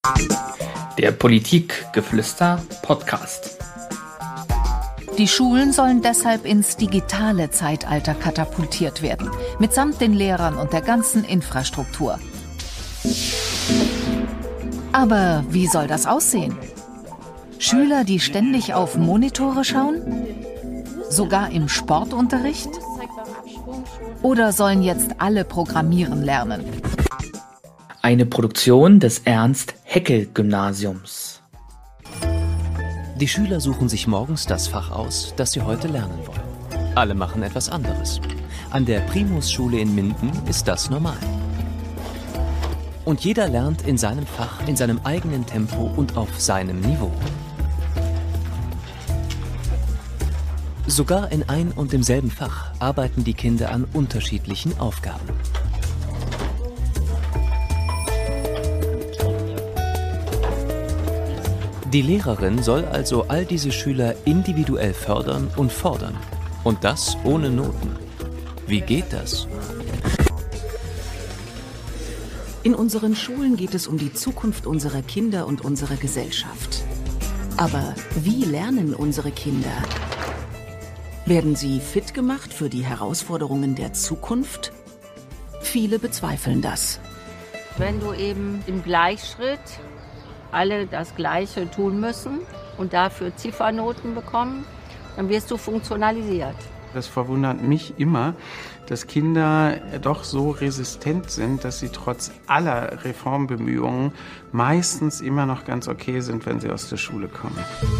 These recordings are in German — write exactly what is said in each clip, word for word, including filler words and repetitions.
Der Politikgeflüster Podcast. Die Schulen sollen deshalb ins digitale Zeitalter katapultiert werden, mitsamt den Lehrern und der ganzen Infrastruktur. Aber wie soll das aussehen? Schüler, die ständig auf Monitore schauen? Sogar im Sportunterricht? Oder sollen jetzt alle programmieren lernen? Eine Produktion des Ernst-Haeckel-Gymnasiums. Die Schüler suchen sich morgens das Fach aus, das sie heute lernen wollen. Alle machen etwas anderes. An der Primus-Schule in Minden ist das normal. Und jeder lernt in seinem Fach, in seinem eigenen Tempo und auf seinem Niveau. Sogar in ein und demselben Fach arbeiten die Kinder an unterschiedlichen Aufgaben. Die Lehrerin soll also all diese Schüler individuell fördern und fordern. Und das ohne Noten. Wie geht das? In unseren Schulen geht es um die Zukunft unserer Kinder und unserer Gesellschaft. Aber wie lernen unsere Kinder? Werden sie fit gemacht für die Herausforderungen der Zukunft? Viele bezweifeln das. Wenn du eben im Gleichschritt alle das Gleiche tun müssen und dafür Ziffernoten bekommen, dann wirst du funktionalisiert. Das verwundert mich immer, dass Kinder doch so resistent sind, dass sie trotz aller Reformbemühungen meistens immer noch ganz okay sind, wenn sie aus der Schule kommen.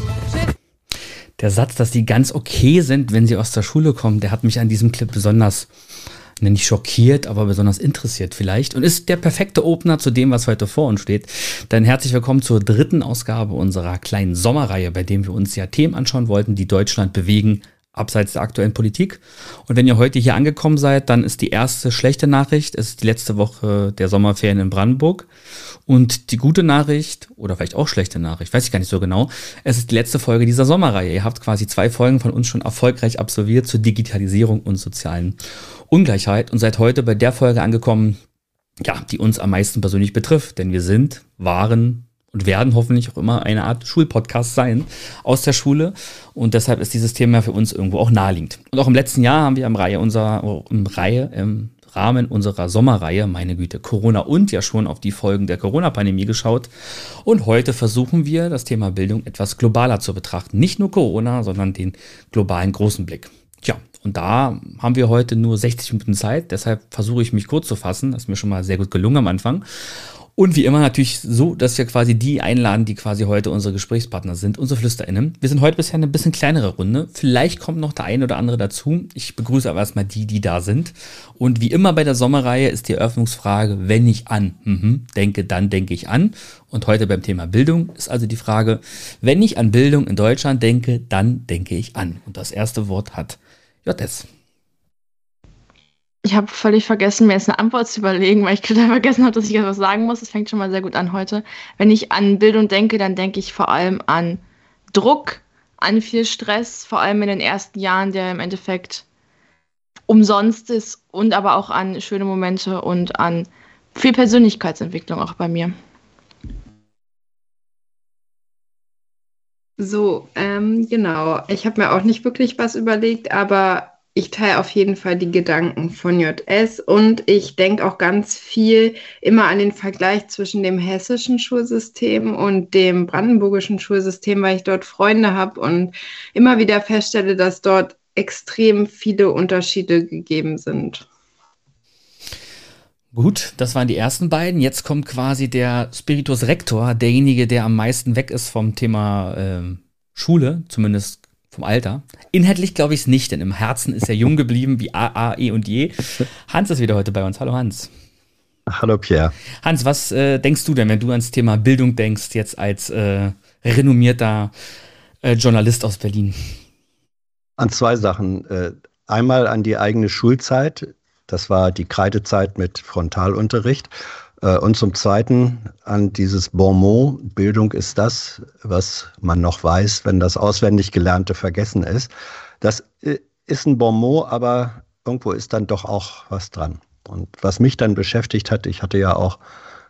Der Satz, dass die ganz okay sind, wenn sie aus der Schule kommen, der hat mich an diesem Clip besonders, nicht schockiert, aber besonders interessiert vielleicht und ist der perfekte Opener zu dem, was heute vor uns steht. Dann herzlich willkommen zur dritten Ausgabe unserer kleinen Sommerreihe, bei dem wir uns ja Themen anschauen wollten, die Deutschland bewegen, abseits der aktuellen Politik. Und wenn ihr heute hier angekommen seid, dann ist die erste schlechte Nachricht, es ist die letzte Woche der Sommerferien in Brandenburg. Und die gute Nachricht, oder vielleicht auch schlechte Nachricht, weiß ich gar nicht so genau, es ist die letzte Folge dieser Sommerreihe. Ihr habt quasi zwei Folgen von uns schon erfolgreich absolviert zur Digitalisierung und sozialen Ungleichheit und seid heute bei der Folge angekommen, ja, die uns am meisten persönlich betrifft. Denn wir sind, waren und werden hoffentlich auch immer eine Art Schulpodcast sein aus der Schule. Und deshalb ist dieses Thema für uns irgendwo auch naheliegend. Und auch im letzten Jahr haben wir im Reihe unserer, im Reihe, im Rahmen unserer Sommerreihe, meine Güte, Corona und ja schon auf die Folgen der Corona-Pandemie geschaut. Und heute versuchen wir, das Thema Bildung etwas globaler zu betrachten. Nicht nur Corona, sondern den globalen großen Blick. Tja, und da haben wir heute nur sechzig Minuten Zeit. Deshalb versuche ich mich kurz zu fassen. Das ist mir schon mal sehr gut gelungen am Anfang. Und wie immer natürlich so, dass wir quasi die einladen, die quasi heute unsere Gesprächspartner sind, unsere FlüsterInnen. Wir sind heute bisher eine bisschen kleinere Runde. Vielleicht kommt noch der ein oder andere dazu. Ich begrüße aber erstmal die, die da sind. Und wie immer bei der Sommerreihe ist die Eröffnungsfrage, wenn ich an mhm, denke, dann denke ich an. Und heute beim Thema Bildung ist also die Frage, wenn ich an Bildung in Deutschland denke, dann denke ich an. Und das erste Wort hat J S. Ich habe völlig vergessen, mir jetzt eine Antwort zu überlegen, weil ich total vergessen habe, dass ich etwas sagen muss. Das fängt schon mal sehr gut an heute. Wenn ich an Bildung denke, dann denke ich vor allem an Druck, an viel Stress, vor allem in den ersten Jahren, der im Endeffekt umsonst ist, und aber auch an schöne Momente und an viel Persönlichkeitsentwicklung auch bei mir. So, ähm, genau. Ich habe mir auch nicht wirklich was überlegt, aber ich teile auf jeden Fall die Gedanken von J S und ich denke auch ganz viel immer an den Vergleich zwischen dem hessischen Schulsystem und dem brandenburgischen Schulsystem, weil ich dort Freunde habe und immer wieder feststelle, dass dort extrem viele Unterschiede gegeben sind. Gut, das waren die ersten beiden. Jetzt kommt quasi der Spiritus Rector, derjenige, der am meisten weg ist vom Thema äh, Schule, zumindest vom Alter. Inhaltlich glaube ich es nicht, denn im Herzen ist er jung geblieben wie A, A, E und je. Hans ist wieder heute bei uns. Hallo Hans. Hallo Pierre. Hans, was äh, denkst du denn, wenn du ans Thema Bildung denkst, jetzt als äh, renommierter äh, Journalist aus Berlin? An zwei Sachen. Äh, einmal an die eigene Schulzeit. Das war die Kreidezeit mit Frontalunterricht. Äh, und zum Zweiten an dieses Bonmot, Bildung ist das, was man noch weiß, wenn das auswendig Gelernte vergessen ist. Das äh, ist ein Bonmot, aber irgendwo ist dann doch auch was dran. Und was mich dann beschäftigt hat, ich hatte ja auch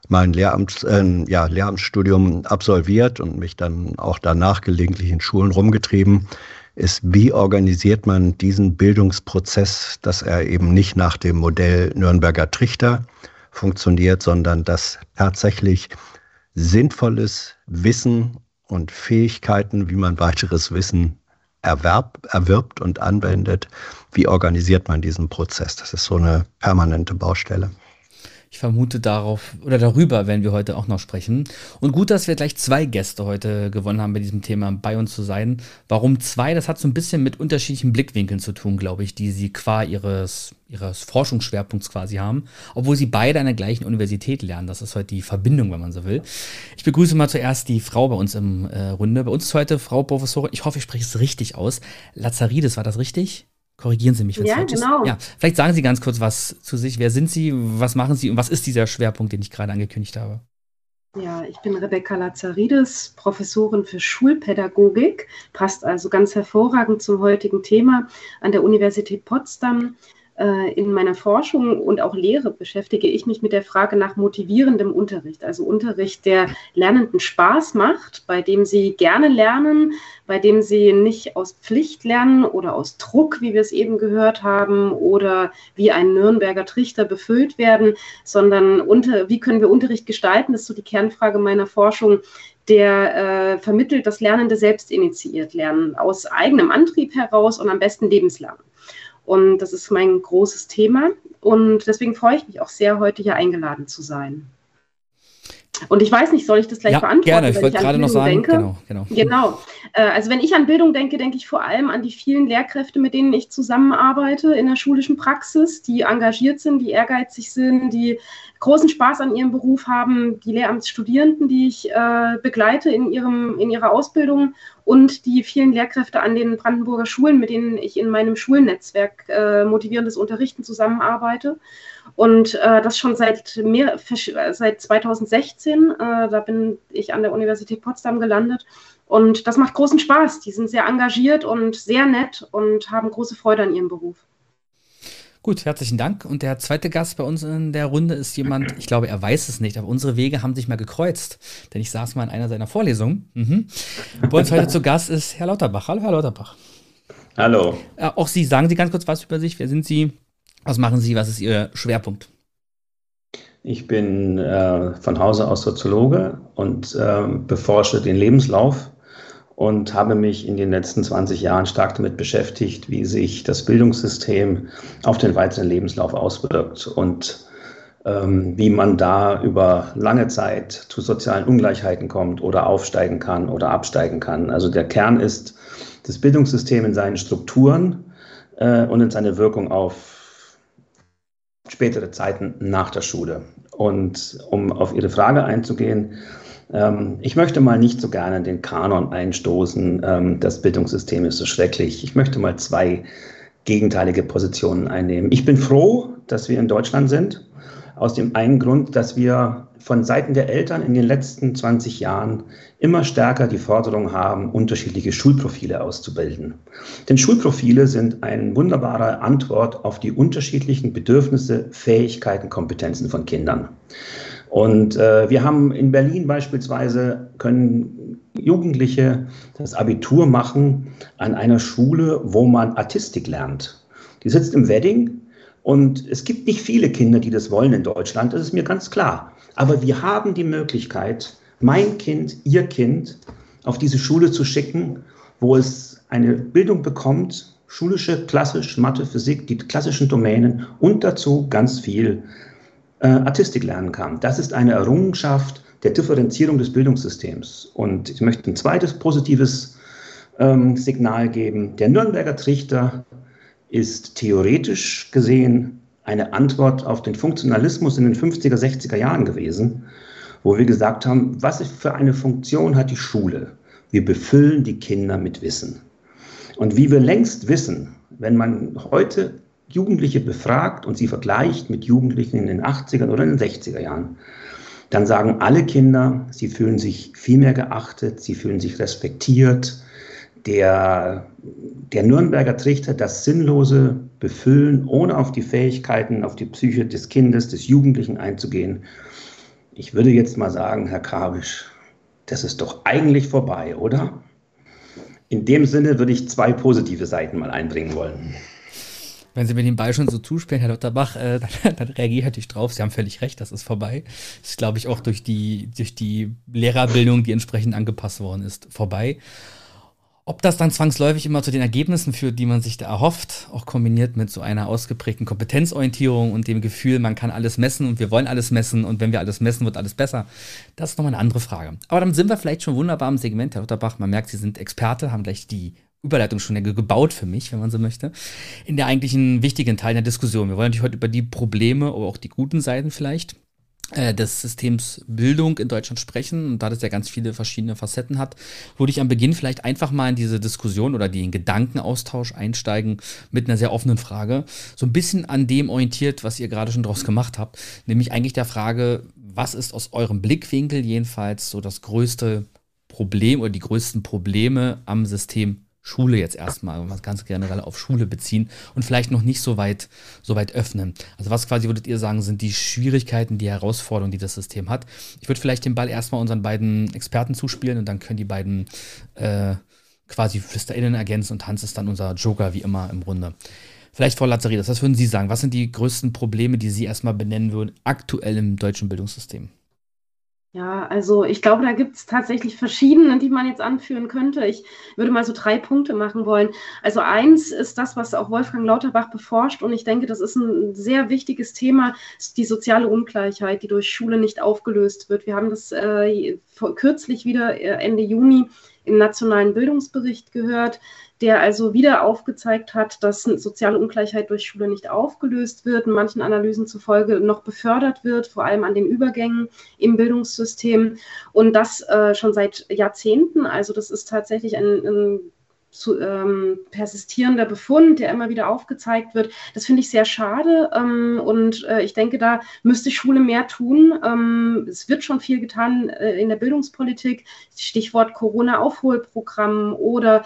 mein Lehramts, äh, ja, Lehramtsstudium absolviert und mich dann auch danach gelegentlich in Schulen rumgetrieben, ist, wie organisiert man diesen Bildungsprozess, dass er eben nicht nach dem Modell Nürnberger Trichter funktioniert, sondern dass tatsächlich sinnvolles Wissen und Fähigkeiten, wie man weiteres Wissen erwerb, erwirbt und anwendet, wie organisiert man diesen Prozess? Das ist so eine permanente Baustelle. Ich vermute darauf oder darüber werden wir heute auch noch sprechen. Und gut, dass wir gleich zwei Gäste heute gewonnen haben, bei diesem Thema bei uns zu sein. Warum zwei? Das hat so ein bisschen mit unterschiedlichen Blickwinkeln zu tun, glaube ich, die sie qua ihres, ihres Forschungsschwerpunkts quasi haben. Obwohl sie beide an der gleichen Universität lernen. Das ist heute die Verbindung, wenn man so will. Ich begrüße mal zuerst die Frau bei uns im äh, Runde. Bei uns ist heute Frau Professorin, ich hoffe, ich spreche es richtig aus. Lazaridis, war das richtig? Korrigieren Sie mich, wenn es ja, falsch ist. Genau. Ja, vielleicht sagen Sie ganz kurz was zu sich. Wer sind Sie, was machen Sie und was ist dieser Schwerpunkt, den ich gerade angekündigt habe? Ja, ich bin Rebecca Lazaridis, Professorin für Schulpädagogik, passt also ganz hervorragend zum heutigen Thema an der Universität Potsdam. In meiner Forschung und auch Lehre beschäftige ich mich mit der Frage nach motivierendem Unterricht, also Unterricht, der Lernenden Spaß macht, bei dem sie gerne lernen, bei dem sie nicht aus Pflicht lernen oder aus Druck, wie wir es eben gehört haben, oder wie ein Nürnberger Trichter befüllt werden, sondern unter, wie können wir Unterricht gestalten, das ist so die Kernfrage meiner Forschung, der äh, vermittelt, dass Lernende selbst initiiert lernen, aus eigenem Antrieb heraus und am besten lebenslang. Und das ist mein großes Thema. Und deswegen freue ich mich auch sehr, heute hier eingeladen zu sein. Und ich weiß nicht, soll ich das gleich ja, beantworten? Gerne, ich wollte gerade noch sagen, denke? genau, genau. Genau. Also wenn ich an Bildung denke, denke ich vor allem an die vielen Lehrkräfte, mit denen ich zusammenarbeite in der schulischen Praxis, die engagiert sind, die ehrgeizig sind, die großen Spaß an ihrem Beruf haben, die Lehramtsstudierenden, die ich äh, begleite in, ihrem, in ihrer Ausbildung und die vielen Lehrkräfte an den Brandenburger Schulen, mit denen ich in meinem Schulnetzwerk äh, motivierendes Unterrichten zusammenarbeite. Und äh, das schon seit, mehr, seit zweitausendsechzehn, äh, da bin ich an der Universität Potsdam gelandet. Und das macht großen Spaß. Die sind sehr engagiert und sehr nett und haben große Freude an ihrem Beruf. Gut, herzlichen Dank. Und der zweite Gast bei uns in der Runde ist jemand, ich glaube, er weiß es nicht, aber unsere Wege haben sich mal gekreuzt. Denn ich saß mal in einer seiner Vorlesungen. Mhm. Bei uns heute zu Gast ist Herr Lauterbach. Hallo, Herr Lauterbach. Hallo. Äh, auch Sie, sagen Sie ganz kurz was über sich. Wer sind Sie? Was machen Sie? Was ist Ihr Schwerpunkt? Ich bin äh, von Hause aus Soziologe und äh, beforsche den Lebenslauf und habe mich in den letzten zwanzig Jahren stark damit beschäftigt, wie sich das Bildungssystem auf den weiteren Lebenslauf auswirkt und ähm, wie man da über lange Zeit zu sozialen Ungleichheiten kommt oder aufsteigen kann oder absteigen kann. Also der Kern ist das Bildungssystem in seinen Strukturen äh, und in seine Wirkung auf spätere Zeiten nach der Schule. Und um auf Ihre Frage einzugehen, ähm, ich möchte mal nicht so gerne den Kanon einstoßen, ähm, das Bildungssystem ist so schrecklich. Ich möchte mal zwei gegenteilige Positionen einnehmen. Ich bin froh, dass wir in Deutschland sind, aus dem einen Grund, dass wir von Seiten der Eltern in den letzten zwanzig Jahren immer stärker die Forderung haben, unterschiedliche Schulprofile auszubilden. Denn Schulprofile sind eine wunderbare Antwort auf die unterschiedlichen Bedürfnisse, Fähigkeiten, Kompetenzen von Kindern. Und äh, wir haben in Berlin beispielsweise, können Jugendliche das Abitur machen an einer Schule, wo man Artistik lernt. Die sitzt im Wedding und es gibt nicht viele Kinder, die das wollen in Deutschland, das ist mir ganz klar. Aber wir haben die Möglichkeit, mein Kind, Ihr Kind auf diese Schule zu schicken, wo es eine Bildung bekommt, schulische, klassisch, Mathe, Physik, die klassischen Domänen und dazu ganz viel äh, Artistik lernen kann. Das ist eine Errungenschaft der Differenzierung des Bildungssystems. Und ich möchte ein zweites positives ähm, Signal geben. Der Nürnberger Trichter ist theoretisch gesehen eine Antwort auf den Funktionalismus in den fünfziger, sechziger Jahren gewesen, wo wir gesagt haben, was für eine Funktion hat die Schule? Wir befüllen die Kinder mit Wissen. Und wie wir längst wissen, wenn man heute Jugendliche befragt und sie vergleicht mit Jugendlichen in den achtzigern oder in den sechziger Jahren, dann sagen alle Kinder, sie fühlen sich viel mehr geachtet, sie fühlen sich respektiert. Der, der Nürnberger Trichter, das sinnlose Befüllen, ohne auf die Fähigkeiten, auf die Psyche des Kindes, des Jugendlichen einzugehen, Ich würde jetzt mal sagen, Herr Krabisch, das ist doch eigentlich vorbei, oder? In dem Sinne würde ich zwei positive Seiten mal einbringen wollen. Wenn Sie mir den Ball schon so zuspielen, Herr Lauterbach, äh, dann, dann reagiere ich drauf. Sie haben völlig recht, das ist vorbei. Das ist, glaube ich, auch durch die, durch die Lehrerbildung, die entsprechend angepasst worden ist, vorbei. Ob das dann zwangsläufig immer zu den Ergebnissen führt, die man sich da erhofft, auch kombiniert mit so einer ausgeprägten Kompetenzorientierung und dem Gefühl, man kann alles messen und wir wollen alles messen und wenn wir alles messen, wird alles besser, das ist nochmal eine andere Frage. Aber dann sind wir vielleicht schon wunderbar im Segment, Herr Lauterbach. Man merkt, Sie sind Experte, haben gleich die Überleitung schon gebaut für mich, wenn man so möchte, in der eigentlichen wichtigen Teil der Diskussion. Wir wollen natürlich heute über die Probleme, aber auch die guten Seiten vielleicht äh, des Systems Bildung in Deutschland sprechen. Und da das ja ganz viele verschiedene Facetten hat, würde ich am Beginn vielleicht einfach mal in diese Diskussion oder den Gedankenaustausch einsteigen mit einer sehr offenen Frage. So ein bisschen an dem orientiert, was ihr gerade schon draus gemacht habt, nämlich eigentlich der Frage, was ist aus eurem Blickwinkel jedenfalls so das größte Problem oder die größten Probleme am System Schule jetzt erstmal, wenn wir es ganz generell auf Schule beziehen und vielleicht noch nicht so weit, so weit öffnen. Also was quasi würdet ihr sagen, sind die Schwierigkeiten, die Herausforderungen, die das System hat? Ich würde vielleicht den Ball erstmal unseren beiden Experten zuspielen und dann können die beiden äh, quasi FlüsterInnen ergänzen und Hans ist dann unser Joker wie immer im Grunde. Vielleicht Frau Lazaridis, was würden Sie sagen? Was sind die größten Probleme, die Sie erstmal benennen würden, aktuell im deutschen Bildungssystem? Ja, also ich glaube, da gibt es tatsächlich verschiedene, die man jetzt anführen könnte. Ich würde mal so drei Punkte machen wollen. Also eins ist das, was auch Wolfgang Lauterbach beforscht und ich denke, das ist ein sehr wichtiges Thema, ist die soziale Ungleichheit, die durch Schule nicht aufgelöst wird. Wir haben das äh, vor, kürzlich wieder äh, Ende Juni im Nationalen Bildungsbericht gehört, der also wieder aufgezeigt hat, dass soziale Ungleichheit durch Schule nicht aufgelöst wird, in manchen Analysen zufolge noch befördert wird, vor allem an den Übergängen im Bildungssystem und das äh, schon seit Jahrzehnten. Also das ist tatsächlich ein, ein zu, ähm, persistierender Befund, der immer wieder aufgezeigt wird. Das finde ich sehr schade ähm, und äh, ich denke, da müsste Schule mehr tun. Ähm, es wird schon viel getan äh, in der Bildungspolitik, Stichwort Corona-Aufholprogramm oder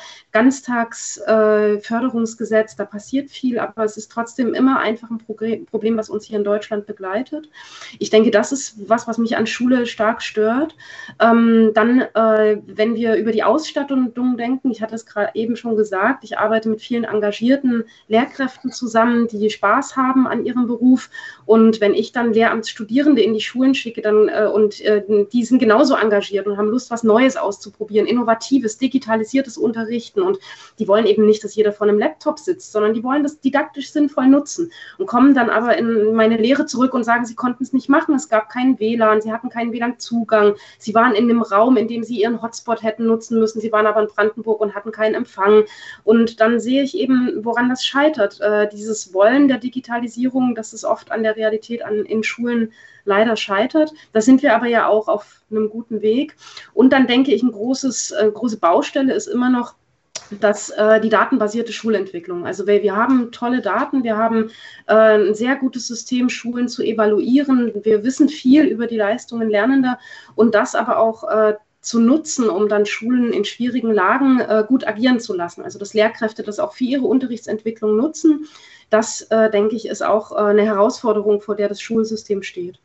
Ganztagsförderungsgesetz, äh, da passiert viel, aber es ist trotzdem immer einfach ein Problem, Problem, was uns hier in Deutschland begleitet. Ich denke, das ist was, was mich an Schule stark stört. Ähm, dann, äh, wenn wir über die Ausstattung denken, ich hatte es gerade eben schon gesagt, ich arbeite mit vielen engagierten Lehrkräften zusammen, die Spaß haben an ihrem Beruf. Und wenn ich dann Lehramtsstudierende in die Schulen schicke, dann äh, und äh, die sind genauso engagiert und haben Lust, was Neues auszuprobieren, innovatives, digitalisiertes Unterrichten. Und die wollen eben nicht, dass jeder vor einem Laptop sitzt, sondern die wollen das didaktisch sinnvoll nutzen und kommen dann aber in meine Lehre zurück und sagen, sie konnten es nicht machen. Es gab keinen W L A N, sie hatten keinen W L A N-Zugang. Sie waren in einem Raum, in dem sie ihren Hotspot hätten nutzen müssen. Sie waren aber in Brandenburg und hatten keinen Empfang. Und dann sehe ich eben, woran das scheitert. Äh, dieses Wollen der Digitalisierung, das ist oft an der Realität an, in Schulen leider scheitert. Da sind wir aber ja auch auf einem guten Weg. Und dann denke ich, eine großes, äh, große Baustelle ist immer noch, dass äh, die datenbasierte Schulentwicklung, also wir, wir haben tolle Daten, wir haben äh, ein sehr gutes System, Schulen zu evaluieren, wir wissen viel über die Leistungen Lernender und das aber auch äh, zu nutzen, um dann Schulen in schwierigen Lagen äh, gut agieren zu lassen. Also dass Lehrkräfte das auch für ihre Unterrichtsentwicklung nutzen, das, äh, denke ich, ist auch äh, eine Herausforderung, vor der das Schulsystem steht.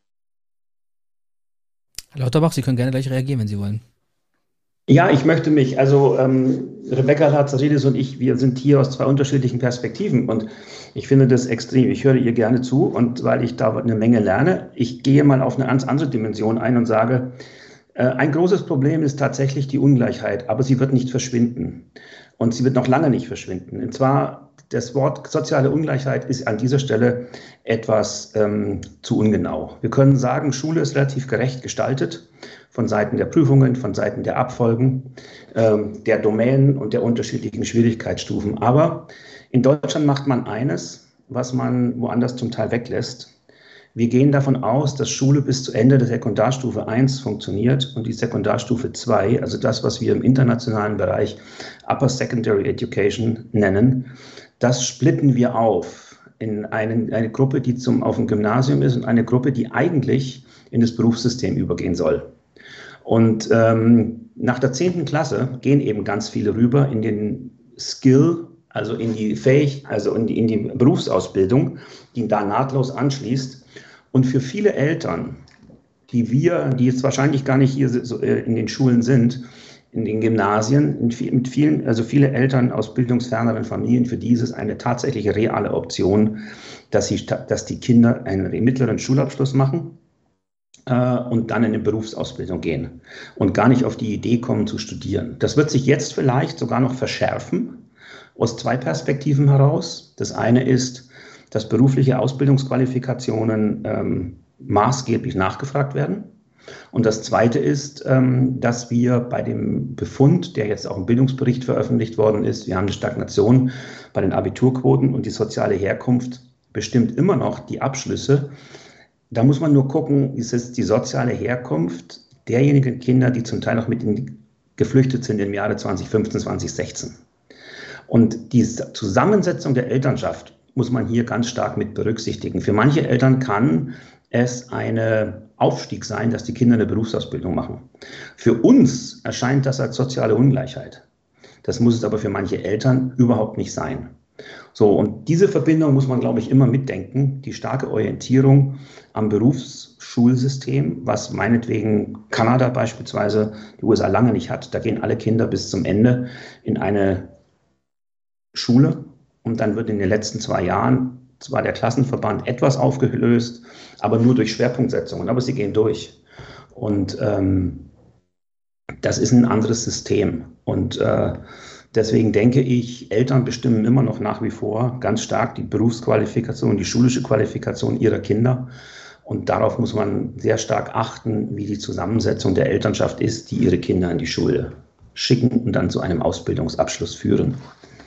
Herr Lauterbach, Sie können gerne gleich reagieren, wenn Sie wollen. Ja, ich möchte mich, also ähm, Rebecca Lazaridis und ich, wir sind hier aus zwei unterschiedlichen Perspektiven und ich finde das extrem, ich höre ihr gerne zu und weil ich da eine Menge lerne, ich gehe mal auf eine ganz andere Dimension ein und sage, äh, ein großes Problem ist tatsächlich die Ungleichheit, aber sie wird nicht verschwinden und sie wird noch lange nicht verschwinden. Und zwar, das Wort soziale Ungleichheit ist an dieser Stelle etwas ähm, zu ungenau. Wir können sagen, Schule ist relativ gerecht gestaltet, von Seiten der Prüfungen, von Seiten der Abfolgen, ähm, der Domänen und der unterschiedlichen Schwierigkeitsstufen. Aber in Deutschland macht man eines, was man woanders zum Teil weglässt. Wir gehen davon aus, dass Schule bis zu Ende der Sekundarstufe eins funktioniert und die Sekundarstufe zwei, also das, was wir im internationalen Bereich Upper Secondary Education nennen, das splitten wir auf in einen, eine Gruppe, die zum, auf dem Gymnasium ist und eine Gruppe, die eigentlich in das Berufssystem übergehen soll. Und ähm, nach der zehnten Klasse gehen eben ganz viele rüber in den Skill, also in die Fähig, also in die, in die Berufsausbildung, die da nahtlos anschließt. Und für viele Eltern die wir, die jetzt wahrscheinlich gar nicht hier so in den Schulen sind, in den Gymnasien, mit vielen, also viele Eltern aus bildungsferneren Familien, für die ist es eine tatsächliche reale Option, dass, sie, dass die Kinder einen mittleren Schulabschluss machen äh, und dann in eine Berufsausbildung gehen und gar nicht auf die Idee kommen zu studieren. Das wird sich jetzt vielleicht sogar noch verschärfen, aus zwei Perspektiven heraus. Das eine ist, dass berufliche Ausbildungsqualifikationen ähm, maßgeblich nachgefragt werden. Und das Zweite ist, ähm, dass wir bei dem Befund, der jetzt auch im Bildungsbericht veröffentlicht worden ist, wir haben eine Stagnation bei den Abiturquoten und die soziale Herkunft bestimmt immer noch die Abschlüsse. Da muss man nur gucken, ist es die soziale Herkunft derjenigen Kinder, die zum Teil noch mit in, geflüchtet sind im Jahre zwanzig fünfzehn, zwanzig sechzehn. Und die Zusammensetzung der Elternschaft muss man hier ganz stark mit berücksichtigen. Für manche Eltern kann es ein Aufstieg sein, dass die Kinder eine Berufsausbildung machen. Für uns erscheint das als soziale Ungleichheit. Das muss es aber für manche Eltern überhaupt nicht sein. So, und diese Verbindung muss man, glaube ich, immer mitdenken. Die starke Orientierung am Berufsschulsystem, was meinetwegen Kanada beispielsweise, die U S A lange nicht hat. Da gehen alle Kinder bis zum Ende in eine Schule und dann wird in den letzten zwei Jahren zwar der Klassenverband etwas aufgelöst, aber nur durch Schwerpunktsetzungen, aber sie gehen durch. Und ähm, das ist ein anderes System. Und äh, deswegen denke ich, Eltern bestimmen immer noch nach wie vor ganz stark die Berufsqualifikation, die schulische Qualifikation ihrer Kinder. Und darauf muss man sehr stark achten, wie die Zusammensetzung der Elternschaft ist, die ihre Kinder in die Schule schicken und dann zu einem Ausbildungsabschluss führen.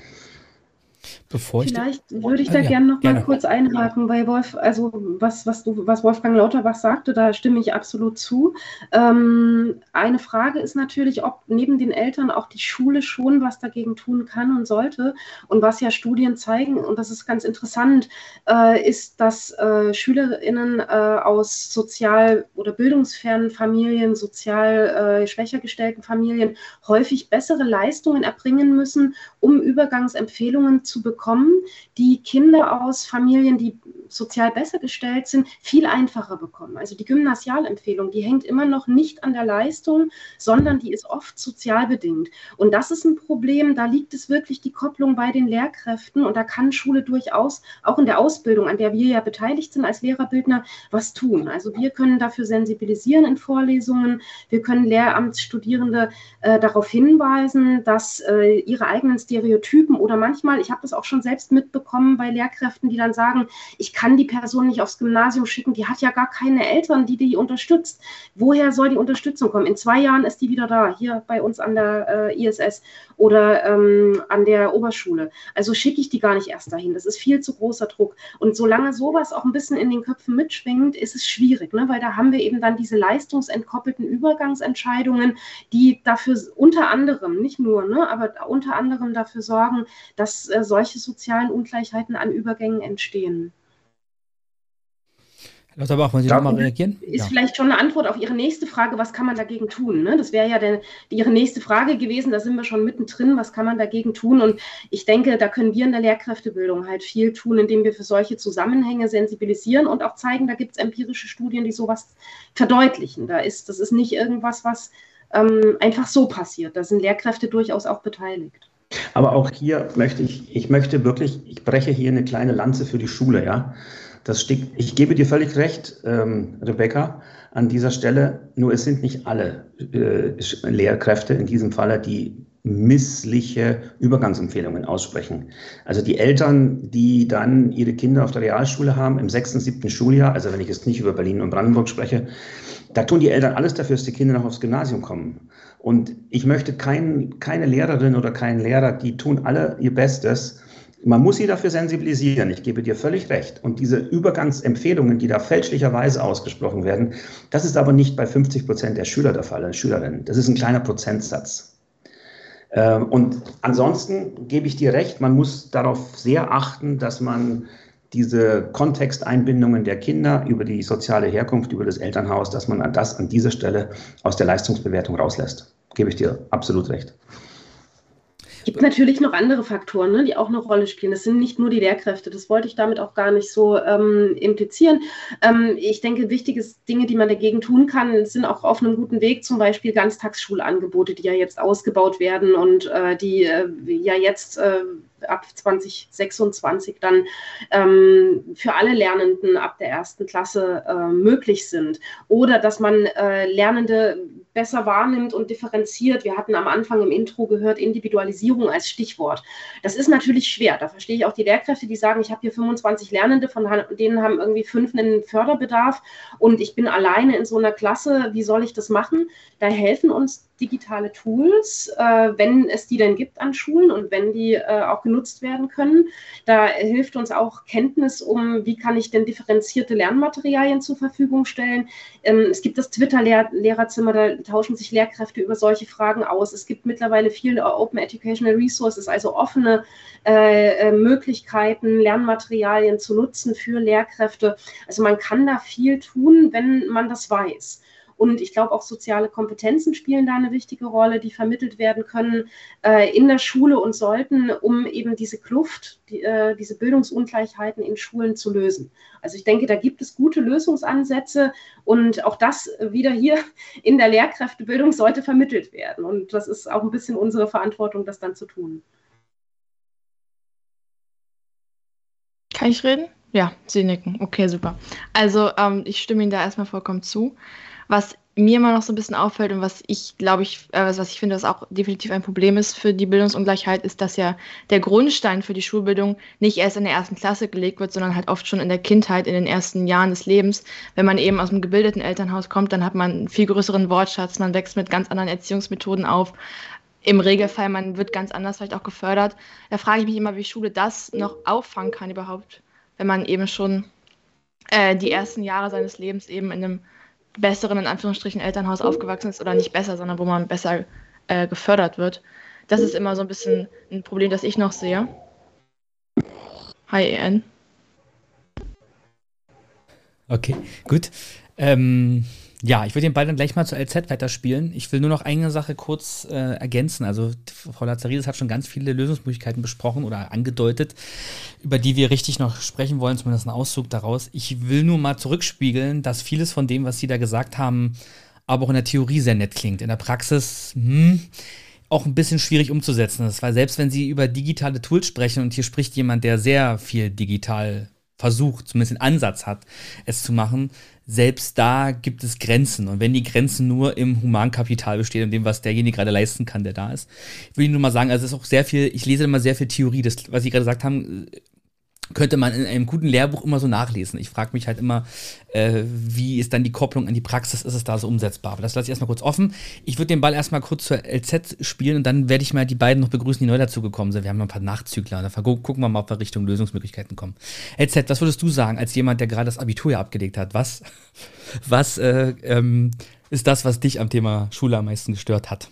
Bevor Vielleicht ich würde ich Ah, da ja, gerne noch mal gerne. kurz einhaken, weil Wolf, also was, was du, was Wolfgang Lauterbach sagte, da stimme ich absolut zu. Ähm, eine Frage ist natürlich, ob neben den Eltern auch die Schule schon was dagegen tun kann und sollte. Und was ja Studien zeigen, und das ist ganz interessant, äh, ist, dass äh, SchülerInnen äh, aus sozial- oder bildungsfernen Familien, sozial äh, schwächer gestellten Familien häufig bessere Leistungen erbringen müssen, um Übergangsempfehlungen zu bekommen, die Kinder aus Familien, die sozial besser gestellt sind, viel einfacher bekommen. Also die Gymnasialempfehlung, die hängt immer noch nicht an der Leistung, sondern die ist oft sozial bedingt. Und das ist ein Problem, da liegt es wirklich die Kopplung bei den Lehrkräften und da kann Schule durchaus auch in der Ausbildung, an der wir ja beteiligt sind als Lehrerbildner, was tun. Also wir können dafür sensibilisieren in Vorlesungen, wir können Lehramtsstudierende äh, darauf hinweisen, dass äh, ihre eigenen Stereotypen oder manchmal, ich habe das auch schon selbst mitbekommen bei Lehrkräften, die dann sagen, ich kann die Person nicht aufs Gymnasium schicken, die hat ja gar keine Eltern, die die unterstützt. Woher soll die Unterstützung kommen? In zwei Jahren ist die wieder da, hier bei uns an der äh, I S S oder ähm, an der Oberschule. Also schicke ich die gar nicht erst dahin. Das ist viel zu großer Druck. Und solange sowas auch ein bisschen in den Köpfen mitschwingt, ist es schwierig, ne? Weil da haben wir eben dann diese leistungsentkoppelten Übergangsentscheidungen, die dafür unter anderem, nicht nur, ne, aber unter anderem dafür sorgen, dass äh, solche sozialen Ungleichheiten an Übergängen entstehen. Herr Lauterbach, wollen Sie Ja, noch mal reagieren? Ist Ja. vielleicht schon eine Antwort auf Ihre nächste Frage, was kann man dagegen tun? Ne? Das wäre ja der, Ihre nächste Frage gewesen, da sind wir schon mittendrin, was kann man dagegen tun? Und ich denke, da können wir in der Lehrkräftebildung halt viel tun, indem wir für solche Zusammenhänge sensibilisieren und auch zeigen, da gibt es empirische Studien, die sowas verdeutlichen. Da ist, das ist nicht irgendwas, was ähm, einfach so passiert. Da sind Lehrkräfte durchaus auch beteiligt. Aber auch hier möchte ich, ich möchte wirklich, ich breche hier eine kleine Lanze für die Schule, ja. Das steckt, ich gebe dir völlig recht, ähm, Rebecca, an dieser Stelle, nur es sind nicht alle äh, Lehrkräfte in diesem Falle, die missliche Übergangsempfehlungen aussprechen. Also die Eltern, die dann ihre Kinder auf der Realschule haben, im sechsten, siebten Schuljahr, also wenn ich jetzt nicht über Berlin und Brandenburg spreche, da tun die Eltern alles dafür, dass die Kinder noch aufs Gymnasium kommen. Und ich möchte kein, keine Lehrerin oder keinen Lehrer, die tun alle ihr Bestes. Man muss sie dafür sensibilisieren, ich gebe dir völlig recht. Und diese Übergangsempfehlungen, die da fälschlicherweise ausgesprochen werden, das ist aber nicht bei fünfzig Prozent der Schüler der Fall, der Schülerinnen. Das ist ein kleiner Prozentsatz. Und ansonsten gebe ich dir recht, man muss darauf sehr achten, dass man diese Kontexteinbindungen der Kinder über die soziale Herkunft, über das Elternhaus, dass man das an dieser Stelle aus der Leistungsbewertung rauslässt. Gebe ich dir absolut recht. gibt natürlich noch andere Faktoren, ne, die auch eine Rolle spielen. Das sind nicht nur die Lehrkräfte. Das wollte ich damit auch gar nicht so ähm, implizieren. Ähm, ich denke, wichtige Dinge, die man dagegen tun kann, sind auch auf einem guten Weg. Zum Beispiel Ganztagsschulangebote, die ja jetzt ausgebaut werden und äh, die äh, ja jetzt äh, ab zwanzig sechsundzwanzig dann ähm, für alle Lernenden ab der ersten Klasse äh, möglich sind. Oder dass man äh, Lernende besser wahrnimmt und differenziert. Wir hatten am Anfang im Intro gehört, Individualisierung als Stichwort. Das ist natürlich schwer. Da verstehe ich auch die Lehrkräfte, die sagen, ich habe hier fünfundzwanzig Lernende, von denen haben irgendwie fünf einen Förderbedarf und ich bin alleine in so einer Klasse. Wie soll ich das machen? Da helfen uns digitale Tools, äh, wenn es die denn gibt an Schulen und wenn die äh, auch genutzt werden können. Da hilft uns auch Kenntnis um, wie kann ich denn differenzierte Lernmaterialien zur Verfügung stellen. Ähm, es gibt das Twitter-Lehrerzimmer, da tauschen sich Lehrkräfte über solche Fragen aus. Es gibt mittlerweile viele Open Educational Resources, also offene äh, Möglichkeiten, Lernmaterialien zu nutzen für Lehrkräfte. Also man kann da viel tun, wenn man das weiß. Und ich glaube, auch soziale Kompetenzen spielen da eine wichtige Rolle, die vermittelt werden können äh, in der Schule und sollten, um eben diese Kluft, die, äh, diese Bildungsungleichheiten in Schulen zu lösen. Also ich denke, da gibt es gute Lösungsansätze und auch das wieder hier in der Lehrkräftebildung sollte vermittelt werden. Und das ist auch ein bisschen unsere Verantwortung, das dann zu tun. Kann ich reden? Ja, Sie nicken. Okay, super. Also ähm, ich stimme Ihnen da erstmal vollkommen zu. Was mir immer noch so ein bisschen auffällt und was ich glaube ich, äh, was ich finde, was auch definitiv ein Problem ist für die Bildungsungleichheit, ist, dass ja der Grundstein für die Schulbildung nicht erst in der ersten Klasse gelegt wird, sondern halt oft schon in der Kindheit, in den ersten Jahren des Lebens. Wenn man eben aus einem gebildeten Elternhaus kommt, dann hat man einen viel größeren Wortschatz, man wächst mit ganz anderen Erziehungsmethoden auf. Im Regelfall, man wird ganz anders vielleicht auch gefördert. Da frage ich mich immer, wie Schule das noch auffangen kann überhaupt, wenn man eben schon äh, die ersten Jahre seines Lebens eben in einem besseren, in Anführungsstrichen, Elternhaus aufgewachsen ist oder nicht besser, sondern wo man besser äh, gefördert wird. Das ist immer so ein bisschen ein Problem, das ich noch sehe. Hi, E N. Okay, gut. Ähm, ja, ich würde den Ball dann gleich mal zur L Z weiterspielen. Ich will nur noch eine Sache kurz äh, ergänzen. Also Frau Lazaridis hat schon ganz viele Lösungsmöglichkeiten besprochen oder angedeutet, über die wir richtig noch sprechen wollen, zumindest ein Auszug daraus. Ich will nur mal zurückspiegeln, dass vieles von dem, was Sie da gesagt haben, aber auch in der Theorie sehr nett klingt. In der Praxis hm, auch ein bisschen schwierig umzusetzen ist, weil selbst wenn Sie über digitale Tools sprechen und hier spricht jemand, der sehr viel digital versucht, zumindest den Ansatz hat, es zu machen, selbst da gibt es Grenzen. Und wenn die Grenzen nur im Humankapital bestehen, in dem, was derjenige gerade leisten kann, der da ist, will ich nur mal sagen, also es ist auch sehr viel, ich lese immer sehr viel Theorie, das, was Sie gerade gesagt haben, könnte man in einem guten Lehrbuch immer so nachlesen. Ich frage mich halt immer, äh, wie ist dann die Kopplung an die Praxis, ist es da so umsetzbar? Aber das lasse ich erstmal kurz offen. Ich würde den Ball erstmal kurz zur L Z spielen und dann werde ich mal die beiden noch begrüßen, die neu dazugekommen sind. Wir haben noch ein paar Nachzügler, da gucken wir mal, ob wir Richtung Lösungsmöglichkeiten kommen. L Z, was würdest du sagen, als jemand, der gerade das Abitur ja abgelegt hat? Was, was äh, ähm, ist das, was dich am Thema Schule am meisten gestört hat?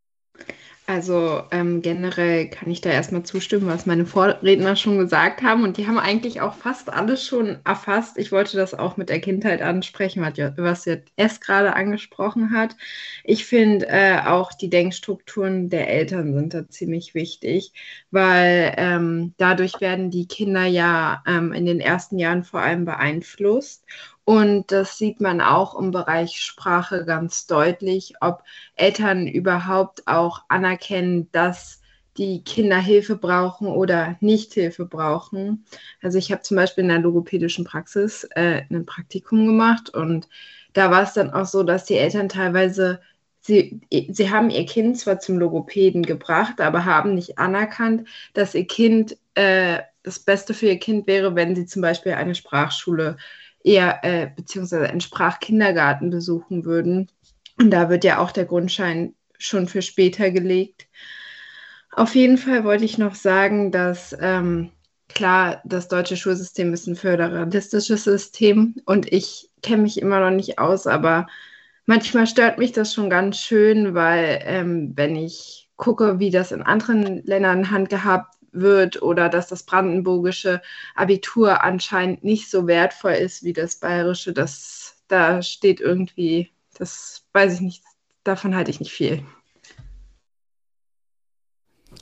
Also ähm, generell kann ich da erstmal zustimmen, was meine Vorredner schon gesagt haben. Und die haben eigentlich auch fast alles schon erfasst. Ich wollte das auch mit der Kindheit ansprechen, was jetzt erst gerade angesprochen hat. Ich finde äh, auch die Denkstrukturen der Eltern sind da ziemlich wichtig, weil ähm, dadurch werden die Kinder ja ähm, in den ersten Jahren vor allem beeinflusst. Und das sieht man auch im Bereich Sprache ganz deutlich, ob Eltern überhaupt auch anerkennen, dass die Kinder Hilfe brauchen oder nicht Hilfe brauchen. Also ich habe zum Beispiel in der logopädischen Praxis äh, ein Praktikum gemacht und da war es dann auch so, dass die Eltern teilweise, sie, sie haben ihr Kind zwar zum Logopäden gebracht, aber haben nicht anerkannt, dass ihr Kind, äh, das Beste für ihr Kind wäre, wenn sie zum Beispiel eine Sprachschule eher äh, beziehungsweise einen Sprachkindergarten besuchen würden. Und da wird ja auch der Grundschein schon für später gelegt. Auf jeden Fall wollte ich noch sagen, dass ähm, klar, das deutsche Schulsystem ist ein föderalistisches System und ich kenne mich immer noch nicht aus, aber manchmal stört mich das schon ganz schön, weil ähm, wenn ich gucke, wie das in anderen Ländern handgehabt wird oder dass das brandenburgische Abitur anscheinend nicht so wertvoll ist wie das bayerische, das da steht irgendwie, das weiß ich nicht, davon halte ich nicht viel.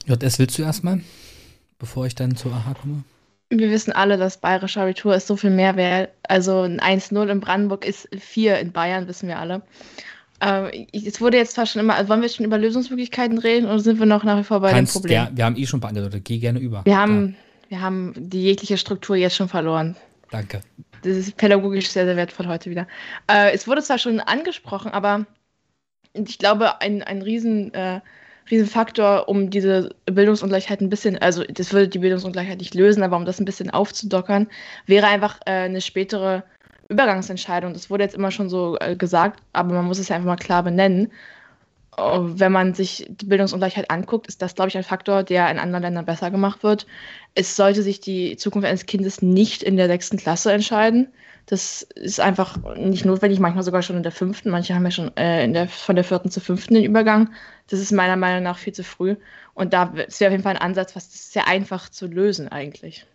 J S, willst du erstmal, bevor ich dann zu A H A komme? Wir wissen alle, das bayerische Abitur ist so viel mehr wert. Also ein eins null in Brandenburg ist vier in Bayern, wissen wir alle. Äh, es wurde jetzt zwar schon immer, also wollen wir schon über Lösungsmöglichkeiten reden oder sind wir noch nach wie vor bei Kannst, dem Problem? Ja, wir haben eh schon beantwortet, geh gerne über. Wir haben, wir haben die jegliche Struktur jetzt schon verloren. Danke. Das ist pädagogisch sehr, sehr wertvoll heute wieder. Äh, es wurde zwar schon angesprochen, aber ich glaube, ein, ein riesen, äh, Riesenfaktor, um diese Bildungsungleichheit ein bisschen, also das würde die Bildungsungleichheit nicht lösen, aber um das ein bisschen aufzudockern, wäre einfach äh, eine spätere Übergangsentscheidung. Das wurde jetzt immer schon so äh, gesagt, aber man muss es ja einfach mal klar benennen. Uh, wenn man sich die Bildungsungleichheit anguckt, ist das, glaube ich, ein Faktor, der in anderen Ländern besser gemacht wird. Es sollte sich die Zukunft eines Kindes nicht in der sechsten Klasse entscheiden. Das ist einfach nicht notwendig, manchmal sogar schon in der fünften. Manche haben ja schon äh, in der, von der vierten zur fünften den Übergang. Das ist meiner Meinung nach viel zu früh. Und da wäre auf jeden Fall ein Ansatz, was das ist sehr einfach zu lösen eigentlich.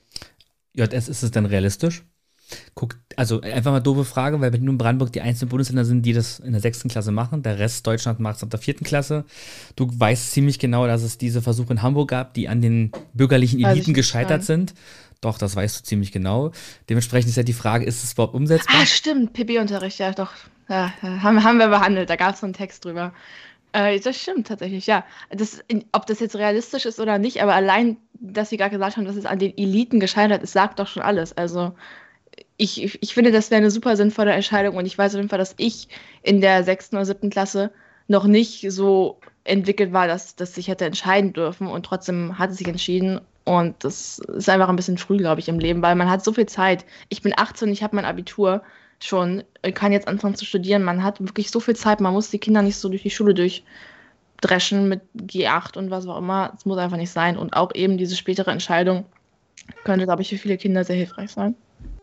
J S, ist es denn realistisch? Guck, also einfach mal doofe Frage, weil Berlin und Brandenburg die einzelnen Bundesländer sind, die das in der sechsten Klasse machen. Der Rest Deutschland macht es ab der vierten Klasse. Du weißt ziemlich genau, dass es diese Versuche in Hamburg gab, die an den bürgerlichen Eliten gescheitert sind. Doch, das weißt du ziemlich genau. Dementsprechend ist ja die Frage, ist es überhaupt umsetzbar? Ah, stimmt, P B-Unterricht, ja doch. Ja, haben, haben wir behandelt, da gab es so einen Text drüber. Äh, das stimmt tatsächlich, ja. Das, ob das jetzt realistisch ist oder nicht, aber allein, dass Sie gerade gesagt haben, dass es an den Eliten gescheitert ist, sagt doch schon alles. Also ich, ich, ich finde, das wäre eine super sinnvolle Entscheidung und ich weiß auf jeden Fall, dass ich in der sechsten oder siebten Klasse noch nicht so entwickelt war, dass, dass ich hätte entscheiden dürfen und trotzdem hat es sich entschieden. Und das ist einfach ein bisschen früh, glaube ich, im Leben, weil man hat so viel Zeit. Ich bin achtzehn, ich habe mein Abitur schon, kann jetzt anfangen zu studieren. Man hat wirklich so viel Zeit, man muss die Kinder nicht so durch die Schule durchdreschen mit G acht und was auch immer. Das muss einfach nicht sein. Und auch eben diese spätere Entscheidung könnte, glaube ich, für viele Kinder sehr hilfreich sein.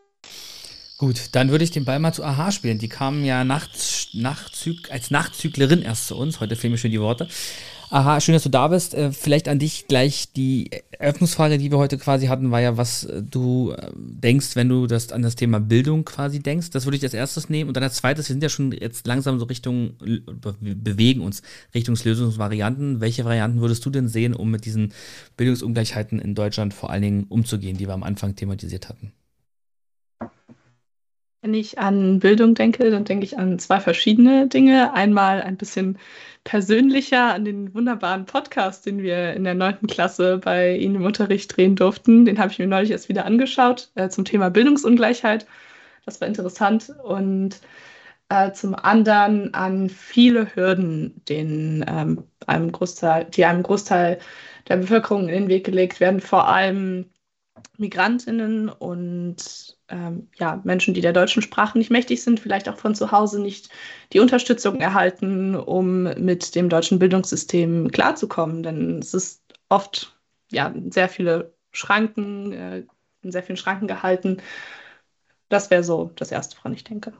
Gut, dann würde ich den Ball mal zu A H A spielen. Die kamen ja Nacht, Nachtzüg, als Nachtzüglerin erst zu uns. Heute fehlen mir schon die Worte. A H A, schön, dass du da bist. Äh, vielleicht an dich gleich die Eröffnungsfrage, die wir heute quasi hatten, war ja, was äh, du äh, denkst, wenn du das an das Thema Bildung quasi denkst. Das würde ich als erstes nehmen. Und dann als zweites, wir sind ja schon jetzt langsam so Richtung, wir bewegen uns Richtung Lösungsvarianten. Welche Varianten würdest du denn sehen, um mit diesen Bildungsungleichheiten in Deutschland vor allen Dingen umzugehen, die wir am Anfang thematisiert hatten? Wenn ich an Bildung denke, dann denke ich an zwei verschiedene Dinge. Einmal ein bisschen persönlicher an den wunderbaren Podcast, den wir in der neunten Klasse bei Ihnen im Unterricht drehen durften. Den habe ich mir neulich erst wieder angeschaut äh, zum Thema Bildungsungleichheit. Das war interessant. Und äh, zum anderen an viele Hürden, denen, ähm, einem Großteil, die einem Großteil der Bevölkerung in den Weg gelegt werden, vor allem Migrantinnen und ähm, ja, Menschen, die der deutschen Sprache nicht mächtig sind, vielleicht auch von zu Hause nicht die Unterstützung erhalten, um mit dem deutschen Bildungssystem klarzukommen. Denn es ist oft ja, sehr viele Schranken, äh, in sehr vielen Schranken gehalten. Das wäre so das Erste, woran ich denke.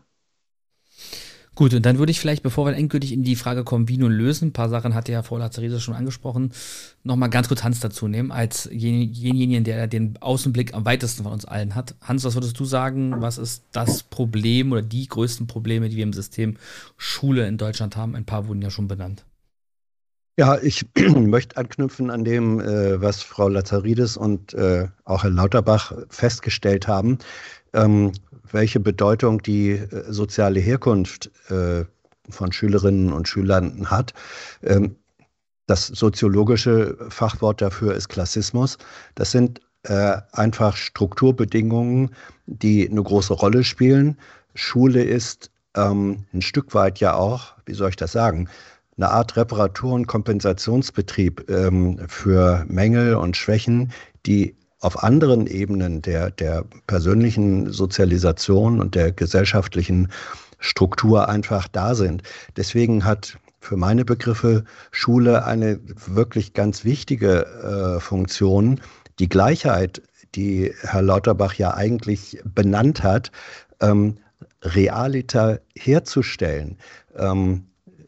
Gut, und dann würde ich vielleicht, bevor wir endgültig in die Frage kommen, wie nun lösen, ein paar Sachen hat ja Frau Lazzaridis schon angesprochen, nochmal ganz kurz Hans dazu nehmen, als denjenigen, der den Außenblick am weitesten von uns allen hat. Hans, was würdest du sagen, was ist das Problem oder die größten Probleme, die wir im System Schule in Deutschland haben? Ein paar wurden ja schon benannt. Ja, ich möchte anknüpfen an dem, äh, was Frau Lazzaridis und äh, auch Herr Lauterbach festgestellt haben. Ähm, welche Bedeutung die äh, soziale Herkunft äh, von Schülerinnen und Schülern hat. Ähm, das soziologische Fachwort dafür ist Klassismus. Das sind äh, einfach Strukturbedingungen, die eine große Rolle spielen. Schule ist ähm, ein Stück weit ja auch, wie soll ich das sagen, eine Art Reparatur- und Kompensationsbetrieb ähm, für Mängel und Schwächen, die auf anderen Ebenen der, der persönlichen Sozialisation und der gesellschaftlichen Struktur einfach da sind. Deswegen hat für meine Begriffe Schule eine wirklich ganz wichtige äh, Funktion. Die Gleichheit, die Herr Lauterbach ja eigentlich benannt hat, ähm, realiter herzustellen. Ähm,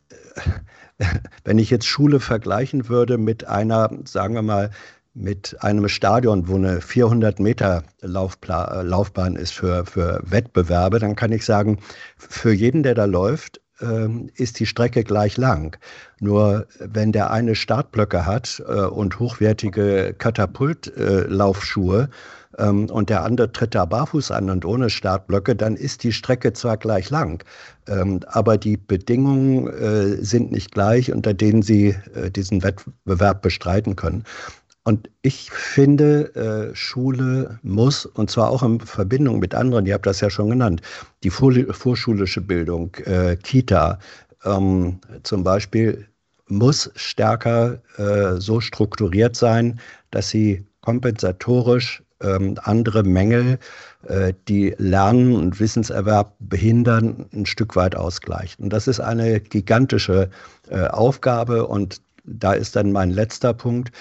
wenn ich jetzt Schule vergleichen würde mit einer, sagen wir mal, mit einem Stadion, wo eine vierhundert Meter Laufpla- Laufbahn ist für, für Wettbewerbe, dann kann ich sagen, für jeden, der da läuft, ähm, ist die Strecke gleich lang. Nur wenn der eine Startblöcke hat äh, und hochwertige Katapultlaufschuhe äh, ähm, und der andere tritt da barfuß an und ohne Startblöcke, dann ist die Strecke zwar gleich lang, ähm, aber die Bedingungen äh, sind nicht gleich, unter denen sie äh, diesen Wettbewerb bestreiten können. Und ich finde, äh, Schule muss, und zwar auch in Verbindung mit anderen, ihr habt das ja schon genannt, die vor, vorschulische Bildung, äh, Kita ähm, zum Beispiel, muss stärker äh, so strukturiert sein, dass sie kompensatorisch ähm, andere Mängel, äh, die Lernen und Wissenserwerb behindern, ein Stück weit ausgleicht. Und das ist eine gigantische äh, Aufgabe. Und da ist dann mein letzter Punkt.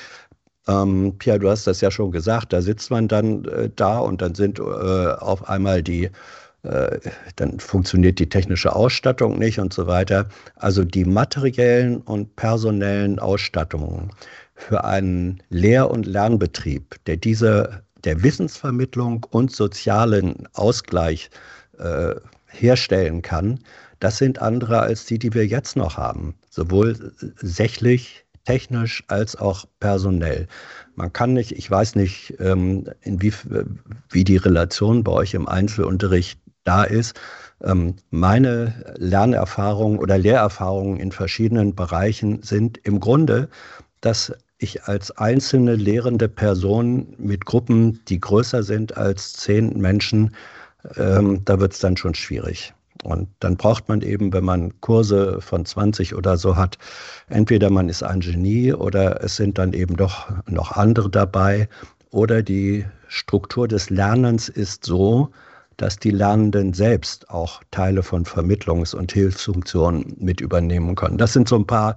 Ähm, Pia, du hast das ja schon gesagt, da sitzt man dann äh, da und dann sind äh, auf einmal die, äh, dann funktioniert die technische Ausstattung nicht und so weiter. Also die materiellen und personellen Ausstattungen für einen Lehr- und Lernbetrieb, der diese, der Wissensvermittlung und sozialen Ausgleich äh, herstellen kann, das sind andere als die, die wir jetzt noch haben. Sowohl sächlich, technisch als auch personell. Man kann nicht, ich weiß nicht, ähm, inwie, wie die Relation bei euch im Einzelunterricht da ist. Ähm, meine Lernerfahrungen oder Lehrerfahrungen in verschiedenen Bereichen sind im Grunde, dass ich als einzelne lehrende Person mit Gruppen, die größer sind als zehn Menschen, ähm, da wird es dann schon schwierig. Und dann braucht man eben, wenn man Kurse von zwanzig oder so hat, entweder man ist ein Genie oder es sind dann eben doch noch andere dabei. Oder die Struktur des Lernens ist so, dass die Lernenden selbst auch Teile von Vermittlungs- und Hilfsfunktionen mit übernehmen können. Das sind so ein paar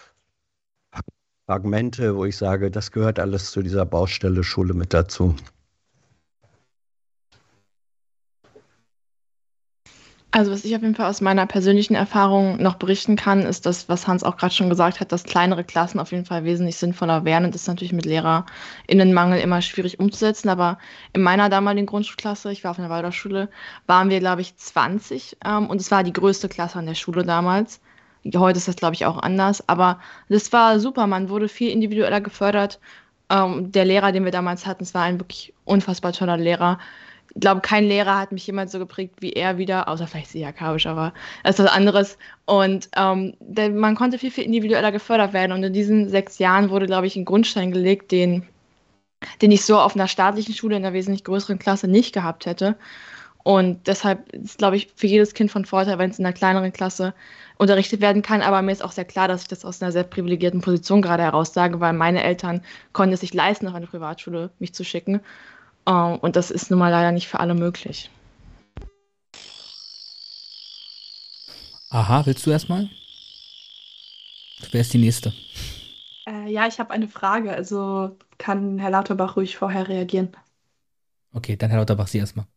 Fragmente, wo ich sage, das gehört alles zu dieser Baustelle Schule mit dazu. Also was ich auf jeden Fall aus meiner persönlichen Erfahrung noch berichten kann, ist das, was Hans auch gerade schon gesagt hat, dass kleinere Klassen auf jeden Fall wesentlich sinnvoller wären. Und das ist natürlich mit LehrerInnenmangel immer schwierig umzusetzen. Aber in meiner damaligen Grundschulklasse, ich war auf einer Waldorfschule, waren wir, glaube ich, zwanzig. Ähm, und es war die größte Klasse an der Schule damals. Heute ist das, glaube ich, auch anders. Aber das war super. Man wurde viel individueller gefördert. Ähm, der Lehrer, den wir damals hatten, es war ein wirklich unfassbar toller Lehrer. Ich glaube, kein Lehrer hat mich jemals so geprägt wie er wieder, außer vielleicht Sia Kabisch, aber das ist was anderes. Und ähm, der, man konnte viel, viel individueller gefördert werden. Und in diesen sechs Jahren wurde, glaube ich, ein Grundstein gelegt, den, den ich so auf einer staatlichen Schule in einer wesentlich größeren Klasse nicht gehabt hätte. Und deshalb ist, glaube ich, für jedes Kind von Vorteil, wenn es in einer kleineren Klasse unterrichtet werden kann. Aber mir ist auch sehr klar, dass ich das aus einer sehr privilegierten Position gerade heraus sage, weil meine Eltern konnten es sich leisten, auf eine Privatschule mich zu schicken. Und das ist nun mal leider nicht für alle möglich. Aha, willst du erstmal? Wer ist die Nächste? Äh, ja, ich habe eine Frage. Also kann Herr Lauterbach ruhig vorher reagieren. Okay, dann Herr Lauterbach, Sie erstmal.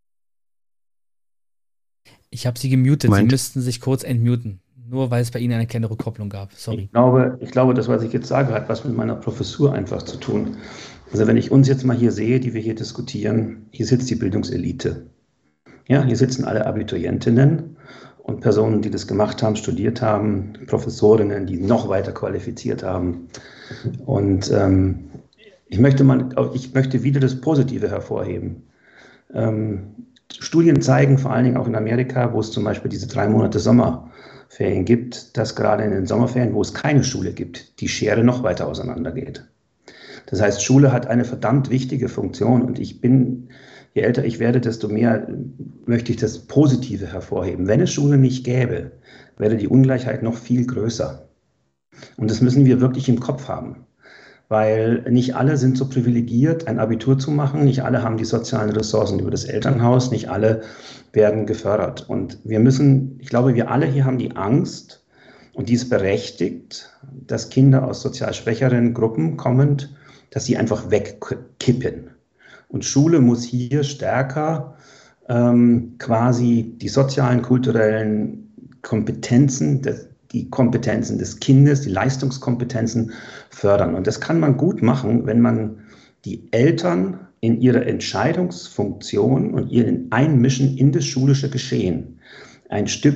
Ich habe Sie gemutet. Moment. Sie müssten sich kurz entmuten. Nur weil es bei Ihnen eine kleine Rückkopplung gab. Sorry. Ich glaube, ich glaube, das, was ich jetzt sage, hat was mit meiner Professur einfach zu tun. Also wenn ich uns jetzt mal hier sehe, die wir hier diskutieren, hier sitzt die Bildungselite. Ja, hier sitzen alle Abiturientinnen und Personen, die das gemacht haben, studiert haben, Professorinnen, die noch weiter qualifiziert haben. Und ähm, ich möchte mal, ich möchte wieder das Positive hervorheben. Ähm, Studien zeigen, vor allen Dingen auch in Amerika, wo es zum Beispiel diese drei Monate Sommerferien gibt, dass gerade in den Sommerferien, wo es keine Schule gibt, die Schere noch weiter auseinandergeht. Das heißt, Schule hat eine verdammt wichtige Funktion und ich bin, je älter ich werde, desto mehr möchte ich das Positive hervorheben. Wenn es Schule nicht gäbe, wäre die Ungleichheit noch viel größer. Und das müssen wir wirklich im Kopf haben, weil nicht alle sind so privilegiert, ein Abitur zu machen, nicht alle haben die sozialen Ressourcen über das Elternhaus, nicht alle werden gefördert. Und wir müssen, ich glaube, wir alle hier haben die Angst, und die ist berechtigt, dass Kinder aus sozial schwächeren Gruppen kommend, dass sie einfach wegkippen. Und Schule muss hier stärker ähm, quasi die sozialen, kulturellen Kompetenzen, des, die Kompetenzen des Kindes, die Leistungskompetenzen fördern. Und das kann man gut machen, wenn man die Eltern in ihrer Entscheidungsfunktion und ihren Einmischen in das schulische Geschehen ein Stück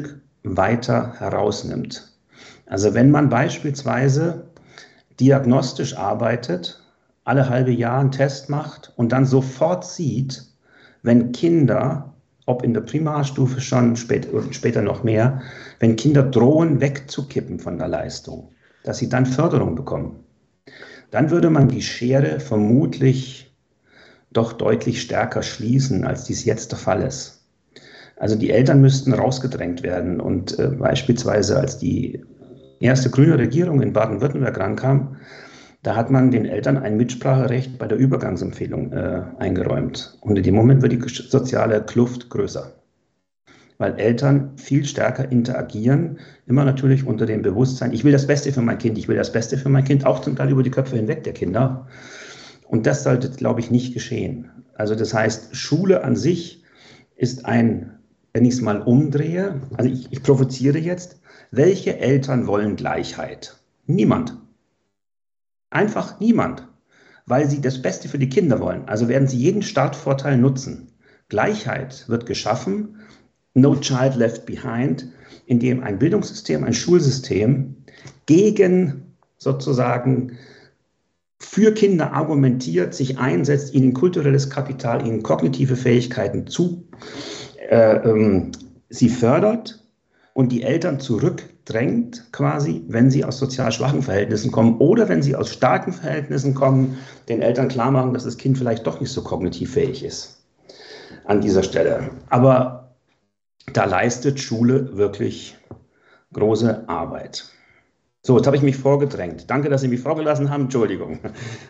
weiter herausnimmt. Also wenn man beispielsweise diagnostisch arbeitet, alle halbe Jahr einen Test macht und dann sofort sieht, wenn Kinder, ob in der Primarstufe schon, später, später noch mehr, wenn Kinder drohen wegzukippen von der Leistung, dass sie dann Förderung bekommen, dann würde man die Schere vermutlich doch deutlich stärker schließen, als dies jetzt der Fall ist. Also die Eltern müssten rausgedrängt werden und äh, beispielsweise als die erste grüne Regierung in Baden-Württemberg rankam, da hat man den Eltern ein Mitspracherecht bei der Übergangsempfehlung äh, eingeräumt. Und in dem Moment wird die soziale Kluft größer, weil Eltern viel stärker interagieren, immer natürlich unter dem Bewusstsein, ich will das Beste für mein Kind, ich will das Beste für mein Kind, auch zum Teil über die Köpfe hinweg der Kinder. Und das sollte, glaube ich, nicht geschehen. Also das heißt, Schule an sich ist ein, wenn ich es mal umdrehe, also ich, ich provoziere jetzt, welche Eltern wollen Gleichheit? Niemand. Einfach niemand, weil sie das Beste für die Kinder wollen. Also werden sie jeden Startvorteil nutzen. Gleichheit wird geschaffen, no child left behind, indem ein Bildungssystem, ein Schulsystem gegen sozusagen für Kinder argumentiert, sich einsetzt, ihnen kulturelles Kapital, ihnen kognitive Fähigkeiten zu, äh, ähm, sie fördert und die Eltern zurückdrängt, quasi, wenn sie aus sozial schwachen Verhältnissen kommen oder wenn sie aus starken Verhältnissen kommen, den Eltern klar machen, dass das Kind vielleicht doch nicht so kognitiv fähig ist an dieser Stelle. Aber da leistet Schule wirklich große Arbeit. So, jetzt habe ich mich vorgedrängt. Danke, dass Sie mich vorgelassen haben. Entschuldigung.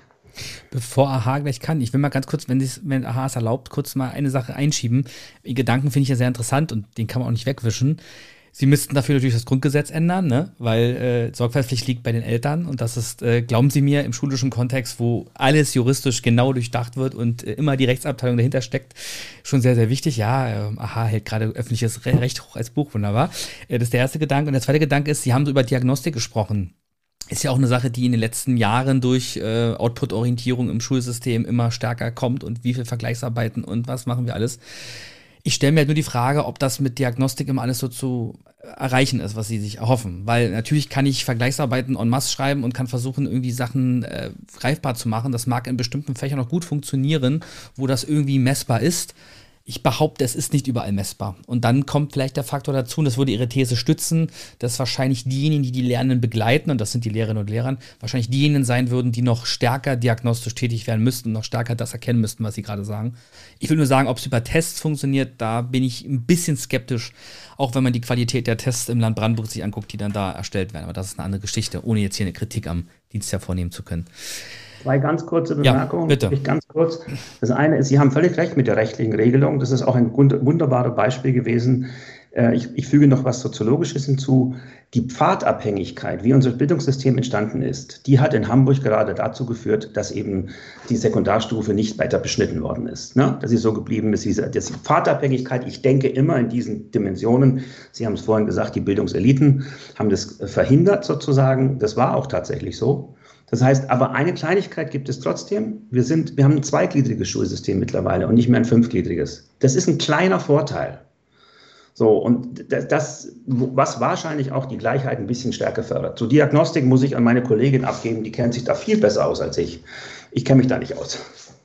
Bevor Aha gleich kann, ich will mal ganz kurz, wenn, dies, wenn Aha es erlaubt, kurz mal eine Sache einschieben. Die Gedanken finde ich ja sehr interessant und den kann man auch nicht wegwischen. Sie müssten dafür natürlich das Grundgesetz ändern, ne? Weil äh, Sorgfaltspflicht liegt bei den Eltern und das ist, äh, glauben Sie mir, im schulischen Kontext, wo alles juristisch genau durchdacht wird und äh, immer die Rechtsabteilung dahinter steckt, schon sehr, sehr wichtig. Ja, äh, Aha hält gerade öffentliches Re- Recht hoch als Buch, wunderbar. Äh, das ist der erste Gedanke. Und der zweite Gedanke ist, Sie haben so über Diagnostik gesprochen. Ist ja auch eine Sache, die in den letzten Jahren durch äh, Output-Orientierung im Schulsystem immer stärker kommt und wie viel Vergleichsarbeiten und was machen wir alles. Ich stelle mir halt nur die Frage, ob das mit Diagnostik immer alles so zu erreichen ist, was sie sich erhoffen. Weil natürlich kann ich Vergleichsarbeiten en masse schreiben und kann versuchen, irgendwie Sachen äh, greifbar zu machen. Das mag in bestimmten Fächern noch gut funktionieren, wo das irgendwie messbar ist. Ich behaupte, es ist nicht überall messbar. Und dann kommt vielleicht der Faktor dazu, und das würde Ihre These stützen, dass wahrscheinlich diejenigen, die die Lernenden begleiten, und das sind die Lehrerinnen und Lehrer, wahrscheinlich diejenigen sein würden, die noch stärker diagnostisch tätig werden müssten, noch stärker das erkennen müssten, was Sie gerade sagen. Ich will nur sagen, ob es über Tests funktioniert, da bin ich ein bisschen skeptisch, auch wenn man die Qualität der Tests im Land Brandenburg sich anguckt, die dann da erstellt werden. Aber das ist eine andere Geschichte, ohne jetzt hier eine Kritik am Dienst hervornehmen zu können. Zwei ganz kurze Bemerkungen. Ja, bitte. Ganz kurz. Das eine ist, Sie haben völlig recht mit der rechtlichen Regelung. Das ist auch ein wunderbares Beispiel gewesen. Ich, ich füge noch was Soziologisches hinzu. Die Pfadabhängigkeit, wie unser Bildungssystem entstanden ist, die hat in Hamburg gerade dazu geführt, dass eben die Sekundarstufe nicht weiter beschnitten worden ist. Ne? Dass sie so geblieben ist. Diese, die Pfadabhängigkeit, ich denke immer in diesen Dimensionen. Sie haben es vorhin gesagt, die Bildungseliten haben das verhindert sozusagen. Das war auch tatsächlich so. Das heißt, aber eine Kleinigkeit gibt es trotzdem. Wir sind, wir haben ein zweigliedriges Schulsystem mittlerweile und nicht mehr ein fünfgliedriges. Das ist ein kleiner Vorteil. So, und das, das, was wahrscheinlich auch die Gleichheit ein bisschen stärker fördert. Zur Diagnostik muss ich an meine Kollegin abgeben, die kennt sich da viel besser aus als ich. Ich kenne mich da nicht aus.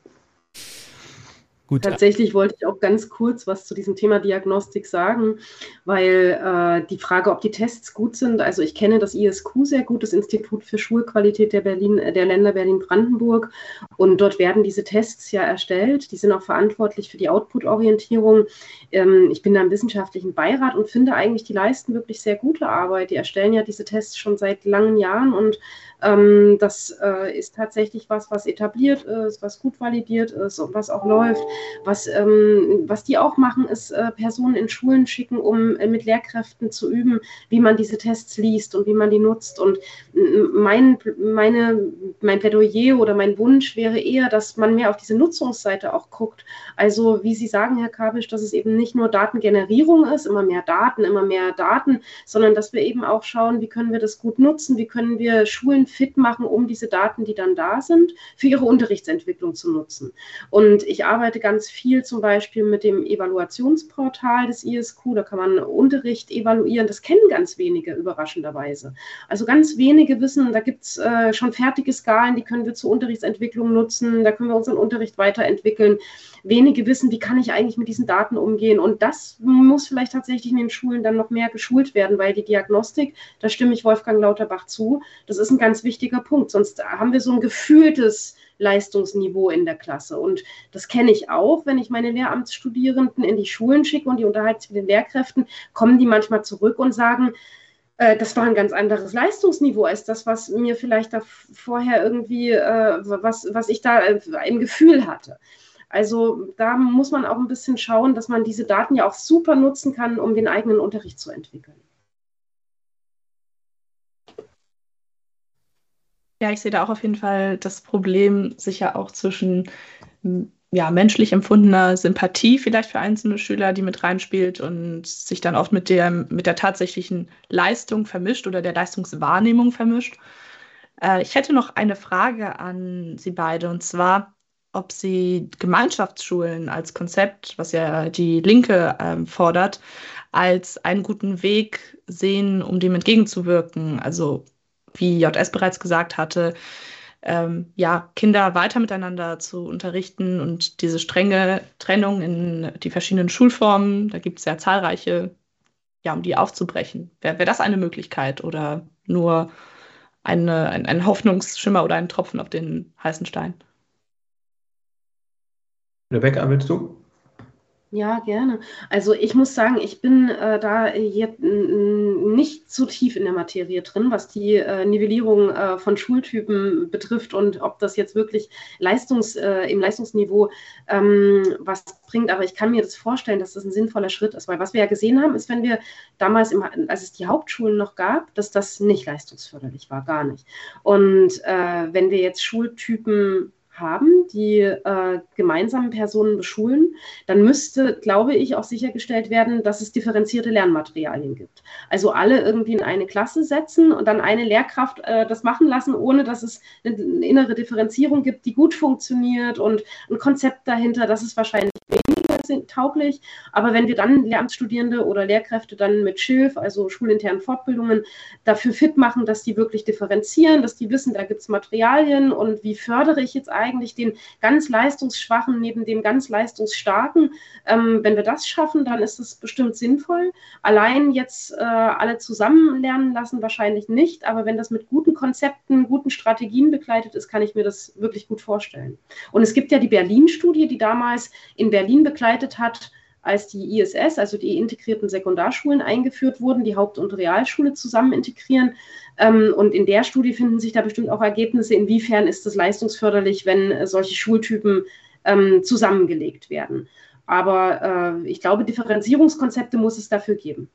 Gut. Tatsächlich wollte ich auch ganz kurz was zu diesem Thema Diagnostik sagen, weil äh, die Frage, ob die Tests gut sind, also ich kenne das I S Q sehr gut, das Institut für Schulqualität der, Berlin, der Länder Berlin-Brandenburg, und dort werden diese Tests ja erstellt, die sind auch verantwortlich für die Output-Orientierung. Ähm, ich bin da im wissenschaftlichen Beirat und finde eigentlich, die leisten wirklich sehr gute Arbeit, die erstellen ja diese Tests schon seit langen Jahren und ähm, das äh, ist tatsächlich was, was etabliert ist, was gut validiert ist und was auch läuft. Was, ähm, was die auch machen, ist äh, Personen in Schulen schicken, um äh, mit Lehrkräften zu üben, wie man diese Tests liest und wie man die nutzt. Und mein, meine, mein Plädoyer oder mein Wunsch wäre eher, dass man mehr auf diese Nutzungsseite auch guckt. Also wie Sie sagen, Herr Kabisch, dass es eben nicht nur Datengenerierung ist, immer mehr Daten, immer mehr Daten, sondern dass wir eben auch schauen, wie können wir das gut nutzen, wie können wir Schulen fit machen, um diese Daten, die dann da sind, für ihre Unterrichtsentwicklung zu nutzen. Und ich arbeite ganz viel zum Beispiel mit dem Evaluationsportal des I S Q. Da kann man Unterricht evaluieren. Das kennen ganz wenige, überraschenderweise. Also ganz wenige wissen, da gibt es äh, schon fertige Skalen, die können wir zur Unterrichtsentwicklung nutzen. Da können wir unseren Unterricht weiterentwickeln. Wenige wissen, wie kann ich eigentlich mit diesen Daten umgehen. Und das muss vielleicht tatsächlich in den Schulen dann noch mehr geschult werden, weil die Diagnostik, da stimme ich Wolfgang Lauterbach zu, das ist ein ganz wichtiger Punkt. Sonst haben wir so ein gefühltes Leistungsniveau in der Klasse. Und das kenne ich auch, wenn ich meine Lehramtsstudierenden in die Schulen schicke und die unterhalte sich mit den Lehrkräften, kommen die manchmal zurück und sagen, äh, das war ein ganz anderes Leistungsniveau als das, was mir vielleicht da vorher irgendwie, äh, was, was ich da äh, im Gefühl hatte. Also da muss man auch ein bisschen schauen, dass man diese Daten ja auch super nutzen kann, um den eigenen Unterricht zu entwickeln. Ja, ich sehe da auch auf jeden Fall das Problem sicher auch zwischen ja, menschlich empfundener Sympathie vielleicht für einzelne Schüler, die mit reinspielt und sich dann oft mit der, mit der tatsächlichen Leistung vermischt oder der Leistungswahrnehmung vermischt. Äh, ich hätte noch eine Frage an Sie beide, und zwar, ob Sie Gemeinschaftsschulen als Konzept, was ja die Linke ähm, fordert, als einen guten Weg sehen, um dem entgegenzuwirken. Also wie J S bereits gesagt hatte, ähm, ja, Kinder weiter miteinander zu unterrichten und diese strenge Trennung in die verschiedenen Schulformen, da gibt es ja zahlreiche, ja, um die aufzubrechen. Wäre wär das eine Möglichkeit oder nur eine, ein, ein Hoffnungsschimmer oder ein Tropfen auf den heißen Stein? Rebecca, willst du? Ja, gerne. Also ich muss sagen, ich bin äh, da jetzt nicht so tief in der Materie drin, was die äh, Nivellierung äh, von Schultypen betrifft und ob das jetzt wirklich Leistungs, äh, im Leistungsniveau ähm, was bringt. Aber ich kann mir das vorstellen, dass das ein sinnvoller Schritt ist. Weil was wir ja gesehen haben, ist, wenn wir damals, im, als es die Hauptschulen noch gab, dass das nicht leistungsförderlich war, gar nicht. Und äh, wenn wir jetzt Schultypen haben, die äh, gemeinsamen Personen beschulen, dann müsste, glaube ich, auch sichergestellt werden, dass es differenzierte Lernmaterialien gibt. Also alle irgendwie in eine Klasse setzen und dann eine Lehrkraft äh, das machen lassen, ohne dass es eine, eine innere Differenzierung gibt, die gut funktioniert und ein Konzept dahinter, das ist wahrscheinlich weniger tauglich. Aber wenn wir dann Lehramtsstudierende oder Lehrkräfte dann mit Schilf, also schulinternen Fortbildungen, dafür fit machen, dass die wirklich differenzieren, dass die wissen, da gibt es Materialien und wie fördere ich jetzt eigentlich den ganz leistungsschwachen neben dem ganz leistungsstarken. Ähm, wenn wir das schaffen, dann ist das bestimmt sinnvoll. Allein jetzt äh, alle zusammen lernen lassen, wahrscheinlich nicht. Aber wenn das mit guten Konzepten, guten Strategien begleitet ist, kann ich mir das wirklich gut vorstellen. Und es gibt ja die Berlin-Studie, die damals in Berlin begleitet hat, als die I S S, also die integrierten Sekundarschulen, eingeführt wurden, die Haupt- und Realschule zusammen integrieren. Ähm, und in der Studie finden sich da bestimmt auch Ergebnisse, inwiefern ist es leistungsförderlich, wenn äh, solche Schultypen ähm, zusammengelegt werden. Aber äh, ich glaube, Differenzierungskonzepte muss es dafür geben.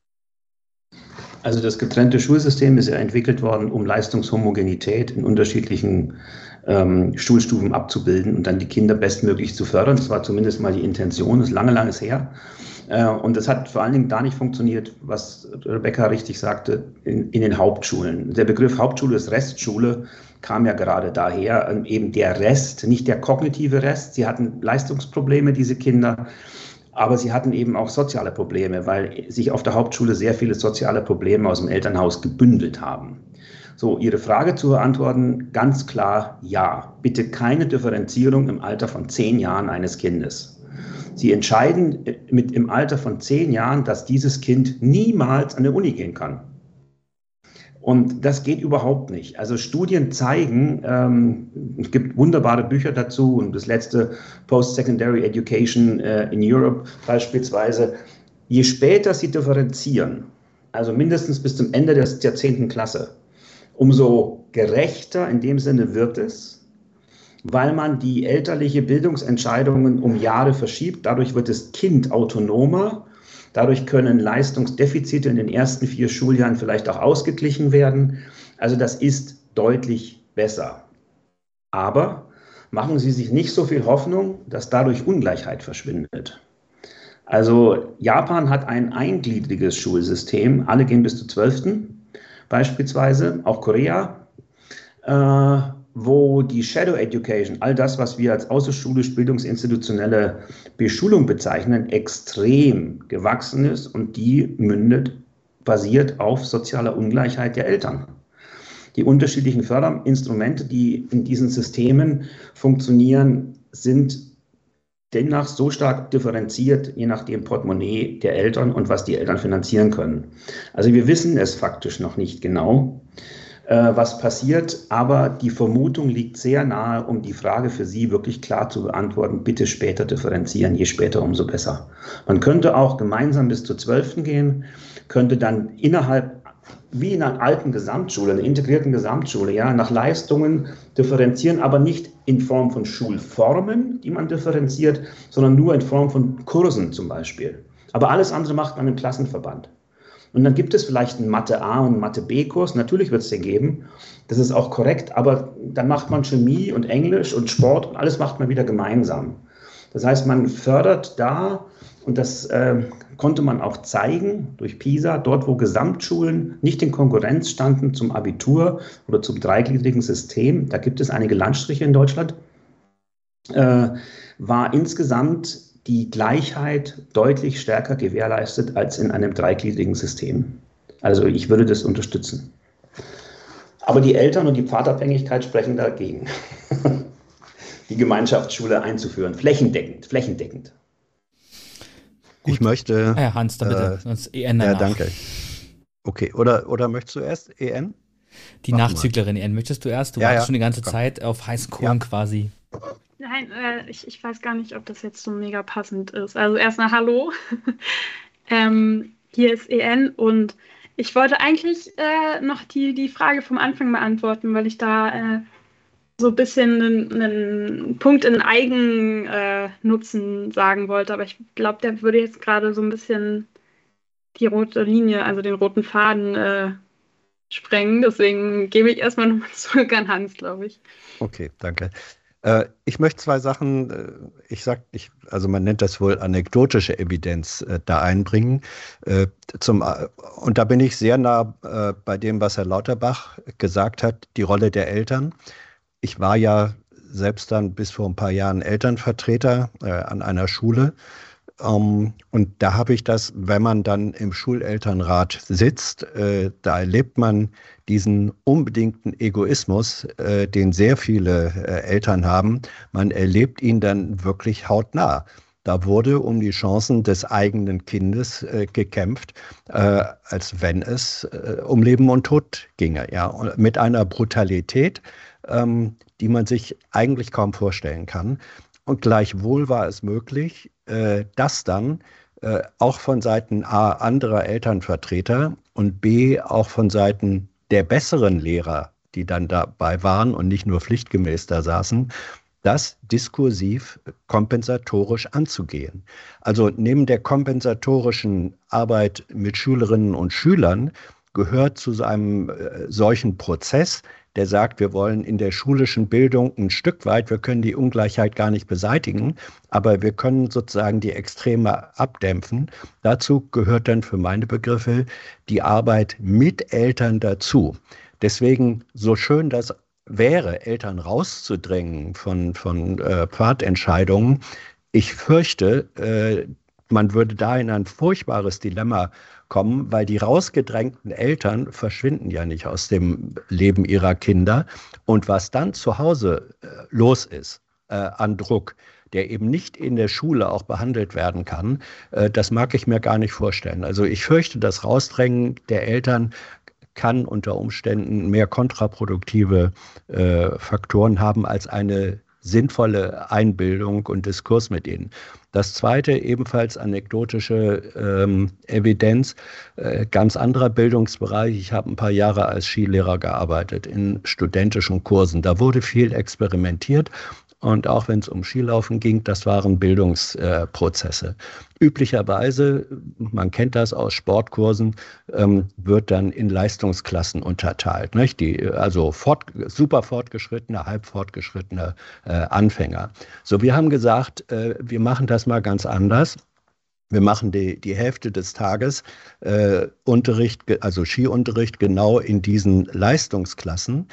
Also das getrennte Schulsystem ist ja entwickelt worden, um Leistungshomogenität in unterschiedlichen ähm, Schulstufen abzubilden und dann die Kinder bestmöglich zu fördern. Das war zumindest mal die Intention, das ist lange, lange her. Äh, und das hat vor allen Dingen da nicht funktioniert, was Rebecca richtig sagte, in, in den Hauptschulen. Der Begriff Hauptschule ist Restschule, kam ja gerade daher, ähm, eben der Rest, nicht der kognitive Rest. Sie hatten Leistungsprobleme, diese Kinder. Aber sie hatten eben auch soziale Probleme, weil sich auf der Hauptschule sehr viele soziale Probleme aus dem Elternhaus gebündelt haben. So, Ihre Frage zu beantworten, ganz klar ja. Bitte keine Differenzierung im Alter von zehn Jahren eines Kindes. Sie entscheiden mit im Alter von zehn Jahren, dass dieses Kind niemals an die Uni gehen kann. Und das geht überhaupt nicht. Also Studien zeigen, ähm, es gibt wunderbare Bücher dazu und das letzte Post-Secondary Education äh, in Europe beispielsweise. Je später sie differenzieren, also mindestens bis zum Ende der, der zehnten Klasse, umso gerechter in dem Sinne wird es, weil man die elterliche Bildungsentscheidungen um Jahre verschiebt. Dadurch wird das Kind autonomer. Dadurch können Leistungsdefizite in den ersten vier Schuljahren vielleicht auch ausgeglichen werden. Also das ist deutlich besser. Aber machen Sie sich nicht so viel Hoffnung, dass dadurch Ungleichheit verschwindet. Also Japan hat ein eingliedriges Schulsystem. Alle gehen bis zur zwölften beispielsweise, auch Korea. wo die Shadow Education, all das, was wir als außerschulisch bildungsinstitutionelle Beschulung bezeichnen, extrem gewachsen ist und die mündet, basiert auf sozialer Ungleichheit der Eltern. Die unterschiedlichen Förderinstrumente, die in diesen Systemen funktionieren, sind demnach so stark differenziert, je nach dem Portemonnaie der Eltern und was die Eltern finanzieren können. Also wir wissen es faktisch noch nicht genau, was passiert, aber die Vermutung liegt sehr nahe, um die Frage für Sie wirklich klar zu beantworten, bitte später differenzieren, je später, umso besser. Man könnte auch gemeinsam bis zur zwölften gehen, könnte dann innerhalb, wie in einer alten Gesamtschule, einer integrierten Gesamtschule, ja, nach Leistungen differenzieren, aber nicht in Form von Schulformen, die man differenziert, sondern nur in Form von Kursen zum Beispiel. Aber alles andere macht man im Klassenverband. Und dann gibt es vielleicht einen Mathe A und einen Mathe B-Kurs, natürlich wird es den geben, das ist auch korrekt, aber dann macht man Chemie und Englisch und Sport und alles macht man wieder gemeinsam. Das heißt, man fördert da, und das äh, konnte man auch zeigen durch PISA, dort wo Gesamtschulen nicht in Konkurrenz standen zum Abitur oder zum dreigliedrigen System, da gibt es einige Landstriche in Deutschland, äh, war insgesamt die Gleichheit deutlich stärker gewährleistet als in einem dreigliedrigen System. Also ich würde das unterstützen. Aber die Eltern und die Pfadabhängigkeit sprechen dagegen, die Gemeinschaftsschule einzuführen, flächendeckend, flächendeckend. Gut. Ich möchte... Herr Hans, da bitte, äh, sonst E N danach. Ja, danke. Okay, oder, oder möchtest du erst E N? Die Mach Nachzüglerin E N, möchtest du erst? Du ja, warst ja. schon die ganze Komm. Zeit auf heißen Kohlen ja. quasi. Nein, äh, ich, ich weiß gar nicht, ob das jetzt so mega passend ist. Also erstmal Hallo. ähm, hier ist E N und ich wollte eigentlich äh, noch die, die Frage vom Anfang beantworten, weil ich da äh, so ein bisschen einen, einen Punkt in Eigennutzen äh, sagen wollte. Aber ich glaube, der würde jetzt gerade so ein bisschen die rote Linie, also den roten Faden äh, sprengen. Deswegen gebe ich erstmal nochmal zurück an Hans, glaube ich. Okay, danke. Ich möchte zwei Sachen, ich sag, ich, also man nennt das wohl anekdotische Evidenz äh, da einbringen. Äh, zum, und da bin ich sehr nah äh, bei dem, was Herr Lauterbach gesagt hat, die Rolle der Eltern. Ich war ja selbst dann bis vor ein paar Jahren Elternvertreter äh, an einer Schule. Um, und da habe ich das, wenn man dann im Schulelternrat sitzt, äh, da erlebt man diesen unbedingten Egoismus, äh, den sehr viele äh, Eltern haben. Man erlebt ihn dann wirklich hautnah. Da wurde um die Chancen des eigenen Kindes äh, gekämpft, äh, als wenn es äh, um Leben und Tod ginge. Ja? Und mit einer Brutalität, ähm, die man sich eigentlich kaum vorstellen kann. Und gleichwohl war es möglich, äh, dass dann äh, auch von Seiten A anderer Elternvertreter und B auch von Seiten der besseren Lehrer, die dann dabei waren und nicht nur pflichtgemäß da saßen, das diskursiv kompensatorisch anzugehen. Also neben der kompensatorischen Arbeit mit Schülerinnen und Schülern gehört zu einem äh, solchen Prozess, der sagt, wir wollen in der schulischen Bildung ein Stück weit, wir können die Ungleichheit gar nicht beseitigen, aber wir können sozusagen die Extreme abdämpfen. Dazu gehört dann für meine Begriffe die Arbeit mit Eltern dazu. Deswegen, so schön das wäre, Eltern rauszudrängen von, von äh, Pfadentscheidungen, ich fürchte, äh, man würde da in ein furchtbares Dilemma kommen, weil die rausgedrängten Eltern verschwinden ja nicht aus dem Leben ihrer Kinder. Und was dann zu Hause äh, los ist äh, an Druck, der eben nicht in der Schule auch behandelt werden kann, äh, das mag ich mir gar nicht vorstellen. Also ich fürchte, das Rausdrängen der Eltern kann unter Umständen mehr kontraproduktive äh, Faktoren haben als eine sinnvolle Einbildung und Diskurs mit ihnen. Das zweite, ebenfalls anekdotische ähm, Evidenz, äh, ganz anderer Bildungsbereich. Ich habe ein paar Jahre als Skilehrer gearbeitet in studentischen Kursen. Da wurde viel experimentiert. Und auch wenn es um Skilaufen ging, das waren Bildungsprozesse. Äh, Üblicherweise, man kennt das aus Sportkursen, ähm, wird dann in Leistungsklassen unterteilt. Nicht? Die, also fort, super fortgeschrittene, halb fortgeschrittene äh, Anfänger. So, wir haben gesagt, äh, wir machen das mal ganz anders. Wir machen die, die Hälfte des Tages äh, Unterricht, also Skiunterricht genau in diesen Leistungsklassen.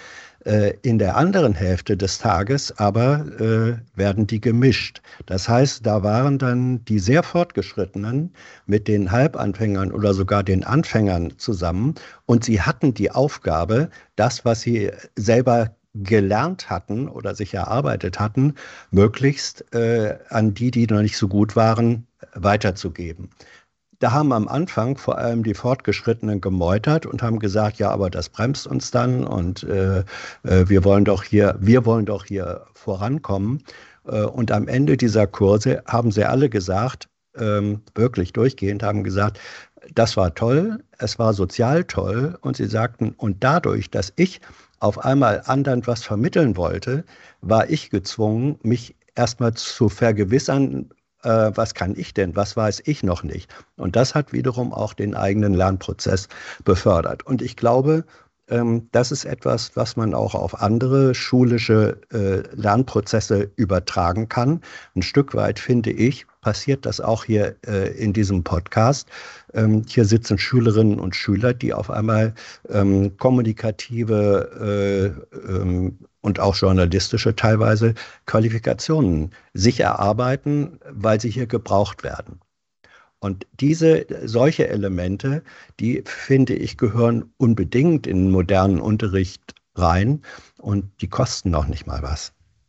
Äh, in der anderen Hälfte des Tages aber äh, werden die gemischt. Das heißt, da waren dann die sehr Fortgeschrittenen mit den Halbanfängern oder sogar den Anfängern zusammen und sie hatten die Aufgabe, das, was sie selber gelernt hatten oder sich erarbeitet hatten, möglichst äh, an die, die noch nicht so gut waren, weiterzugeben. Da haben am Anfang vor allem die Fortgeschrittenen gemeutert und haben gesagt, ja, aber das bremst uns dann und äh, äh, wir wollen doch hier, wir wollen doch hier vorankommen. Äh, und am Ende dieser Kurse haben sie alle gesagt, ähm, wirklich durchgehend, haben gesagt, das war toll, es war sozial toll. Und sie sagten, und dadurch, dass ich auf einmal anderen was vermitteln wollte, war ich gezwungen, mich erstmal zu vergewissern, was kann ich denn, was weiß ich noch nicht. Und das hat wiederum auch den eigenen Lernprozess befördert. Und ich glaube, das ist etwas, was man auch auf andere schulische Lernprozesse übertragen kann. Ein Stück weit, finde ich, passiert das auch hier in diesem Podcast. Hier sitzen Schülerinnen und Schüler, die auf einmal kommunikative und auch journalistische teilweise Qualifikationen sich erarbeiten, weil sie hier gebraucht werden. Und diese, solche Elemente, die, finde ich, gehören unbedingt in den modernen Unterricht rein und die kosten noch nicht mal was.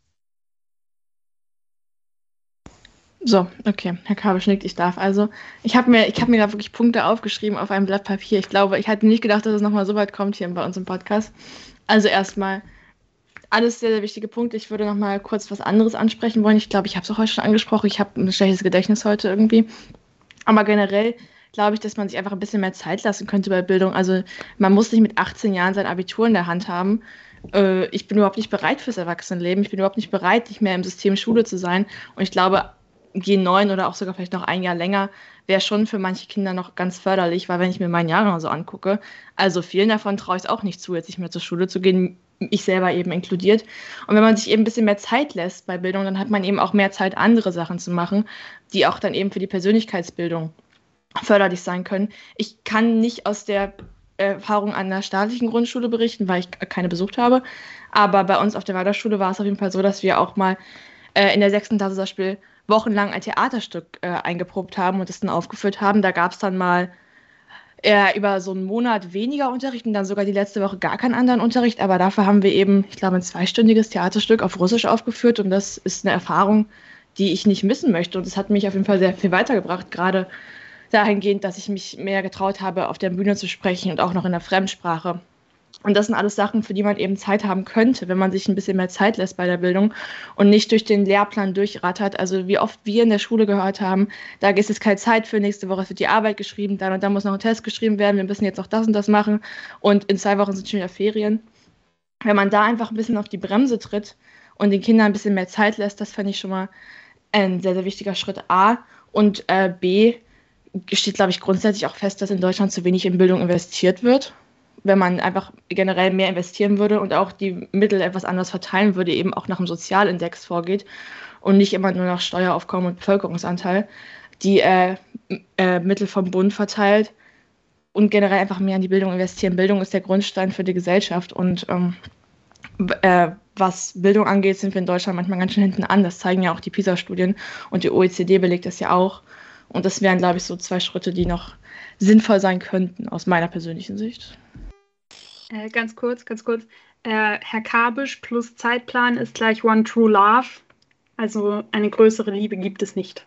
So, okay, Herr Kabisch nickt, ich darf. Also, ich habe mir, ich habe mir da wirklich Punkte aufgeschrieben auf einem Blatt Papier. Ich glaube, ich hatte nicht gedacht, dass es nochmal so weit kommt hier bei uns im Podcast. Also erstmal, alles sehr, sehr wichtige Punkte. Ich würde noch mal kurz was anderes ansprechen wollen. Ich glaube, ich habe es auch heute schon angesprochen. Ich habe ein schlechtes Gedächtnis heute irgendwie. Aber generell glaube ich, dass man sich einfach ein bisschen mehr Zeit lassen könnte bei Bildung. Also man muss nicht mit achtzehn Jahren sein Abitur in der Hand haben. Äh, ich bin überhaupt nicht bereit fürs Erwachsenenleben. Ich bin überhaupt nicht bereit, nicht mehr im System Schule zu sein. Und ich glaube, G neun oder auch sogar vielleicht noch ein Jahr länger wäre schon für manche Kinder noch ganz förderlich, weil wenn ich mir meinen Jahrgang so angucke, also vielen davon traue ich es auch nicht zu, jetzt nicht mehr zur Schule zu gehen, ich selber eben inkludiert. Und wenn man sich eben ein bisschen mehr Zeit lässt bei Bildung, dann hat man eben auch mehr Zeit, andere Sachen zu machen, die auch dann eben für die Persönlichkeitsbildung förderlich sein können. Ich kann nicht aus der Erfahrung an der staatlichen Grundschule berichten, weil ich keine besucht habe, aber bei uns auf der Waldorfschule war es auf jeden Fall so, dass wir auch mal äh, in der sechsten Klasse zum Beispiel wochenlang ein Theaterstück äh, eingeprobt haben und das dann aufgeführt haben. Da gab es dann mal äh, über so einen Monat weniger Unterricht und dann sogar die letzte Woche gar keinen anderen Unterricht. Aber dafür haben wir eben, ich glaube, ein zweistündiges Theaterstück auf Russisch aufgeführt und das ist eine Erfahrung, die ich nicht missen möchte. Und das hat mich auf jeden Fall sehr viel weitergebracht, gerade dahingehend, dass ich mich mehr getraut habe, auf der Bühne zu sprechen und auch noch in der Fremdsprache. Und das sind alles Sachen, für die man eben Zeit haben könnte, wenn man sich ein bisschen mehr Zeit lässt bei der Bildung und nicht durch den Lehrplan durchrattert. Also wie oft wir in der Schule gehört haben, da ist jetzt keine Zeit für, nächste Woche wird die Arbeit geschrieben, dann und dann muss noch ein Test geschrieben werden, wir müssen jetzt noch das und das machen und in zwei Wochen sind schon wieder Ferien. Wenn man da einfach ein bisschen auf die Bremse tritt und den Kindern ein bisschen mehr Zeit lässt, das fände ich schon mal ein sehr, sehr wichtiger Schritt A. Und äh, B, steht, glaube ich, grundsätzlich auch fest, dass in Deutschland zu wenig in Bildung investiert wird. Wenn man einfach generell mehr investieren würde und auch die Mittel etwas anders verteilen würde, eben auch nach dem Sozialindex vorgeht und nicht immer nur nach Steueraufkommen und Bevölkerungsanteil, die äh, äh, Mittel vom Bund verteilt und generell einfach mehr in die Bildung investieren. Bildung ist der Grundstein für die Gesellschaft und ähm, äh, was Bildung angeht, sind wir in Deutschland manchmal ganz schön hinten an. Das zeigen ja auch die PISA-Studien und die O E C D belegt das ja auch. Und das wären, glaube ich, so zwei Schritte, die noch sinnvoll sein könnten, aus meiner persönlichen Sicht. Äh, ganz kurz, ganz kurz. Äh, Herr Kabisch plus Zeitplan ist gleich One True Love. Also eine größere Liebe gibt es nicht.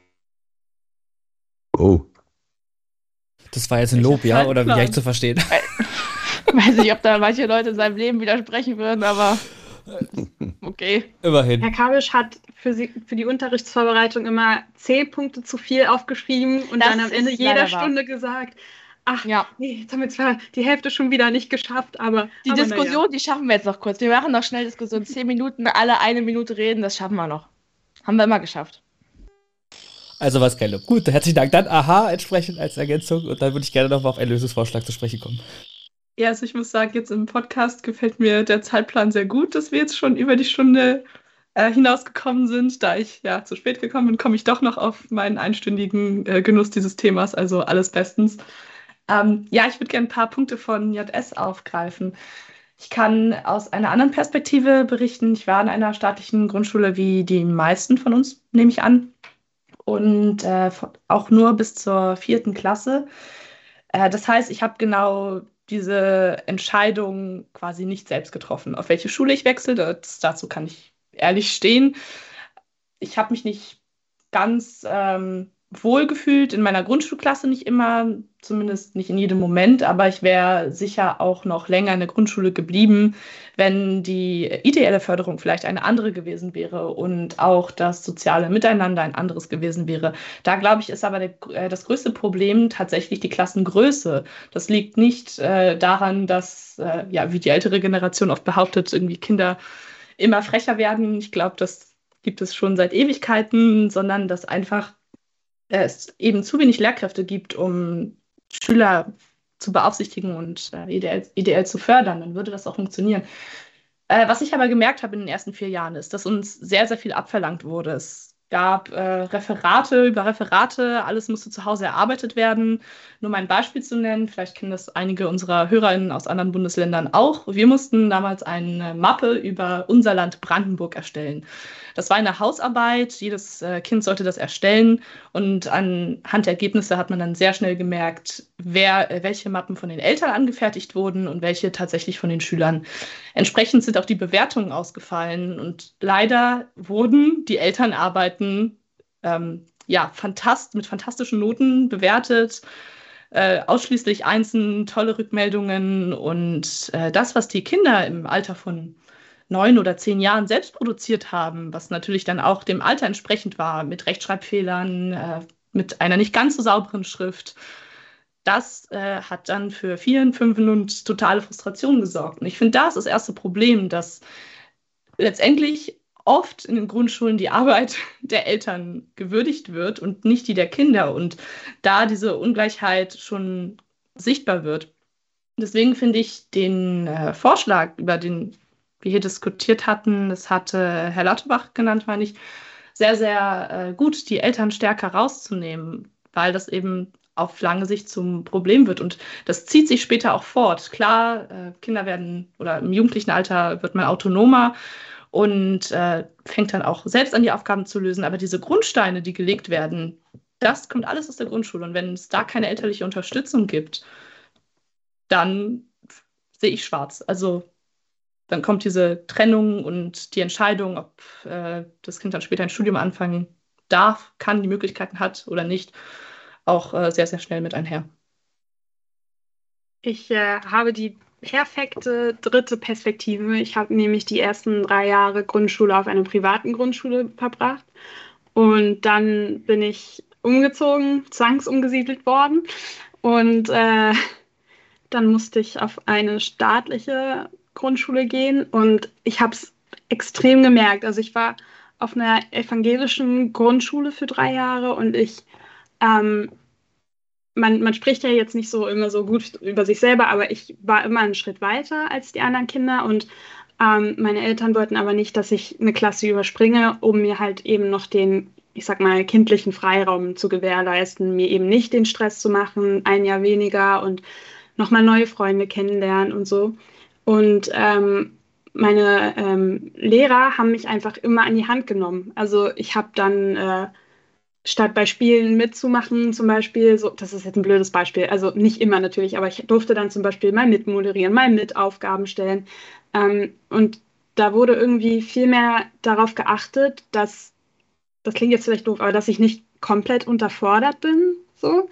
Oh. Das war jetzt ein Lob, ja? Oder wie habe ich zu verstehen? Ich weiß nicht, ob da manche Leute in seinem Leben widersprechen würden, aber okay. Immerhin. Herr Kabisch hat für, sie, für die Unterrichtsvorbereitung immer zehn Punkte zu viel aufgeschrieben und Das dann am Ende ist jeder leider Stunde gesagt, ach, Ja. nee, jetzt haben wir zwar die Hälfte schon wieder nicht geschafft, aber Die aber Diskussion, naja. die schaffen wir jetzt noch kurz. Wir machen noch schnell Diskussion. Zehn Minuten, alle eine Minute reden, das schaffen wir noch. Haben wir immer geschafft. Also was kein Lob. Gut, herzlichen Dank. Dann aha, entsprechend als Ergänzung. Und dann würde ich gerne noch mal auf einen Lösungsvorschlag zu sprechen kommen. Ja, also ich muss sagen, jetzt im Podcast gefällt mir der Zeitplan sehr gut, dass wir jetzt schon über die Stunde äh, hinausgekommen sind. Da ich ja zu spät gekommen bin, komme ich doch noch auf meinen einstündigen äh, Genuss dieses Themas. Also alles bestens. Ähm, ja, ich würde gerne ein paar Punkte von J S aufgreifen. Ich kann aus einer anderen Perspektive berichten. Ich war in einer staatlichen Grundschule wie die meisten von uns, nehme ich an. Und äh, auch nur bis zur vierten Klasse. Äh, das heißt, ich habe genau diese Entscheidung quasi nicht selbst getroffen, auf welche Schule ich wechsle. Das, dazu kann ich ehrlich stehen. Ich habe mich nicht ganz ähm, wohl gefühlt in meiner Grundschulklasse, nicht immer, zumindest nicht in jedem Moment, aber ich wäre sicher auch noch länger in der Grundschule geblieben, wenn die ideelle Förderung vielleicht eine andere gewesen wäre und auch das soziale Miteinander ein anderes gewesen wäre. Da, glaube ich, ist aber der, äh, das größte Problem tatsächlich die Klassengröße. Das liegt nicht äh, daran, dass, äh, ja, wie die ältere Generation oft behauptet, irgendwie Kinder immer frecher werden. Ich glaube, das gibt es schon seit Ewigkeiten, sondern dass einfach es eben zu wenig Lehrkräfte gibt, um Schüler zu beaufsichtigen und äh, ideell, ideell zu fördern, dann würde das auch funktionieren. Äh, was ich aber gemerkt habe in den ersten vier Jahren ist, dass uns sehr, sehr viel abverlangt wurde. Es gab äh, Referate über Referate, alles musste zu Hause erarbeitet werden. Nur mal ein Beispiel zu nennen, vielleicht kennen das einige unserer HörerInnen aus anderen Bundesländern auch. Wir mussten damals eine Mappe über unser Land Brandenburg erstellen. Das war eine Hausarbeit, jedes äh, Kind sollte das erstellen und anhand der Ergebnisse hat man dann sehr schnell gemerkt, wer, äh, welche Mappen von den Eltern angefertigt wurden und welche tatsächlich von den Schülern. Entsprechend sind auch die Bewertungen ausgefallen und leider wurden die Elternarbeiten ähm, ja, fantast mit fantastischen Noten bewertet, äh, ausschließlich Einsen, tolle Rückmeldungen und äh, das, was die Kinder im Alter von neun oder zehn Jahren selbst produziert haben, was natürlich dann auch dem Alter entsprechend war, mit Rechtschreibfehlern, äh, mit einer nicht ganz so sauberen Schrift. Das äh, hat dann für Vieren, Fünfen und totale Frustration gesorgt. Und ich finde, das ist das erste Problem, dass letztendlich oft in den Grundschulen die Arbeit der Eltern gewürdigt wird und nicht die der Kinder. Und da diese Ungleichheit schon sichtbar wird. Deswegen finde ich den äh, Vorschlag, über den wir hier diskutiert hatten, das hatte Herr Lauterbach genannt, meine ich, sehr, sehr äh, gut, die Eltern stärker rauszunehmen, weil das eben auf lange Sicht zum Problem wird. Und das zieht sich später auch fort. Klar, äh, Kinder werden, oder im jugendlichen Alter wird man autonomer und äh, fängt dann auch selbst an, die Aufgaben zu lösen. Aber diese Grundsteine, die gelegt werden, das kommt alles aus der Grundschule. Und wenn es da keine elterliche Unterstützung gibt, dann sehe ich schwarz. Also dann kommt diese Trennung und die Entscheidung, ob äh, das Kind dann später ein Studium anfangen darf, kann, die Möglichkeiten hat oder nicht, auch äh, sehr, sehr schnell mit einher. Ich äh, habe die perfekte dritte Perspektive. Ich habe nämlich die ersten drei Jahre Grundschule auf einer privaten Grundschule verbracht. Und dann bin ich umgezogen, zwangsumgesiedelt worden. Und äh, dann musste ich auf eine staatliche Grundschule gehen und ich habe es extrem gemerkt. Also ich war auf einer evangelischen Grundschule für drei Jahre und ich, ähm, man, man spricht ja jetzt nicht so immer so gut über sich selber, aber ich war immer einen Schritt weiter als die anderen Kinder und ähm, meine Eltern wollten aber nicht, dass ich eine Klasse überspringe, um mir halt eben noch den, ich sag mal, kindlichen Freiraum zu gewährleisten, mir eben nicht den Stress zu machen, ein Jahr weniger und nochmal neue Freunde kennenlernen und so. Und ähm, meine ähm, Lehrer haben mich einfach immer an die Hand genommen. Also ich habe dann, äh, statt bei Spielen mitzumachen, zum Beispiel, so, das ist jetzt ein blödes Beispiel, also nicht immer natürlich, aber ich durfte dann zum Beispiel mal mitmoderieren, mal mit Aufgaben stellen. Ähm, und da wurde irgendwie viel mehr darauf geachtet, dass, das klingt jetzt vielleicht doof, aber dass ich nicht komplett unterfordert bin. So.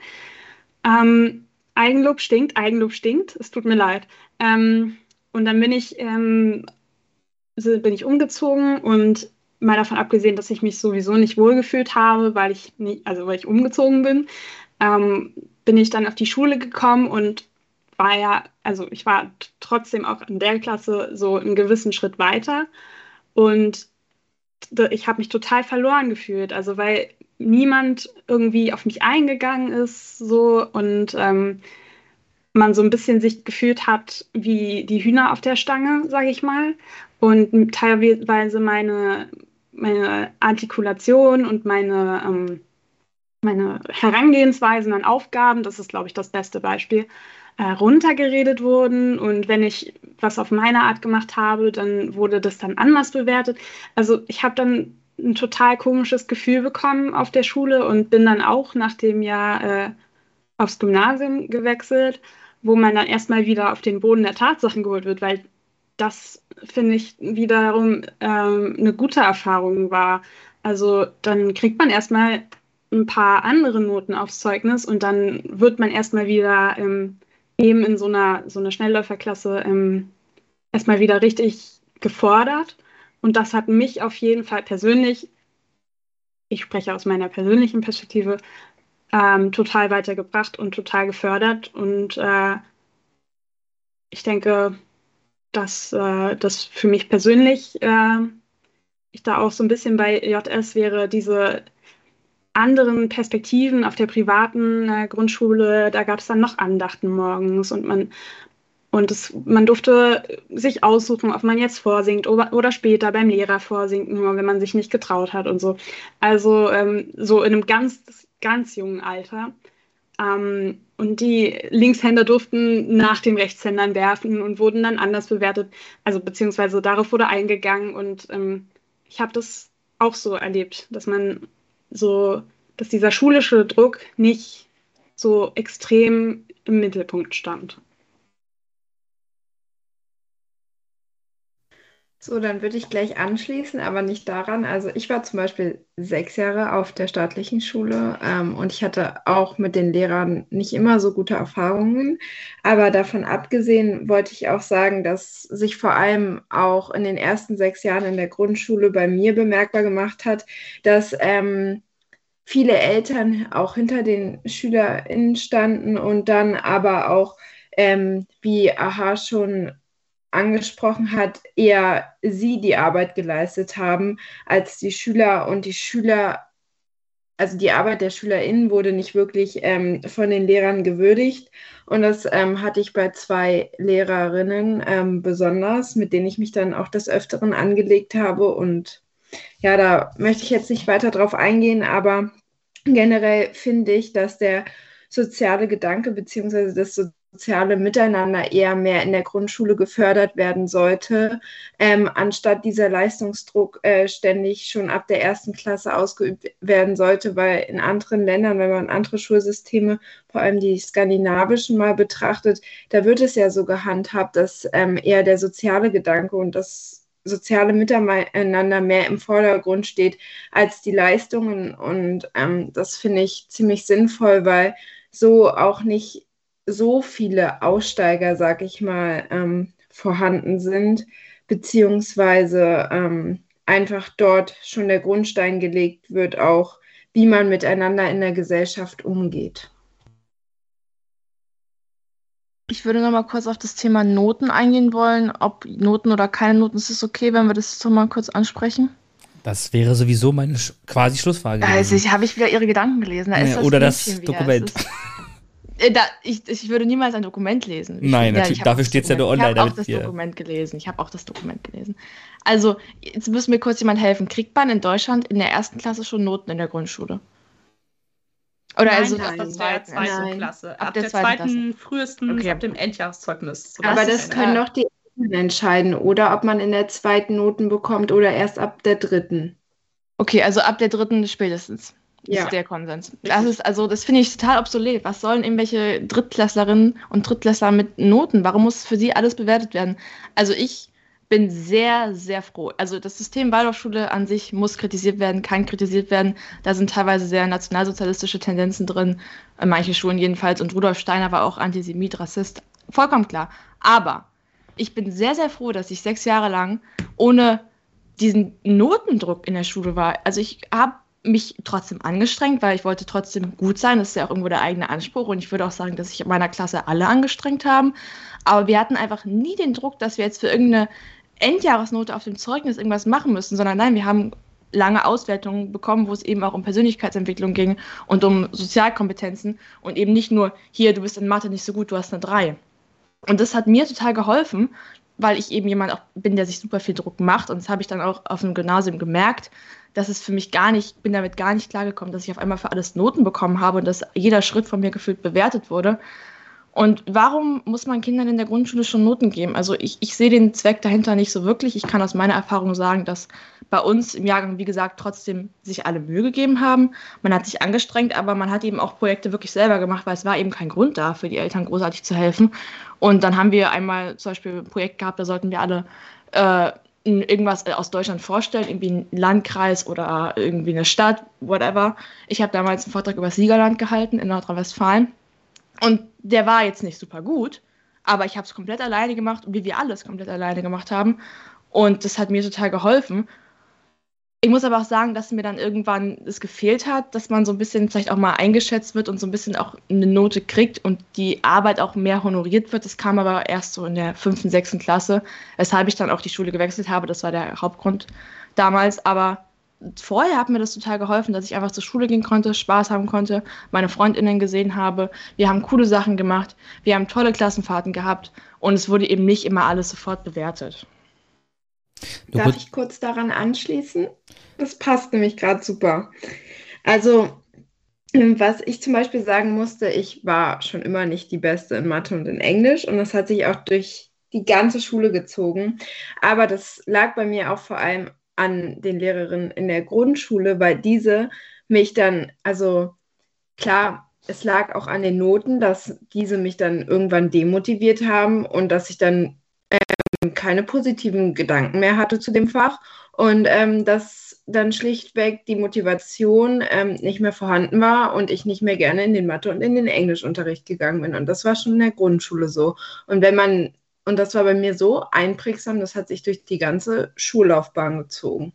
Ähm, Eigenlob stinkt, Eigenlob stinkt, es tut mir leid. Ähm, Und dann bin ich, ähm, bin ich umgezogen und mal davon abgesehen, dass ich mich sowieso nicht wohlgefühlt habe, weil ich nie, also weil ich umgezogen bin, ähm, bin ich dann auf die Schule gekommen und war ja, also ich war trotzdem auch in der Klasse so einen gewissen Schritt weiter und ich habe mich total verloren gefühlt, also weil niemand irgendwie auf mich eingegangen ist so und ähm, man so ein bisschen sich gefühlt hat wie die Hühner auf der Stange, sage ich mal. Und teilweise meine, meine Artikulation und meine, ähm, meine Herangehensweisen an Aufgaben, das ist, glaube ich, das beste Beispiel, äh, runtergeredet wurden. Und wenn ich was auf meine Art gemacht habe, dann wurde das dann anders bewertet. Also ich habe dann ein total komisches Gefühl bekommen auf der Schule und bin dann auch nach dem Jahr äh, aufs Gymnasium gewechselt, wo man dann erstmal wieder auf den Boden der Tatsachen geholt wird, weil das, finde ich, wiederum ähm, eine gute Erfahrung war. Also dann kriegt man erstmal ein paar andere Noten aufs Zeugnis und dann wird man erstmal wieder ähm, eben in so einer, so einer Schnellläuferklasse ähm, erstmal wieder richtig gefordert. Und das hat mich auf jeden Fall persönlich, ich spreche aus meiner persönlichen Perspektive, ähm, total weitergebracht und total gefördert. Und äh, ich denke, dass äh, das für mich persönlich, äh, ich da auch so ein bisschen bei J S wäre, diese anderen Perspektiven auf der privaten äh, Grundschule, da gab es dann noch Andachten morgens und man und es, man durfte sich aussuchen, ob man jetzt vorsingt oder, oder später beim Lehrer vorsingt, nur wenn man sich nicht getraut hat und so. Also ähm, so in einem ganz, ganz jungen Alter. Ähm, und die Linkshänder durften nach den Rechtshändern werfen und wurden dann anders bewertet. Also beziehungsweise darauf wurde eingegangen und ähm, ich habe das auch so erlebt, dass man so, dass dieser schulische Druck nicht so extrem im Mittelpunkt stand. So, dann würde ich gleich anschließen, aber nicht daran. Also ich war zum Beispiel sechs Jahre auf der staatlichen Schule ähm, und ich hatte auch mit den Lehrern nicht immer so gute Erfahrungen. Aber davon abgesehen wollte ich auch sagen, dass sich vor allem auch in den ersten sechs Jahren in der Grundschule bei mir bemerkbar gemacht hat, dass ähm, viele Eltern auch hinter den SchülerInnen standen und dann aber auch, ähm, wie Aha schon angesprochen hat, eher sie die Arbeit geleistet haben, als die Schüler und die Schüler, also die Arbeit der SchülerInnen wurde nicht wirklich ähm, von den Lehrern gewürdigt und das ähm, hatte ich bei zwei Lehrerinnen ähm, besonders, mit denen ich mich dann auch des Öfteren angelegt habe und ja, da möchte ich jetzt nicht weiter drauf eingehen, aber generell finde ich, dass der soziale Gedanke bzw. das soziale Miteinander eher mehr in der Grundschule gefördert werden sollte, ähm, anstatt dieser Leistungsdruck äh, ständig schon ab der ersten Klasse ausgeübt werden sollte, weil in anderen Ländern, wenn man andere Schulsysteme, vor allem die skandinavischen mal betrachtet, da wird es ja so gehandhabt, dass ähm, eher der soziale Gedanke und das soziale Miteinander mehr im Vordergrund steht als die Leistungen und ähm, das finde ich ziemlich sinnvoll, weil so auch nicht so viele Aussteiger, sag ich mal, ähm, vorhanden sind, beziehungsweise ähm, einfach dort schon der Grundstein gelegt wird, auch wie man miteinander in der Gesellschaft umgeht. Ich würde noch mal kurz auf das Thema Noten eingehen wollen. Ob Noten oder keine Noten, ist es okay, wenn wir das so mal kurz ansprechen? Das wäre sowieso meine Sch- quasi Schlussfrage. Also ich habe ich wieder Ihre Gedanken gelesen. Da ist Ja, das oder Mädchen das wieder. Dokument. Es ist, äh, da, ich, ich würde niemals ein Dokument lesen. Ich, Nein, ja, natürlich, ich habe dafür auch das steht es ja nur Dokument- online. Ich habe auch damit das wir- Dokument gelesen. Ich habe auch das Dokument gelesen. Also, jetzt muss mir kurz jemand helfen. Kriegt man in Deutschland in der ersten Klasse schon Noten in der Grundschule? Oder Nein, also ab der der zweiten, zweiten Nein. Klasse. Ab Ab der der zweiten zweiten frühestens, Okay. ab dem Endjahreszeugnis. Aber Das das ist können eine- doch die Eltern entscheiden, oder ob man in der zweiten Noten bekommt oder erst ab der dritten. Okay, also ab der dritten spätestens. Ja. Ist der Konsens. Das ist, also, das finde ich total obsolet. Was sollen irgendwelche Drittklässlerinnen und Drittklässler mit Noten? Warum muss für sie alles bewertet werden? Also ich bin sehr, sehr froh. Also das System Waldorfschule an sich muss kritisiert werden, kann kritisiert werden. Da sind teilweise sehr nationalsozialistische Tendenzen drin, in manchen Schulen jedenfalls. Und Rudolf Steiner war auch Antisemit, Rassist. Vollkommen klar. Aber ich bin sehr, sehr froh, dass ich sechs Jahre lang ohne diesen Notendruck in der Schule war. Also ich habe mich trotzdem angestrengt, weil ich wollte trotzdem gut sein. Das ist ja auch irgendwo der eigene Anspruch. Und ich würde auch sagen, dass sich in meiner Klasse alle angestrengt haben. Aber wir hatten einfach nie den Druck, dass wir jetzt für irgendeine Endjahresnote auf dem Zeugnis irgendwas machen müssen, sondern nein, wir haben lange Auswertungen bekommen, wo es eben auch um Persönlichkeitsentwicklung ging und um Sozialkompetenzen und eben nicht nur, hier, du bist in Mathe nicht so gut, du hast eine drei. Und das hat mir total geholfen, weil ich eben jemand auch bin, der sich super viel Druck macht. Und das habe ich dann auch auf dem Gymnasium gemerkt, dass es für mich gar nicht, ich bin damit gar nicht klargekommen, dass ich auf einmal für alles Noten bekommen habe und dass jeder Schritt von mir gefühlt bewertet wurde. Und warum muss man Kindern in der Grundschule schon Noten geben? Also ich, ich sehe den Zweck dahinter nicht so wirklich. Ich kann aus meiner Erfahrung sagen, dass bei uns im Jahrgang, wie gesagt, trotzdem sich alle Mühe gegeben haben. Man hat sich angestrengt, aber man hat eben auch Projekte wirklich selber gemacht, weil es war eben kein Grund da, für die Eltern großartig zu helfen. Und dann haben wir einmal zum Beispiel ein Projekt gehabt, da sollten wir alle äh, irgendwas aus Deutschland vorstellen, irgendwie ein Landkreis oder irgendwie eine Stadt, whatever. Ich habe damals einen Vortrag über das Siegerland gehalten in Nordrhein-Westfalen. Und der war jetzt nicht super gut, aber ich habe es komplett alleine gemacht, wie wir alles komplett alleine gemacht haben. Und das hat mir total geholfen. Ich muss aber auch sagen, dass mir dann irgendwann es gefehlt hat, dass man so ein bisschen vielleicht auch mal eingeschätzt wird und so ein bisschen auch eine Note kriegt und die Arbeit auch mehr honoriert wird. Das kam aber erst so in der fünften, sechsten Klasse, weshalb ich dann auch die Schule gewechselt habe. Das war der Hauptgrund damals. Aber vorher hat mir das total geholfen, dass ich einfach zur Schule gehen konnte, Spaß haben konnte, meine FreundInnen gesehen habe. Wir haben coole Sachen gemacht, wir haben tolle Klassenfahrten gehabt und es wurde eben nicht immer alles sofort bewertet. Darf ich kurz daran anschließen? Das passt nämlich gerade super. Also, was ich zum Beispiel sagen musste, ich war schon immer nicht die Beste in Mathe und in Englisch und das hat sich auch durch die ganze Schule gezogen. Aber das lag bei mir auch vor allem an den Lehrerinnen in der Grundschule, weil diese mich dann, also klar, es lag auch an den Noten, dass diese mich dann irgendwann demotiviert haben und dass ich dann ähm, keine positiven Gedanken mehr hatte zu dem Fach und ähm, dass dann schlichtweg die Motivation ähm, nicht mehr vorhanden war und ich nicht mehr gerne in den Mathe- und in den Englischunterricht gegangen bin. Und das war schon in der Grundschule so. Und wenn man Und das war bei mir so einprägsam, das hat sich durch die ganze Schullaufbahn gezogen.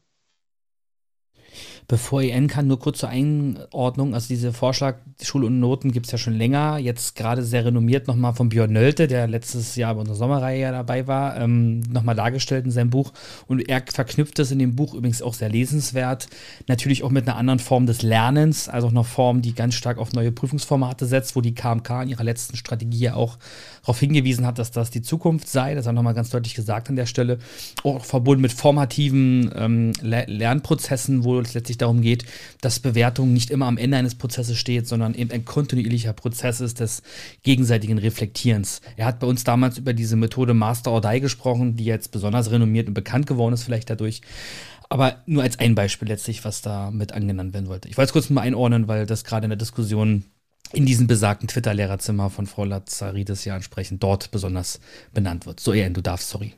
Bevor ihr enden kann, nur kurz zur Einordnung. Also diese Vorschlag Schule und Noten gibt es ja schon länger. Jetzt gerade sehr renommiert nochmal von Björn Nölte, der letztes Jahr bei unserer Sommerreihe ja dabei war, ähm, nochmal dargestellt in seinem Buch. Und er verknüpft das in dem Buch übrigens auch sehr lesenswert. Natürlich auch mit einer anderen Form des Lernens, also auch einer Form, die ganz stark auf neue Prüfungsformate setzt, wo die K M K in ihrer letzten Strategie ja auch darauf hingewiesen hat, dass das die Zukunft sei. Das hat er nochmal ganz deutlich gesagt an der Stelle. Auch verbunden mit formativen ähm, Le- Lernprozessen, wo es letztlich darum geht, dass Bewertung nicht immer am Ende eines Prozesses steht, sondern eben ein kontinuierlicher Prozess ist des gegenseitigen Reflektierens. Er hat bei uns damals über diese Methode Master or Die gesprochen, die jetzt besonders renommiert und bekannt geworden ist vielleicht dadurch. Aber nur als ein Beispiel letztlich, was da mit angenannt werden wollte. Ich wollte es kurz mal einordnen, weil das gerade in der Diskussion in diesem besagten Twitter-Lehrerzimmer von Frau Lazaridis ja entsprechend dort besonders benannt wird. So, Erin, du darfst, sorry.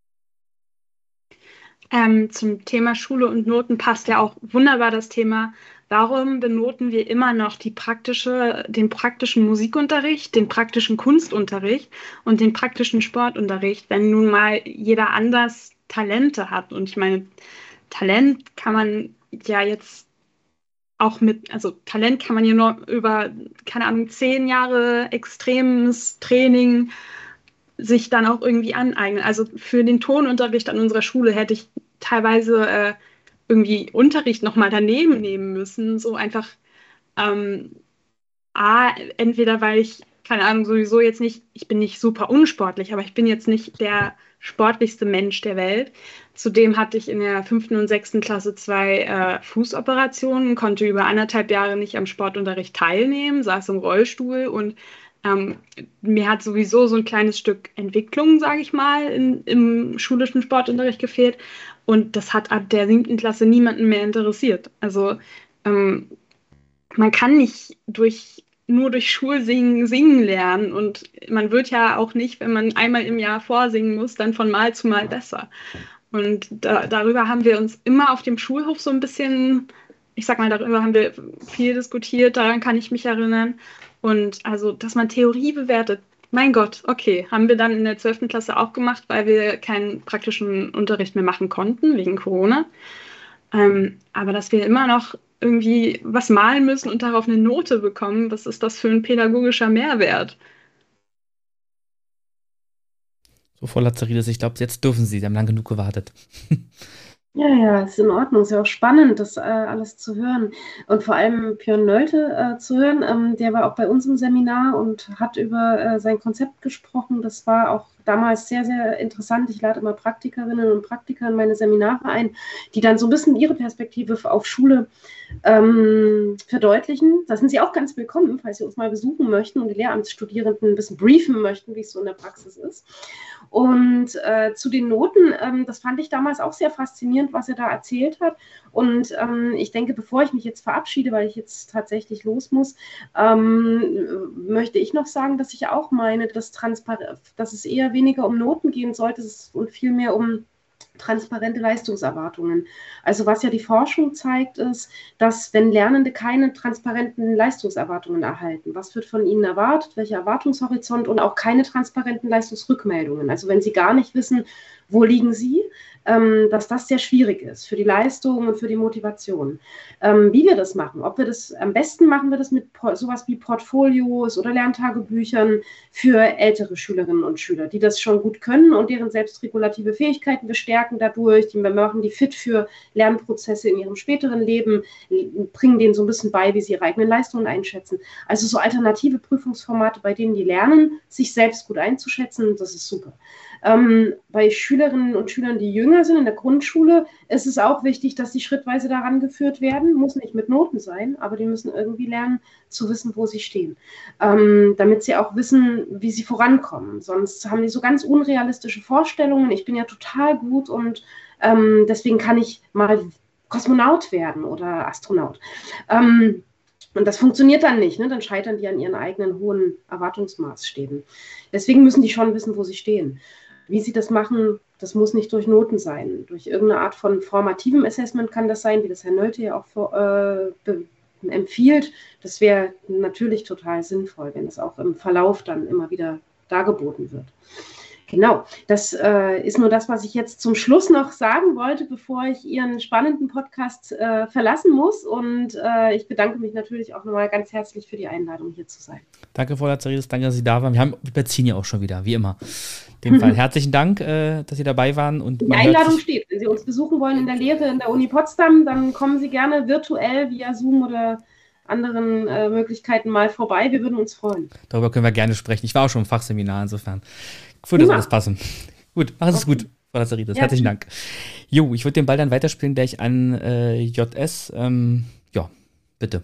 Ähm, zum Thema Schule und Noten passt ja auch wunderbar das Thema, warum benoten wir immer noch die praktische, den praktischen Musikunterricht, den praktischen Kunstunterricht und den praktischen Sportunterricht, wenn nun mal jeder anders Talente hat. Und ich meine, Talent kann man ja jetzt auch mit, also Talent kann man ja nur über, keine Ahnung, zehn Jahre extremes Training sich dann auch irgendwie aneignen. Also für den Tonunterricht an unserer Schule hätte ich teilweise äh, irgendwie Unterricht nochmal daneben nehmen müssen. So einfach, ähm, A, entweder weil ich, keine Ahnung, sowieso jetzt nicht, ich bin nicht super unsportlich, aber ich bin jetzt nicht der sportlichste Mensch der Welt. Zudem hatte ich in der fünften und sechsten Klasse zwei äh, Fußoperationen, konnte über anderthalb Jahre nicht am Sportunterricht teilnehmen, saß im Rollstuhl und ähm, mir hat sowieso so ein kleines Stück Entwicklung, sage ich mal, in, im schulischen Sportunterricht gefehlt. Und das hat ab der siebten Klasse niemanden mehr interessiert. Also ähm, man kann nicht durch nur durch Schulsingen singen lernen und man wird ja auch nicht, wenn man einmal im Jahr vorsingen muss, dann von Mal zu Mal besser. Und da, darüber haben wir uns immer auf dem Schulhof so ein bisschen, ich sag mal, darüber haben wir viel diskutiert, daran kann ich mich erinnern. Und also, dass man Theorie bewertet, mein Gott, okay, haben wir dann in der zwölften Klasse auch gemacht, weil wir keinen praktischen Unterricht mehr machen konnten, wegen Corona. Ähm, aber dass wir immer noch irgendwie was malen müssen und darauf eine Note bekommen, was ist das für ein pädagogischer Mehrwert? So, Frau Lazaridis, ich glaube, jetzt dürfen Sie, Sie haben lang genug gewartet. Ja, ja, ist in Ordnung. Ist ja auch spannend, das äh, alles zu hören. Und vor allem Björn Nolte äh, zu hören. Ähm, der war auch bei uns im Seminar und hat über äh, sein Konzept gesprochen. Das war auch damals sehr, sehr interessant. Ich lade immer Praktikerinnen und Praktiker in meine Seminare ein, die dann so ein bisschen ihre Perspektive auf Schule ähm, verdeutlichen. Da sind Sie auch ganz willkommen, falls Sie uns mal besuchen möchten und die Lehramtsstudierenden ein bisschen briefen möchten, wie es so in der Praxis ist. Und äh, zu den Noten, ähm, das fand ich damals auch sehr faszinierend, was er da erzählt hat. Und ähm, ich denke, bevor ich mich jetzt verabschiede, weil ich jetzt tatsächlich los muss, ähm, möchte ich noch sagen, dass ich auch meine, dass, Transpar- dass es eher weniger um Noten gehen sollte und vielmehr um transparente Leistungserwartungen. Also was ja die Forschung zeigt, ist, dass wenn Lernende keine transparenten Leistungserwartungen erhalten, was wird von ihnen erwartet, welcher Erwartungshorizont und auch keine transparenten Leistungsrückmeldungen. Also wenn sie gar nicht wissen, wo liegen sie, ähm, dass das sehr schwierig ist für die Leistung und für die Motivation. Ähm, wie wir das machen, ob wir das, am besten machen wir das mit po- sowas wie Portfolios oder Lerntagebüchern für ältere Schülerinnen und Schüler, die das schon gut können und deren selbstregulative Fähigkeiten wir stärken dadurch, die, wir machen die fit für Lernprozesse in ihrem späteren Leben, bringen denen so ein bisschen bei, wie sie ihre eigenen Leistungen einschätzen. Also so alternative Prüfungsformate, bei denen die lernen, sich selbst gut einzuschätzen, das ist super. Ähm, bei Schülerinnen und Schülern, die jünger sind in der Grundschule, ist es auch wichtig, dass die schrittweise daran geführt werden. Muss nicht mit Noten sein, aber die müssen irgendwie lernen, zu wissen, wo sie stehen. Ähm, damit sie auch wissen, wie sie vorankommen. Sonst haben die so ganz unrealistische Vorstellungen. Ich bin ja total gut und ähm, deswegen kann ich mal Kosmonaut werden oder Astronaut. Ähm, Und das funktioniert dann nicht, ne? Dann scheitern die an ihren eigenen hohen Erwartungsmaßstäben. Deswegen müssen die schon wissen, wo sie stehen. Wie sie das machen, das muss nicht durch Noten sein. Durch irgendeine Art von formativem Assessment kann das sein, wie das Herr Nolte ja auch vor, äh, be- empfiehlt. Das wäre natürlich total sinnvoll, wenn es auch im Verlauf dann immer wieder dargeboten wird. Genau, das äh, ist nur das, was ich jetzt zum Schluss noch sagen wollte, bevor ich Ihren spannenden Podcast äh, verlassen muss. Und äh, ich bedanke mich natürlich auch nochmal ganz herzlich für die Einladung, hier zu sein. Danke, Frau Lazaridis, danke, dass Sie da waren. Wir haben wir ziehen ja auch schon wieder, wie immer. In dem Fall herzlichen Dank, äh, dass Sie dabei waren. Und die Einladung steht. Wenn Sie uns besuchen wollen in der Lehre in der Uni Potsdam, dann kommen Sie gerne virtuell via Zoom oder anderen äh, Möglichkeiten mal vorbei. Wir würden uns freuen. Darüber können wir gerne sprechen. Ich war auch schon im Fachseminar, insofern würde das alles passen. Gut, machen Sie es gut, Frau Lazaridis. Ja, herzlichen Dank. Jo, ich würde den Ball dann weiterspielen gleich an äh, J S. Ähm, ja, bitte.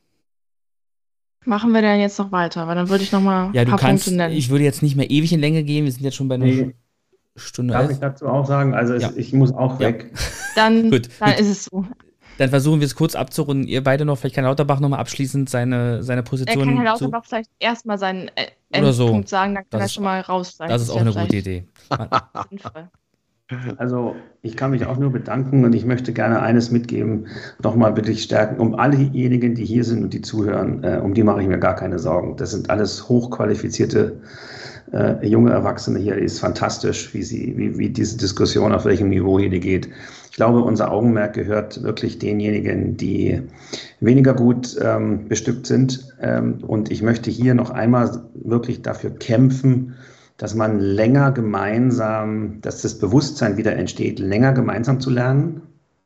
Machen wir denn jetzt noch weiter? Weil dann würde ich noch mal ja, ein paar du kannst, Punkte nennen. Ich würde jetzt nicht mehr ewig in Länge gehen. Wir sind jetzt schon bei einer Nee. Stunde. Darf elf. ich dazu auch sagen? Also es, Ja. ich muss auch Ja. weg. Dann, Gut, dann gut. ist es so. Dann versuchen wir es kurz abzurunden. Ihr beide noch, vielleicht kann Lauterbach noch mal abschließend seine, seine Er Position kann Herr zu... Lauterbach vielleicht erstmal seinen äh, Oder so. Endpunkt sagen, dann kann Das er ist- schon mal raus sein. Das ist auch ja eine gute vielleicht Idee. sinnvoll. Also ich kann mich auch nur bedanken und ich möchte gerne eines mitgeben, nochmal bitte stärken, um alle diejenigen, die hier sind und die zuhören, äh, um die mache ich mir gar keine Sorgen. Das sind alles hochqualifizierte äh, junge Erwachsene hier. Ist fantastisch, wie, sie, wie, wie diese Diskussion, auf welchem Niveau hier die geht. Ich glaube, unser Augenmerk gehört wirklich denjenigen, die weniger gut ähm, bestückt sind. Ähm, und ich möchte hier noch einmal wirklich dafür kämpfen, dass man länger gemeinsam, dass das Bewusstsein wieder entsteht, länger gemeinsam zu lernen,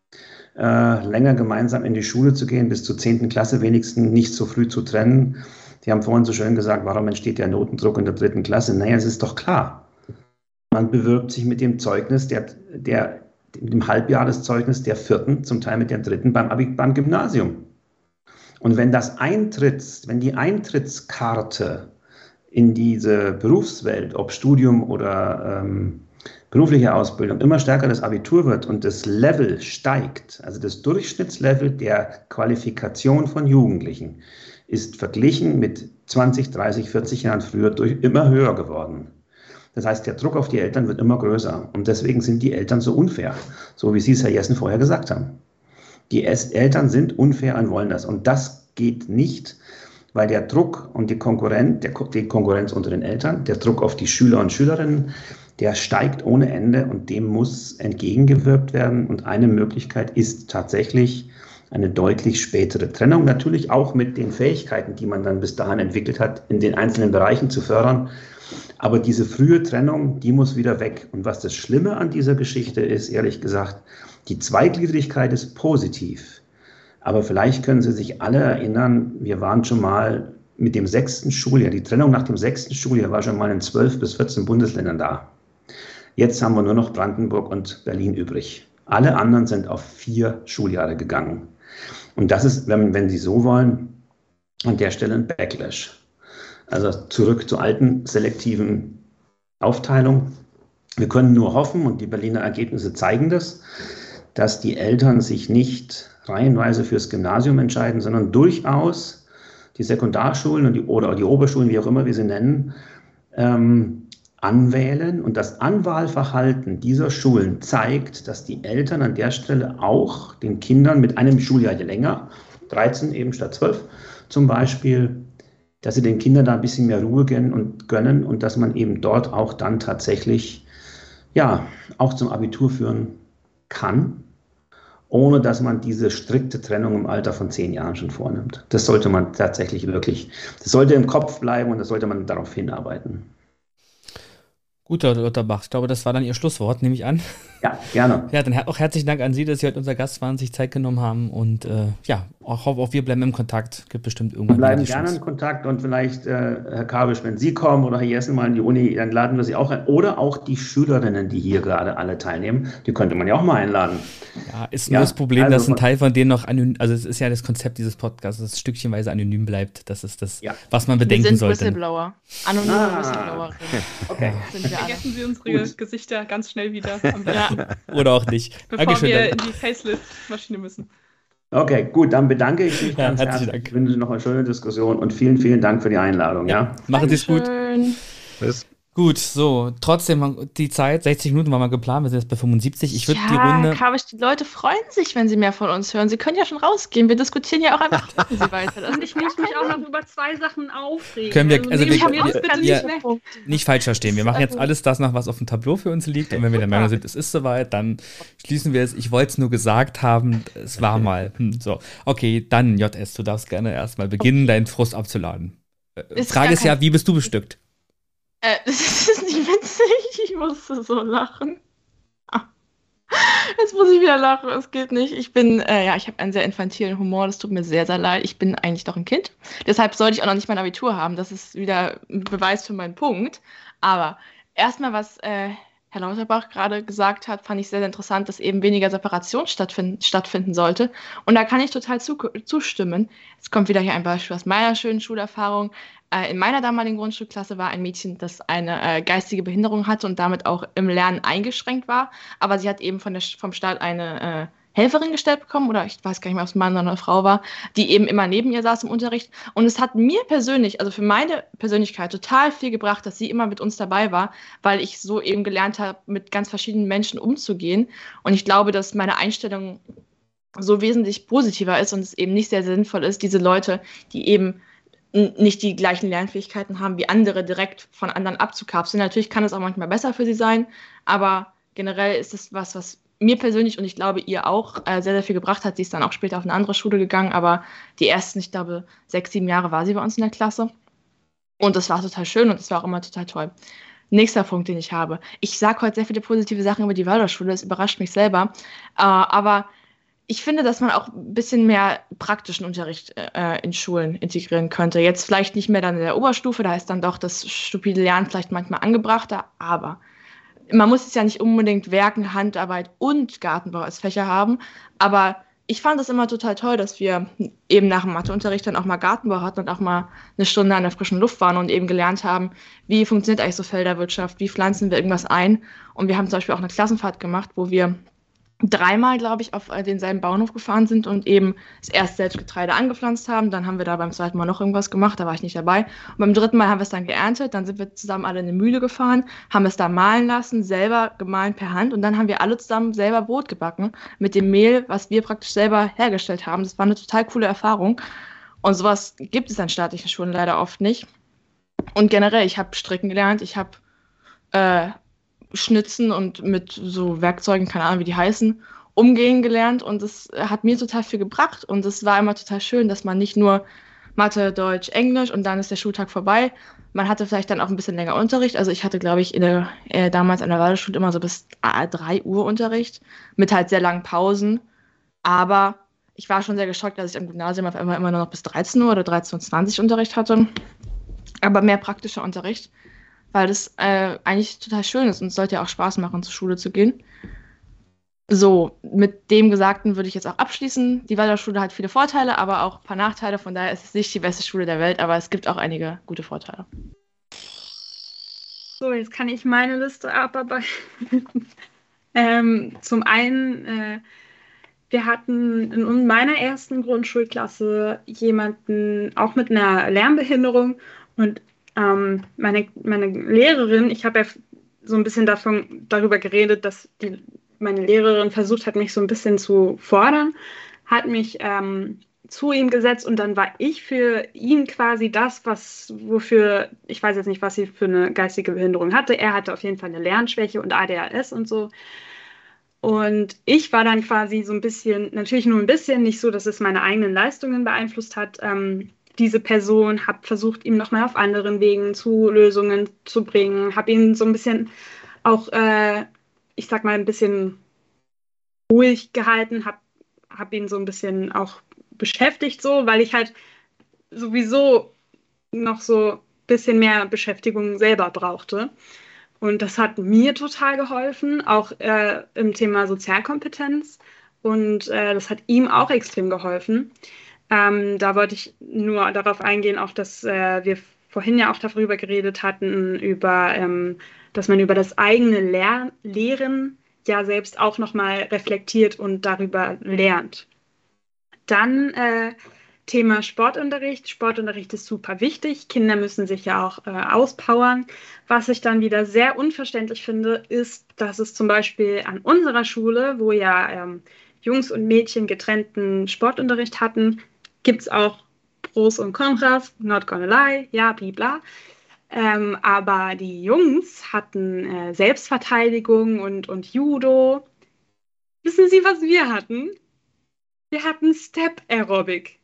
äh, länger gemeinsam in die Schule zu gehen, bis zur zehnten Klasse wenigstens nicht so früh zu trennen. Die haben vorhin so schön gesagt, warum entsteht der Notendruck in der dritten Klasse? Naja, es ist doch klar. Man bewirbt sich mit dem Zeugnis, der, der, mit dem Halbjahreszeugnis der vierten, zum Teil mit der dritten beim, Abi, beim Gymnasium. Und wenn das Eintritt, wenn die Eintrittskarte in diese Berufswelt, ob Studium oder ähm, berufliche Ausbildung, immer stärker das Abitur wird und das Level steigt, also das Durchschnittslevel der Qualifikation von Jugendlichen, ist verglichen mit zwanzig, dreißig, vierzig Jahren früher durch immer höher geworden. Das heißt, der Druck auf die Eltern wird immer größer und deswegen sind die Eltern so unfair, so wie Sie es, Herr Jessen, vorher gesagt haben. Die Eltern sind unfair und wollen das und das geht nicht, weil der Druck und die Konkurrenz, der, die Konkurrenz unter den Eltern, der Druck auf die Schüler und Schülerinnen, der steigt ohne Ende und dem muss entgegengewirkt werden. Und eine Möglichkeit ist tatsächlich eine deutlich spätere Trennung, natürlich auch mit den Fähigkeiten, die man dann bis dahin entwickelt hat, in den einzelnen Bereichen zu fördern. Aber diese frühe Trennung, die muss wieder weg. Und was das Schlimme an dieser Geschichte ist, ehrlich gesagt, die Zweigliedrigkeit ist positiv. Aber vielleicht können Sie sich alle erinnern, wir waren schon mal mit dem sechsten Schuljahr, die Trennung nach dem sechsten Schuljahr war schon mal in zwölf bis vierzehn Bundesländern da. Jetzt haben wir nur noch Brandenburg und Berlin übrig. Alle anderen sind auf vier Schuljahre gegangen. Und das ist, wenn, wenn Sie so wollen, an der Stelle ein Backlash. Also zurück zur alten selektiven Aufteilung. Wir können nur hoffen, und die Berliner Ergebnisse zeigen das, dass die Eltern sich nicht reihenweise fürs Gymnasium entscheiden, sondern durchaus die Sekundarschulen und die, oder die Oberschulen, wie auch immer wir sie nennen, ähm, anwählen. Und das Anwahlverhalten dieser Schulen zeigt, dass die Eltern an der Stelle auch den Kindern mit einem Schuljahr länger, dreizehn eben statt zwölf zum Beispiel, dass sie den Kindern da ein bisschen mehr Ruhe gönnen und gönnen und dass man eben dort auch dann tatsächlich, ja, auch zum Abitur führen kann, ohne dass man diese strikte Trennung im Alter von zehn Jahren schon vornimmt. Das sollte man tatsächlich wirklich, das sollte im Kopf bleiben und das sollte man darauf hinarbeiten. Gut, Herr Lauterbach, ich glaube, das war dann Ihr Schlusswort, nehme ich an. Ja, gerne. Ja, dann auch herzlichen Dank an Sie, dass Sie heute unser Gast waren, sich Zeit genommen haben und äh, ja, auch, auch wir bleiben im Kontakt, gibt bestimmt irgendwann Wir bleiben wieder die gerne Chance. in Kontakt und vielleicht, äh, Herr Kabisch, wenn Sie kommen oder Herr Jessen mal in die Uni, dann laden wir Sie auch ein. Oder auch die Schülerinnen, die hier gerade alle teilnehmen, die könnte man ja auch mal einladen. Ja, ist Ja, nur das Problem, also dass ein von- Teil von denen noch anonym, also es ist ja das Konzept dieses Podcasts, dass es stückchenweise anonym bleibt. Das ist das, Ja. was man Wir bedenken sind sollte. Whistleblower. Anonyme Ah. Whistleblowerinnen. Okay. Sind wir alle. Vergessen Sie unsere Gut. Gesichter ganz schnell wieder, am besten, Ja. Oder auch nicht. bevor Dankeschön. wir dann. in die Facelift-Maschine müssen. Okay, gut, dann bedanke ich mich Ja, ganz herzlichen herzlich. Dank. Ich wünsche noch eine schöne Diskussion und vielen, vielen Dank für die Einladung. Ja. Machen Sie es gut. Dankeschön. Tschüss. Gut, so, trotzdem die Zeit, sechzig Minuten war mal geplant, wir sind jetzt bei fünfundsiebzig. Ich würde ja, die Runde. Kabisch, die Leute freuen sich, wenn sie mehr von uns hören. Sie können ja schon rausgehen. Wir diskutieren ja auch einfach sie weiter. Das Und ich muss mich auch noch über zwei Sachen aufregen. Können wir- also nehmen wir- Sie mir das wir- bitte wir- nicht weg. Nicht falsch verstehen. Wir machen jetzt alles das nach, was auf dem Tableau für uns liegt. Und wenn wir der Meinung sind, es ist soweit, dann schließen wir es. Ich wollte es nur gesagt haben, es war mal. Hm, so, okay, dann J S, du darfst gerne erstmal beginnen, deinen Frust abzuladen. Äh, Ist Frage gar ist ja, kein- wie bist du bestückt? Äh, das ist nicht witzig. Ich musste so lachen. Ah. Jetzt muss ich wieder lachen. Es geht nicht. Ich bin, äh, ja, ich habe einen sehr infantilen Humor. Das tut mir sehr, sehr leid. Ich bin eigentlich doch ein Kind. Deshalb sollte ich auch noch nicht mein Abitur haben. Das ist wieder ein Beweis für meinen Punkt. Aber erstmal, was äh, Herr Lauterbach gerade gesagt hat, fand ich sehr, sehr interessant, dass eben weniger Separation stattfinden, stattfinden sollte. Und da kann ich total zu, zustimmen. Jetzt kommt wieder hier ein Beispiel aus meiner schönen Schulerfahrung. Äh, in meiner damaligen Grundschulklasse war ein Mädchen, das eine äh, geistige Behinderung hatte und damit auch im Lernen eingeschränkt war. Aber sie hat eben von der, vom Staat eine äh, Helferin gestellt bekommen, oder ich weiß gar nicht mehr, ob es ein Mann oder eine Frau war, die eben immer neben ihr saß im Unterricht. Und es hat mir persönlich, also für meine Persönlichkeit, total viel gebracht, dass sie immer mit uns dabei war, weil ich so eben gelernt habe, mit ganz verschiedenen Menschen umzugehen. Und ich glaube, dass meine Einstellung so wesentlich positiver ist und es eben nicht sehr sinnvoll ist, diese Leute, die eben n- nicht die gleichen Lernfähigkeiten haben wie andere, direkt von anderen abzukapseln. Natürlich kann es auch manchmal besser für sie sein, aber generell ist es was, was mir persönlich und ich glaube ihr auch äh, sehr, sehr viel gebracht hat. Sie ist dann auch später auf eine andere Schule gegangen, aber die ersten, ich glaube, sechs, sieben Jahre war sie bei uns in der Klasse. Und das war total schön und das war auch immer total toll. Nächster Punkt, den ich habe. Ich sage heute sehr viele positive Sachen über die Waldorfschule, das überrascht mich selber. Äh, aber ich finde, dass man auch ein bisschen mehr praktischen Unterricht äh, in Schulen integrieren könnte. Jetzt vielleicht nicht mehr dann in der Oberstufe, da ist dann doch das stupide Lernen vielleicht manchmal angebrachter, aber man muss es ja nicht unbedingt Werken, Handarbeit und Gartenbau als Fächer haben, aber ich fand das immer total toll, dass wir eben nach dem Matheunterricht dann auch mal Gartenbau hatten und auch mal eine Stunde an der frischen Luft waren und eben gelernt haben, wie funktioniert eigentlich so Felderwirtschaft, wie pflanzen wir irgendwas ein. Und wir haben zum Beispiel auch eine Klassenfahrt gemacht, wo wir dreimal, glaube ich, auf äh, denselben Bauernhof gefahren sind und eben das erst selbst Getreide angepflanzt haben. Dann haben wir da beim zweiten Mal noch irgendwas gemacht, da war ich nicht dabei. Und beim dritten Mal haben wir es dann geerntet, dann sind wir zusammen alle in eine Mühle gefahren, haben es da mahlen lassen, selber gemahlen per Hand und dann haben wir alle zusammen selber Brot gebacken mit dem Mehl, was wir praktisch selber hergestellt haben. Das war eine total coole Erfahrung und sowas gibt es an staatlichen Schulen leider oft nicht. Und generell, ich habe stricken gelernt, ich habe äh, Schnitzen und mit so Werkzeugen, keine Ahnung, wie die heißen, umgehen gelernt und das hat mir total viel gebracht und es war immer total schön, dass man nicht nur Mathe, Deutsch, Englisch und dann ist der Schultag vorbei, Man hatte vielleicht dann auch ein bisschen länger Unterricht. Also ich hatte, glaube ich, in der, äh, damals an der Waldorfschule immer so bis äh, drei Uhr Unterricht mit halt sehr langen Pausen. Aber ich war schon sehr geschockt, dass ich am Gymnasium auf einmal immer nur noch bis dreizehn Uhr oder dreizehn Uhr zwanzig Unterricht hatte. Aber mehr praktischer Unterricht, weil das äh, eigentlich total schön ist und es sollte ja auch Spaß machen, zur Schule zu gehen. So, mit dem Gesagten würde ich jetzt auch abschließen. Die Waldorfschule hat viele Vorteile, aber auch ein paar Nachteile. Von daher ist es nicht die beste Schule der Welt, aber es gibt auch einige gute Vorteile. So, jetzt kann ich meine Liste abarbeiten. ähm, zum einen, äh, wir hatten in meiner ersten Grundschulklasse jemanden auch mit einer Lernbehinderung und ähm, meine, meine Lehrerin, ich habe ja so ein bisschen davon, darüber geredet, dass die meine Lehrerin versucht hat, mich so ein bisschen zu fordern, hat mich ähm, zu ihm gesetzt und dann war ich für ihn quasi das, was, wofür, ich weiß jetzt nicht, was sie für eine geistige Behinderung hatte. Er hatte auf jeden Fall eine Lernschwäche und A D H S und so. Und ich war dann quasi so ein bisschen, natürlich nur ein bisschen, nicht so, dass es meine eigenen Leistungen beeinflusst hat. Ähm, diese Person, habe versucht, ihm nochmal auf anderen Wegen zu Lösungen zu bringen, habe ihn so ein bisschen auch äh, ich sag mal, ein bisschen ruhig gehalten, habe hab ihn so ein bisschen auch beschäftigt, so, weil ich halt sowieso noch so ein bisschen mehr Beschäftigung selber brauchte. Und das hat mir total geholfen, auch äh, im Thema Sozialkompetenz. Und äh, das hat ihm auch extrem geholfen. Ähm, da wollte ich nur darauf eingehen, auch dass äh, wir vorhin ja auch darüber geredet hatten, über ähm, dass man über das eigene Lehr- Lehren ja selbst auch nochmal reflektiert und darüber lernt. Dann äh, Thema Sportunterricht. Sportunterricht ist super wichtig. Kinder müssen sich ja auch äh, auspowern. Was ich dann wieder sehr unverständlich finde, ist, dass es zum Beispiel an unserer Schule, wo ja ähm, Jungs und Mädchen getrennten Sportunterricht hatten, gibt es auch Pros und Kontras, not gonna lie, ja, blibla. Ähm, aber die Jungs hatten äh, Selbstverteidigung und, und Judo. Wissen Sie, was wir hatten? Wir hatten Step Aerobic.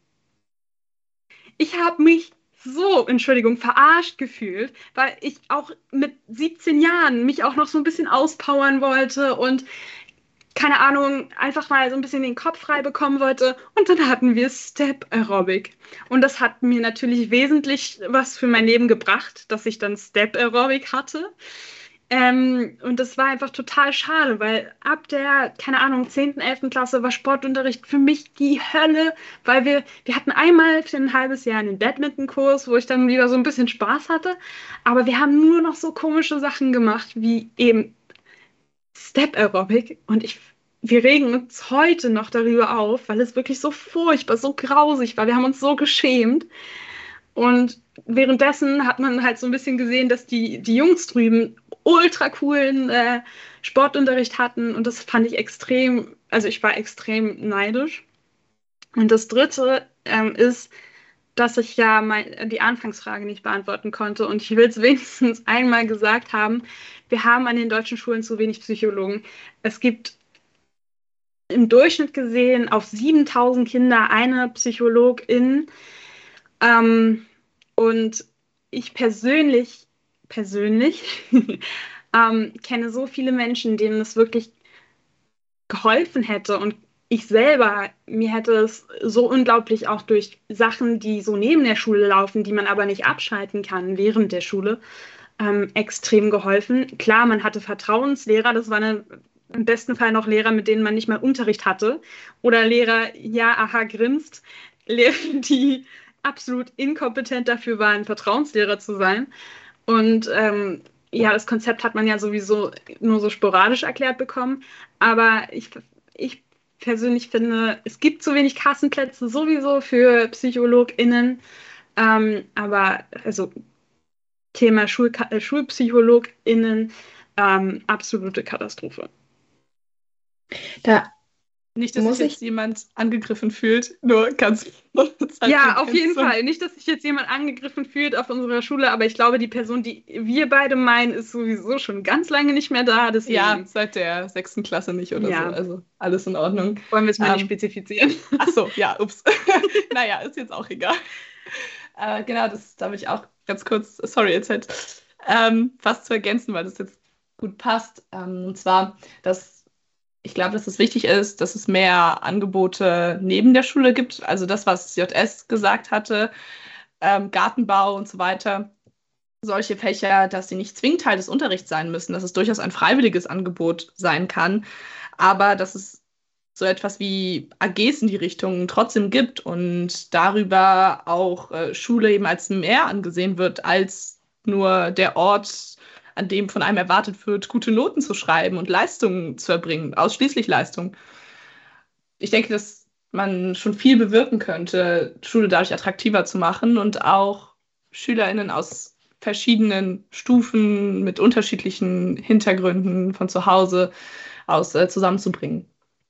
Ich habe mich so, Entschuldigung, verarscht gefühlt, weil ich auch mit siebzehn Jahren mich auch noch so ein bisschen auspowern wollte und keine Ahnung, einfach mal so ein bisschen den Kopf frei bekommen wollte. Und dann hatten wir Step Aerobic. Und das hat mir natürlich wesentlich was für mein Leben gebracht, dass ich dann Step Aerobic hatte. Ähm, und das war einfach total schade, weil ab der, keine Ahnung, zehnten, elften Klasse war Sportunterricht für mich die Hölle, weil wir, wir hatten einmal für ein halbes Jahr einen Badminton-Kurs, wo ich dann wieder so ein bisschen Spaß hatte, aber wir haben nur noch so komische Sachen gemacht, wie eben Step Aerobic und ich, wir regen uns heute noch darüber auf, weil es wirklich so furchtbar, so grausig war. Wir haben uns so geschämt. Und währenddessen hat man halt so ein bisschen gesehen, dass die, die Jungs drüben ultra coolen äh, Sportunterricht hatten und das fand ich extrem, also ich war extrem neidisch. Und das Dritte ähm, ist, dass ich ja mein, die Anfangsfrage nicht beantworten konnte und ich will es wenigstens einmal gesagt haben, wir haben an den deutschen Schulen zu wenig Psychologen. Es gibt im Durchschnitt gesehen auf siebentausend Kinder eine Psychologin. Ähm, und ich persönlich, persönlich ähm, kenne so viele Menschen, denen es wirklich geholfen hätte und ich selber, mir hätte es so unglaublich auch durch Sachen, die so neben der Schule laufen, die man aber nicht abschalten kann während der Schule, ähm, extrem geholfen. Klar, man hatte Vertrauenslehrer, das waren im besten Fall noch Lehrer, mit denen man nicht mal Unterricht hatte. Oder Lehrer, ja, aha, grinst. Lehrer, die absolut inkompetent dafür waren, Vertrauenslehrer zu sein. Und ähm, ja, das Konzept hat man ja sowieso nur so sporadisch erklärt bekommen. Aber ich, ich persönlich finde, es gibt zu wenig Kassenplätze sowieso für PsychologInnen. Ähm, aber also Thema Schul äh, SchulpsychologInnen, ähm, absolute Katastrophe. Da Nicht, dass Muss sich jetzt ich- jemand angegriffen fühlt, nur ganz Ja, auf jeden Fall. Nicht, dass sich jetzt jemand angegriffen fühlt auf unserer Schule, aber ich glaube, die Person, die wir beide meinen, ist sowieso schon ganz lange nicht mehr da. Deswegen Ja, seit der sechsten Klasse nicht oder Ja. so. Also alles in Ordnung. wollen wir es mal nicht Ähm, spezifizieren. Ach so, ja, ups. Naja, ist jetzt auch egal. Äh, genau, das, da würde ich auch ganz kurz, sorry, jetzt halt ähm, fast zu ergänzen, weil das jetzt gut passt. Ähm, und zwar, dass ich glaube, dass es wichtig ist, dass es mehr Angebote neben der Schule gibt. Also das, was J S gesagt hatte, ähm, Gartenbau und so weiter. Solche Fächer, dass sie nicht zwingend Teil des Unterrichts sein müssen, dass es durchaus ein freiwilliges Angebot sein kann, aber dass es so etwas wie A Gs in die Richtung trotzdem gibt und darüber auch äh, Schule eben als mehr angesehen wird, als nur der Ort, an dem von einem erwartet wird, gute Noten zu schreiben und Leistungen zu erbringen, ausschließlich Leistung. Ich denke, dass man schon viel bewirken könnte, Schule dadurch attraktiver zu machen und auch SchülerInnen aus verschiedenen Stufen mit unterschiedlichen Hintergründen von zu Hause aus äh, zusammenzubringen.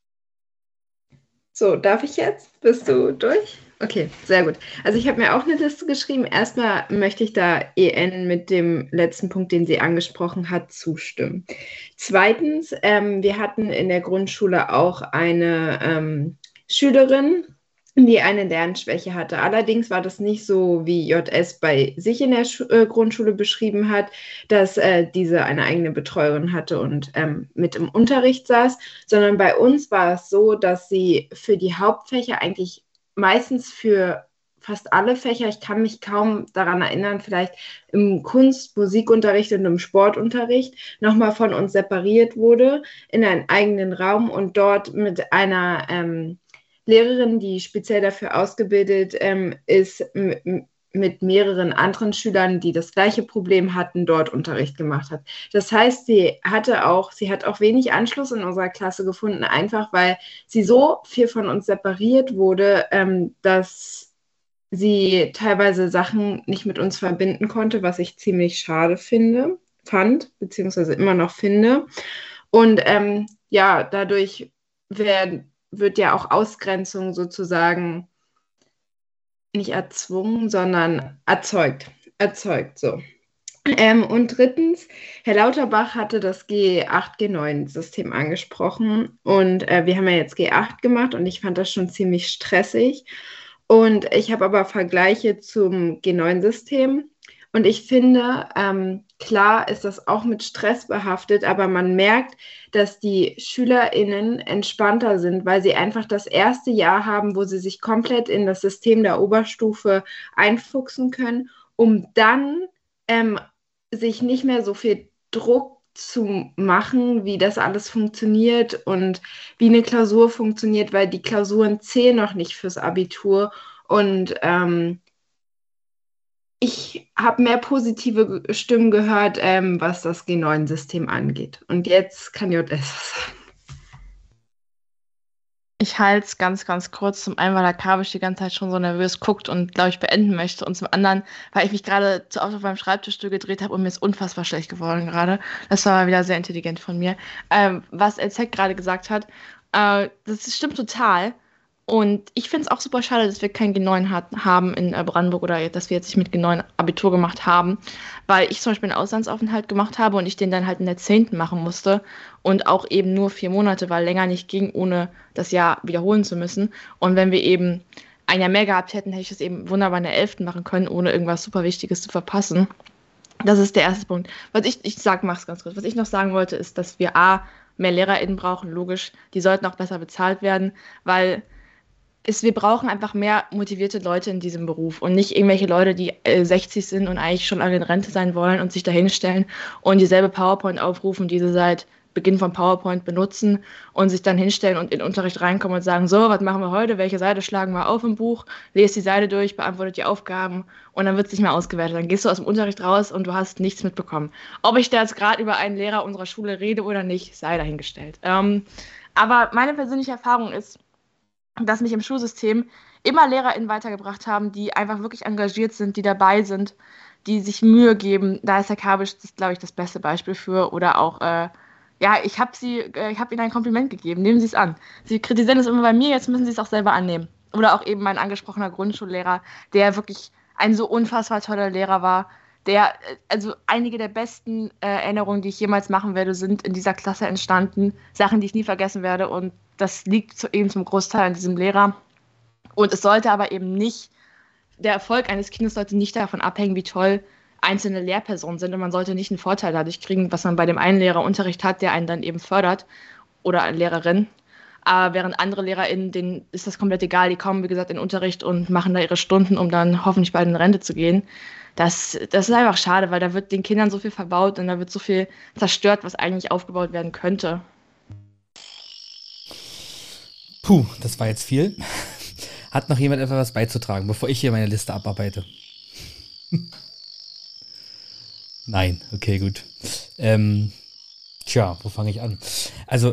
So, darf ich jetzt? Bist du durch? Okay, sehr gut. Also ich habe mir auch eine Liste geschrieben. Erstmal möchte ich da E N mit dem letzten Punkt, den sie angesprochen hat, zustimmen. Zweitens, ähm, wir hatten in der Grundschule auch eine ähm, Schülerin, die eine Lernschwäche hatte. Allerdings war das nicht so, wie J S bei sich in der Schu- äh, Grundschule beschrieben hat, dass äh, diese eine eigene Betreuerin hatte und ähm, mit im Unterricht saß, sondern bei uns war es so, dass sie für die Hauptfächer eigentlich meistens für fast alle Fächer, ich kann mich kaum daran erinnern, vielleicht im Kunst-, Musikunterricht und im Sportunterricht nochmal von uns separiert wurde in einen eigenen Raum und dort mit einer ähm, Lehrerin, die speziell dafür ausgebildet ähm, ist, m- mit mehreren anderen Schülern, die das gleiche Problem hatten, dort Unterricht gemacht hat. Das heißt, sie hatte auch, sie hat auch wenig Anschluss in unserer Klasse gefunden, einfach weil sie so viel von uns separiert wurde, ähm, dass sie teilweise Sachen nicht mit uns verbinden konnte, was ich ziemlich schade finde, fand, beziehungsweise immer noch finde. Und ähm, ja, dadurch werden wird ja auch Ausgrenzung sozusagen nicht erzwungen, sondern erzeugt. Erzeugt, so. Ähm, und drittens, Herr Lauterbach hatte das G acht, G neun System angesprochen und äh, wir haben ja jetzt G acht gemacht und ich fand das schon ziemlich stressig und ich habe aber Vergleiche zum G neun System und ich finde, ähm, klar ist das auch mit Stress behaftet, aber man merkt, dass die SchülerInnen entspannter sind, weil sie einfach das erste Jahr haben, wo sie sich komplett in das System der Oberstufe einfuchsen können, um dann ähm, sich nicht mehr so viel Druck zu machen, wie das alles funktioniert und wie eine Klausur funktioniert, weil die Klausuren zählen noch nicht fürs Abitur und ähm, ich habe mehr positive Stimmen gehört, ähm, was das G neun System angeht. Und jetzt kann J S was sagen. Ich halte es ganz, ganz kurz. Zum einen, weil der Kabisch die ganze Zeit schon so nervös guckt und, glaube ich, beenden möchte. Und zum anderen, weil ich mich gerade zu oft auf meinem Schreibtischstuhl gedreht habe und mir ist unfassbar schlecht geworden gerade. Das war mal wieder sehr intelligent von mir. Ähm, was L Z gerade gesagt hat, äh, das stimmt total. Und ich finde es auch super schade, dass wir kein G neun hat, haben in äh, Brandenburg oder dass wir jetzt nicht mit G neun Abitur gemacht haben, weil ich zum Beispiel einen Auslandsaufenthalt gemacht habe und ich den dann halt in der zehnten machen musste und auch eben nur vier Monate, weil länger nicht ging, ohne das Jahr wiederholen zu müssen. Und wenn wir eben ein Jahr mehr gehabt hätten, hätte ich das eben wunderbar in der elften machen können, ohne irgendwas super Wichtiges zu verpassen. Das ist der erste Punkt. Was ich, ich sag, mach's ganz kurz. Was ich noch sagen wollte, ist, dass wir A, mehr LehrerInnen brauchen, logisch. Die sollten auch besser bezahlt werden, weil ist, wir brauchen einfach mehr motivierte Leute in diesem Beruf und nicht irgendwelche Leute, die äh, sechzig sind und eigentlich schon alle in Rente sein wollen und sich da hinstellen und dieselbe PowerPoint aufrufen, die sie seit Beginn von PowerPoint benutzen und sich dann hinstellen und in den Unterricht reinkommen und sagen, so, was machen wir heute, welche Seite schlagen wir auf im Buch, lest die Seite durch, beantwortet die Aufgaben und dann wird es nicht mehr ausgewertet. Dann gehst du aus dem Unterricht raus und du hast nichts mitbekommen. Ob ich da jetzt gerade über einen Lehrer unserer Schule rede oder nicht, sei dahingestellt. Ähm, aber meine persönliche Erfahrung ist, dass mich im Schulsystem immer LehrerInnen weitergebracht haben, die einfach wirklich engagiert sind, die dabei sind, die sich Mühe geben. Da ist Herr Kabisch, das glaube ich, das beste Beispiel für. Oder auch, äh, ja, ich habe sie, äh, ich habe Ihnen ein Kompliment gegeben, nehmen Sie es an. Sie kritisieren es immer bei mir, jetzt müssen Sie es auch selber annehmen. Oder auch eben mein angesprochener Grundschullehrer, der wirklich ein so unfassbar toller Lehrer war, der, also einige der besten äh, Erinnerungen, die ich jemals machen werde, sind in dieser Klasse entstanden. Sachen, die ich nie vergessen werde und das liegt zu, eben zum Großteil an diesem Lehrer. Und es sollte aber eben nicht der Erfolg eines Kindes sollte nicht davon abhängen, wie toll einzelne Lehrpersonen sind. Und man sollte nicht einen Vorteil dadurch kriegen, was man bei dem einen Lehrer Unterricht hat, der einen dann eben fördert oder eine Lehrerin. Aber während andere LehrerInnen, denen ist das komplett egal. Die kommen, wie gesagt, in den Unterricht und machen da ihre Stunden, um dann hoffentlich bald in Rente zu gehen. Das, das ist einfach schade, weil da wird den Kindern so viel verbaut und da wird so viel zerstört, was eigentlich aufgebaut werden könnte. Puh, das war jetzt viel. Hat noch jemand etwas was beizutragen, bevor ich hier meine Liste abarbeite? Nein, okay, gut. Ähm, tja, wo fange ich an? Also,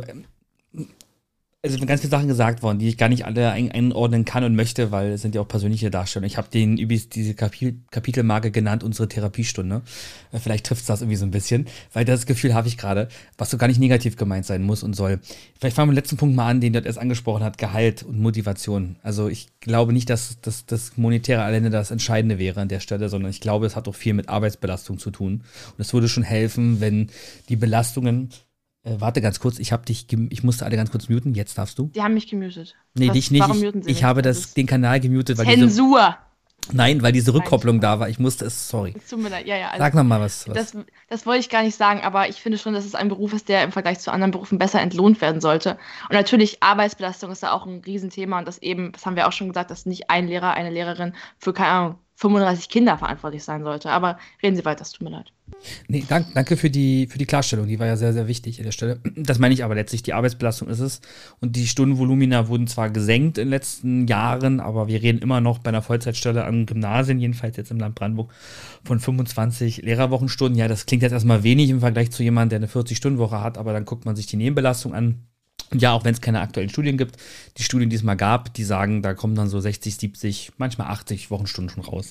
es sind ganz viele Sachen gesagt worden, die ich gar nicht alle ein, einordnen kann und möchte, weil es sind ja auch persönliche Darstellungen. Ich habe den übrigens diese Kapi- Kapitelmarke genannt, unsere Therapiestunde. Äh, Vielleicht trifft es das irgendwie so ein bisschen, weil das Gefühl habe ich gerade, was so gar nicht negativ gemeint sein muss und soll. Vielleicht fangen wir mit dem letzten Punkt mal an, den J S angesprochen hat, Gehalt und Motivation. Also ich glaube nicht, dass, dass das Monetäre alleine das Entscheidende wäre an der Stelle, sondern ich glaube, es hat auch viel mit Arbeitsbelastung zu tun. Und es würde schon helfen, wenn die Belastungen Äh, warte ganz kurz, ich habe dich, gem- ich musste alle ganz kurz muten, jetzt darfst du. Die haben mich gemutet. Nee, Was- dich nicht. Warum Ich, muten sie ich mich? habe Das das, ist den Kanal gemutet, weil diese, Zensur. nein, weil diese Rückkopplung da war. Ich musste es, sorry. Es tut mir leid. Ja, ja, also Sag noch mal was. was. Das, das wollte ich gar nicht sagen, aber ich finde schon, dass es ein Beruf ist, der im Vergleich zu anderen Berufen besser entlohnt werden sollte. Und natürlich, Arbeitsbelastung ist da auch ein Riesenthema und das eben, das haben wir auch schon gesagt, dass nicht ein Lehrer, eine Lehrerin für, keine Ahnung, fünfunddreißig Kinder verantwortlich sein sollte. Aber reden Sie weiter, es tut mir leid. Nee, dank, danke für die, für die Klarstellung, die war ja sehr, sehr wichtig an der Stelle. Das meine ich aber letztlich, die Arbeitsbelastung ist es. Und die Stundenvolumina wurden zwar gesenkt in den letzten Jahren, aber wir reden immer noch bei einer Vollzeitstelle an Gymnasien, jedenfalls jetzt im Land Brandenburg, von fünfundzwanzig Lehrerwochenstunden. Ja, das klingt jetzt erstmal wenig im Vergleich zu jemandem, der eine vierzig-Stunden-Woche hat, aber dann guckt man sich die Nebenbelastung an. Und ja, auch wenn es keine aktuellen Studien gibt, die Studien, die es mal gab, die sagen, da kommen dann so sechzig, siebzig, manchmal achtzig Wochenstunden schon raus.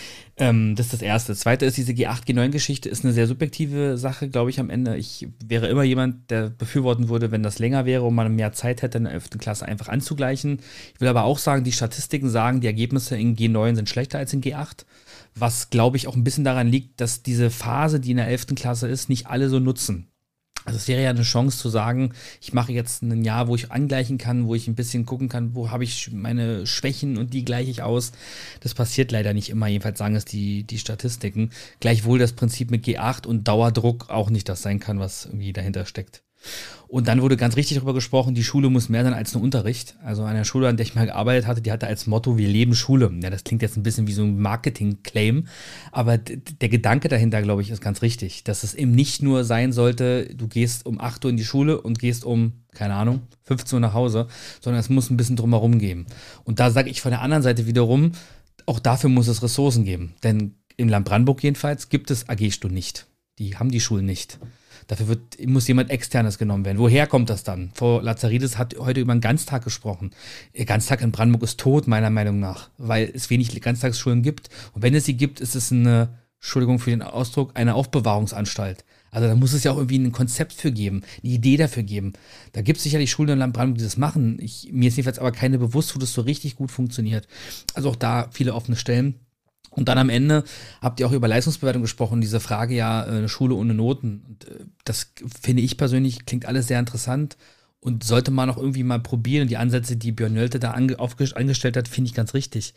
Ähm, das ist das Erste. Das Zweite ist, diese G acht, G neun Geschichte ist eine sehr subjektive Sache, glaube ich, am Ende. Ich wäre immer jemand, der befürworten würde, wenn das länger wäre und man mehr Zeit hätte, in der elften Klasse einfach anzugleichen. Ich will aber auch sagen, die Statistiken sagen, die Ergebnisse in G neun sind schlechter als in G acht. Was, glaube ich, auch ein bisschen daran liegt, dass diese Phase, die in der elften Klasse ist, nicht alle so nutzen. Also es wäre ja eine Chance zu sagen, ich mache jetzt ein Jahr, wo ich angleichen kann, wo ich ein bisschen gucken kann, wo habe ich meine Schwächen und die gleiche ich aus. Das passiert leider nicht immer, jedenfalls sagen es die, die Statistiken. Gleichwohl das Prinzip mit G acht und Dauerdruck auch nicht das sein kann, was irgendwie dahinter steckt. Und dann wurde ganz richtig darüber gesprochen, die Schule muss mehr sein als nur Unterricht. Also an der Schule, an der ich mal gearbeitet hatte, die hatte als Motto, wir leben Schule. Ja, das klingt jetzt ein bisschen wie so ein Marketing-Claim, aber d- der Gedanke dahinter, glaube ich, ist ganz richtig. Dass es eben nicht nur sein sollte, du gehst um acht Uhr in die Schule und gehst um, keine Ahnung, fünfzehn Uhr nach Hause, sondern es muss ein bisschen drumherum geben. Und da sage ich von der anderen Seite wiederum, auch dafür muss es Ressourcen geben. Denn im Land Brandenburg jedenfalls gibt es A G-Stunden nicht. Die haben die Schulen nicht. Dafür wird, muss jemand Externes genommen werden. Woher kommt das dann? Frau Lazaridis hat heute über einen Ganztag gesprochen. Der Ganztag in Brandenburg ist tot, meiner Meinung nach, weil es wenig Ganztagsschulen gibt. Und wenn es sie gibt, ist es eine, Entschuldigung für den Ausdruck, eine Aufbewahrungsanstalt. Also da muss es ja auch irgendwie ein Konzept für geben, eine Idee dafür geben. Da gibt es sicherlich Schulen in Land Brandenburg, die das machen. Ich, mir ist jedenfalls aber keine bewusst, wo das so richtig gut funktioniert. Also auch da viele offene Stellen. Und dann am Ende habt ihr auch über Leistungsbewertung gesprochen, diese Frage ja, eine Schule ohne Noten. Und äh, das finde ich persönlich, klingt alles sehr interessant und sollte man auch irgendwie mal probieren. Und die Ansätze, die Björn Nölte da ange- aufge- angestellt hat, finde ich ganz richtig.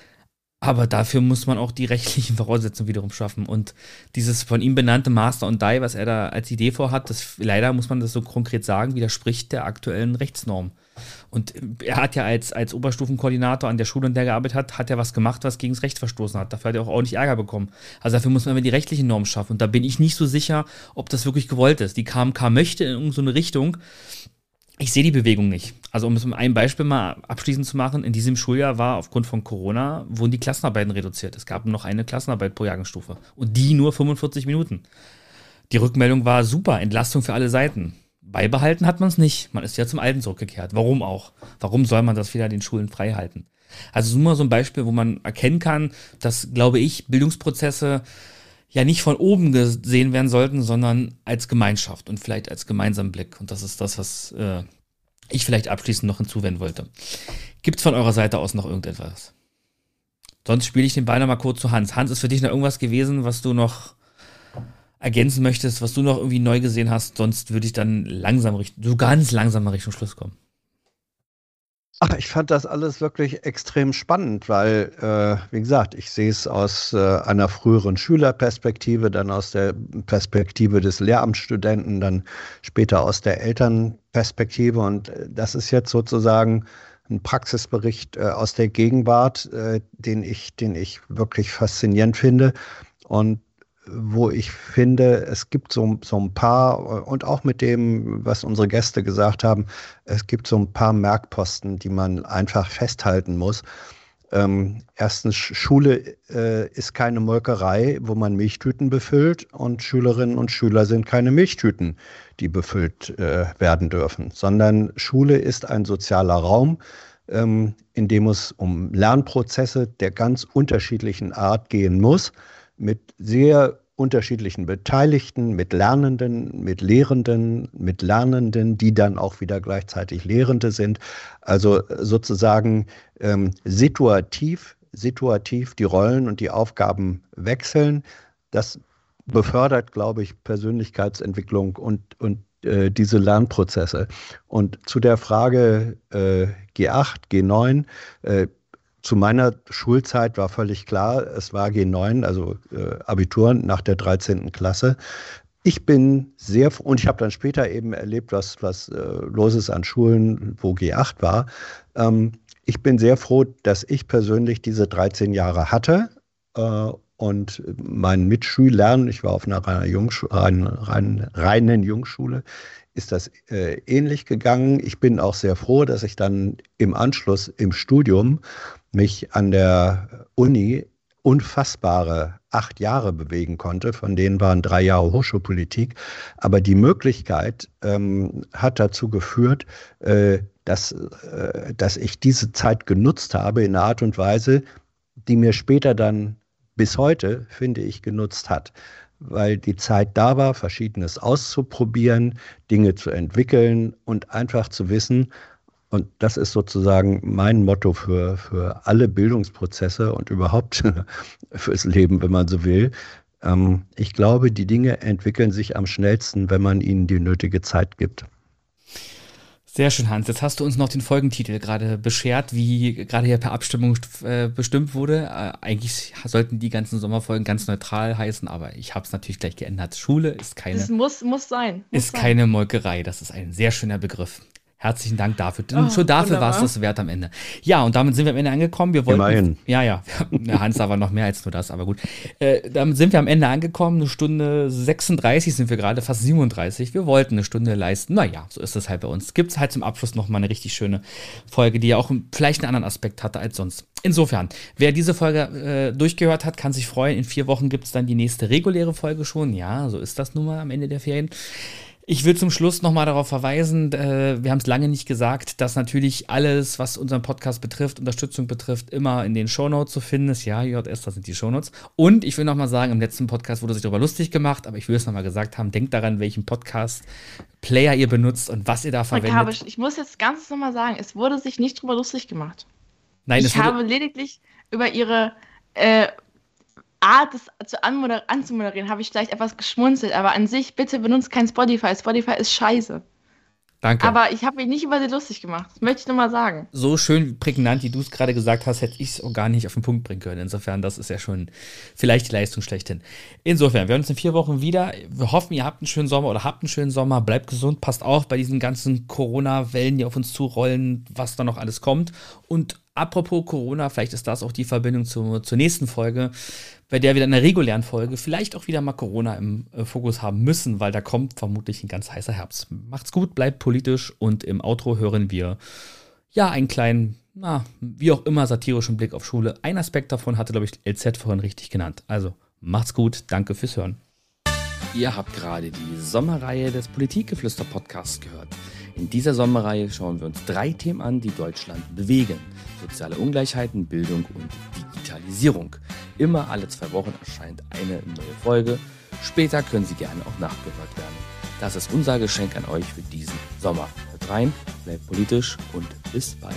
Aber dafür muss man auch die rechtlichen Voraussetzungen wiederum schaffen. Und dieses von ihm benannte Master on Die, was er da als Idee vorhat, das leider, muss man das so konkret sagen, widerspricht der aktuellen Rechtsnorm. Und er hat ja als, als Oberstufenkoordinator an der Schule, an der er gearbeitet hat, hat er was gemacht, was gegen das Recht verstoßen hat. Dafür hat er auch ordentlich Ärger bekommen. Also dafür muss man immer die rechtlichen Normen schaffen. Und da bin ich nicht so sicher, ob das wirklich gewollt ist. Die K M K möchte in irgendeine Richtung. Ich sehe die Bewegung nicht. Also um es mit einem Beispiel mal abschließend zu machen, in diesem Schuljahr war aufgrund von Corona, wurden die Klassenarbeiten reduziert. Es gab noch eine Klassenarbeit pro Jahrgangsstufe. Und die nur fünfundvierzig Minuten. Die Rückmeldung war super, Entlastung für alle Seiten. Beibehalten hat man es nicht. Man ist ja zum Alten zurückgekehrt. Warum auch? Warum soll man das wieder den Schulen frei halten? Also nur mal so ein Beispiel, wo man erkennen kann, dass, glaube ich, Bildungsprozesse ja nicht von oben gesehen werden sollten, sondern als Gemeinschaft und vielleicht als gemeinsamen Blick. Und das ist das, was äh, ich vielleicht abschließend noch hinzuwenden wollte. Gibt es von eurer Seite aus noch irgendetwas? Sonst spiele ich den Ball noch mal kurz zu Hans. Hans, ist für dich noch irgendwas gewesen, was du noch ergänzen möchtest, was du noch irgendwie neu gesehen hast? Sonst würde ich dann langsam, Richtung, so ganz langsam mal Richtung Schluss kommen. Ach, ich fand das alles wirklich extrem spannend, weil, äh, wie gesagt, ich sehe es aus äh, einer früheren Schülerperspektive, dann aus der Perspektive des Lehramtsstudenten, dann später aus der Elternperspektive. Und äh, das ist jetzt sozusagen ein Praxisbericht äh, aus der Gegenwart, äh, den ich, den ich wirklich faszinierend finde. Und wo ich finde, es gibt so, so ein paar, und auch mit dem, was unsere Gäste gesagt haben, es gibt so ein paar Merkposten, die man einfach festhalten muss. Ähm, erstens, Schule äh, ist keine Molkerei, wo man Milchtüten befüllt, und Schülerinnen und Schüler sind keine Milchtüten, die befüllt äh, werden dürfen, sondern Schule ist ein sozialer Raum, ähm, in dem es um Lernprozesse der ganz unterschiedlichen Art gehen muss, mit sehr unterschiedlichen Beteiligten, mit Lernenden, mit Lehrenden, mit Lernenden, die dann auch wieder gleichzeitig Lehrende sind. Also sozusagen ähm, situativ, situativ die Rollen und die Aufgaben wechseln. Das befördert, glaube ich, Persönlichkeitsentwicklung und, und äh, diese Lernprozesse. Und zu der Frage äh, G acht, G neun, äh, zu meiner Schulzeit war völlig klar, es war G neun, also äh, Abitur nach der dreizehnten Klasse. Ich bin sehr, und ich habe dann später eben erlebt, was, was äh, los ist an Schulen, wo G acht war. Ähm, ich bin sehr froh, dass ich persönlich diese dreizehn Jahre hatte äh, und meinen Mitschülern, ich war auf einer reiner Jungsch- rein, rein, reinen Jungschule, ist das äh, ähnlich gegangen. Ich bin auch sehr froh, dass ich dann im Anschluss im Studium mich an der Uni unfassbare acht Jahre bewegen konnte, von denen waren drei Jahre Hochschulpolitik. Aber die Möglichkeit ähm, hat dazu geführt, äh, dass, äh, dass ich diese Zeit genutzt habe in einer Art und Weise, die mir später dann bis heute, finde ich, genutzt hat. Weil die Zeit da war, Verschiedenes auszuprobieren, Dinge zu entwickeln und einfach zu wissen, und das ist sozusagen mein Motto für, für alle Bildungsprozesse und überhaupt fürs Leben, wenn man so will. Ähm, ich glaube, die Dinge entwickeln sich am schnellsten, wenn man ihnen die nötige Zeit gibt. Sehr schön, Hans. Jetzt hast du uns noch den Folgentitel gerade beschert, wie gerade hier per Abstimmung äh, bestimmt wurde. Äh, eigentlich sollten die ganzen Sommerfolgen ganz neutral heißen, aber ich habe es natürlich gleich geändert. Schule ist keine, Das muss, muss sein. Muss ist sein. keine Molkerei. Das ist ein sehr schöner Begriff. Herzlichen Dank dafür. Oh, Schon dafür war es wunderbar. das wert am Ende. Ja, und damit sind wir am Ende angekommen. Wir wollten, Immerhin. Ja, ja. Der Hans aber noch mehr als nur das, aber gut. Äh, damit sind wir am Ende angekommen. Eine Stunde sechsunddreißig sind wir gerade, fast siebenunddreißig. Wir wollten eine Stunde leisten. Naja, so ist es halt bei uns. Gibt es halt zum Abschluss noch mal eine richtig schöne Folge, die ja auch vielleicht einen anderen Aspekt hatte als sonst. Insofern, wer diese Folge äh, durchgehört hat, kann sich freuen. In vier Wochen gibt es dann die nächste reguläre Folge schon. Ja, so ist das nun mal am Ende der Ferien. Ich will zum Schluss nochmal darauf verweisen, äh, wir haben es lange nicht gesagt, dass natürlich alles, was unseren Podcast betrifft, Unterstützung betrifft, immer in den Shownotes zu finden ist. Ja, J S, das sind die Shownotes. Und ich will nochmal sagen, im letzten Podcast wurde sich darüber lustig gemacht, aber ich will es nochmal gesagt haben, denkt daran, welchen Podcast-Player ihr benutzt und was ihr da verwendet. Aber ich muss jetzt ganz nochmal sagen, es wurde sich nicht drüber lustig gemacht. Nein, ich habe lediglich über ihre äh, Art, das zu anmoder- anzumoderieren, habe ich vielleicht etwas geschmunzelt, aber an sich, bitte benutzt kein Spotify. Spotify ist scheiße. Danke. Aber ich habe mich nicht über sie lustig gemacht. Das möchte ich nur mal sagen. So schön prägnant, wie du es gerade gesagt hast, hätte ich es auch gar nicht auf den Punkt bringen können. Insofern, das ist ja schon vielleicht die Leistung schlechthin. Insofern, wir hören uns in vier Wochen wieder. Wir hoffen, ihr habt einen schönen Sommer oder habt einen schönen Sommer. Bleibt gesund, passt auf bei diesen ganzen Corona-Wellen, die auf uns zurollen, was da noch alles kommt. Und apropos Corona, vielleicht ist das auch die Verbindung zu, zur nächsten Folge, bei der wir in einer regulären Folge vielleicht auch wieder mal Corona im äh, Fokus haben müssen, weil da kommt vermutlich ein ganz heißer Herbst. Macht's gut, bleibt politisch und im Outro hören wir ja einen kleinen, na, wie auch immer, satirischen Blick auf Schule. Ein Aspekt davon hatte, glaube ich, L Z vorhin richtig genannt. Also macht's gut, danke fürs Hören. Ihr habt gerade die Sommerreihe des Politikgeflüster-Podcasts gehört. In dieser Sommerreihe schauen wir uns drei Themen an, die Deutschland bewegen. Soziale Ungleichheiten, Bildung und Digitalisierung. Immer alle zwei Wochen erscheint eine neue Folge. Später können sie gerne auch nachgehört werden. Das ist unser Geschenk an euch für diesen Sommer. Hört rein, bleibt politisch und bis bald.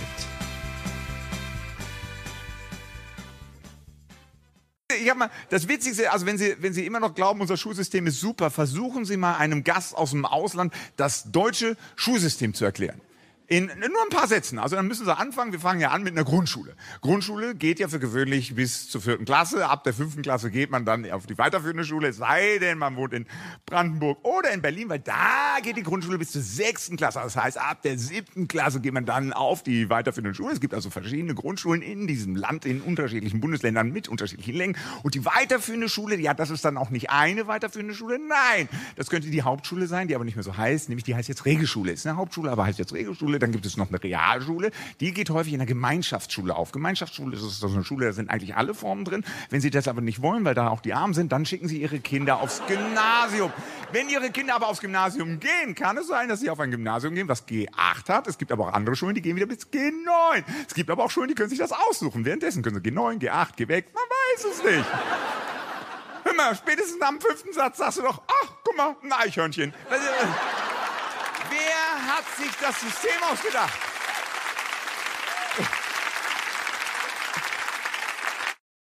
Ich hab mal, das Witzigste, also wenn Sie, wenn Sie immer noch glauben, unser Schulsystem ist super, versuchen Sie mal einem Gast aus dem Ausland das deutsche Schulsystem zu erklären. In nur ein paar Sätzen. Also dann müssen Sie anfangen. Wir fangen ja an mit einer Grundschule. Grundschule geht ja für gewöhnlich bis zur vierten Klasse. Ab der fünften Klasse geht man dann auf die weiterführende Schule. Es sei denn, man wohnt in Brandenburg oder in Berlin, weil da geht die Grundschule bis zur sechsten Klasse. Das heißt, ab der siebten Klasse geht man dann auf die weiterführende Schule. Es gibt also verschiedene Grundschulen in diesem Land, in unterschiedlichen Bundesländern mit unterschiedlichen Längen. Und die weiterführende Schule, ja, das ist dann auch nicht eine weiterführende Schule. Nein, das könnte die Hauptschule sein, die aber nicht mehr so heißt. Nämlich die heißt jetzt Regelschule. Ist eine Hauptschule, aber heißt jetzt Regelschule. Dann gibt es noch eine Realschule, die geht häufig in der Gemeinschaftsschule auf. Gemeinschaftsschule ist so eine Schule, da sind eigentlich alle Formen drin. Wenn Sie das aber nicht wollen, weil da auch die Armen sind, dann schicken Sie Ihre Kinder aufs Gymnasium. Wenn Ihre Kinder aber aufs Gymnasium gehen, kann es sein, dass sie auf ein Gymnasium gehen, was G acht hat. Es gibt aber auch andere Schulen, die gehen wieder bis G neun. Es gibt aber auch Schulen, die können sich das aussuchen. Währenddessen können sie G neun, G acht, G weg, man weiß es nicht. Hör mal, spätestens am fünften Satz sagst du doch, ach, guck mal, ein Eichhörnchen. Wer hat sich das System ausgedacht?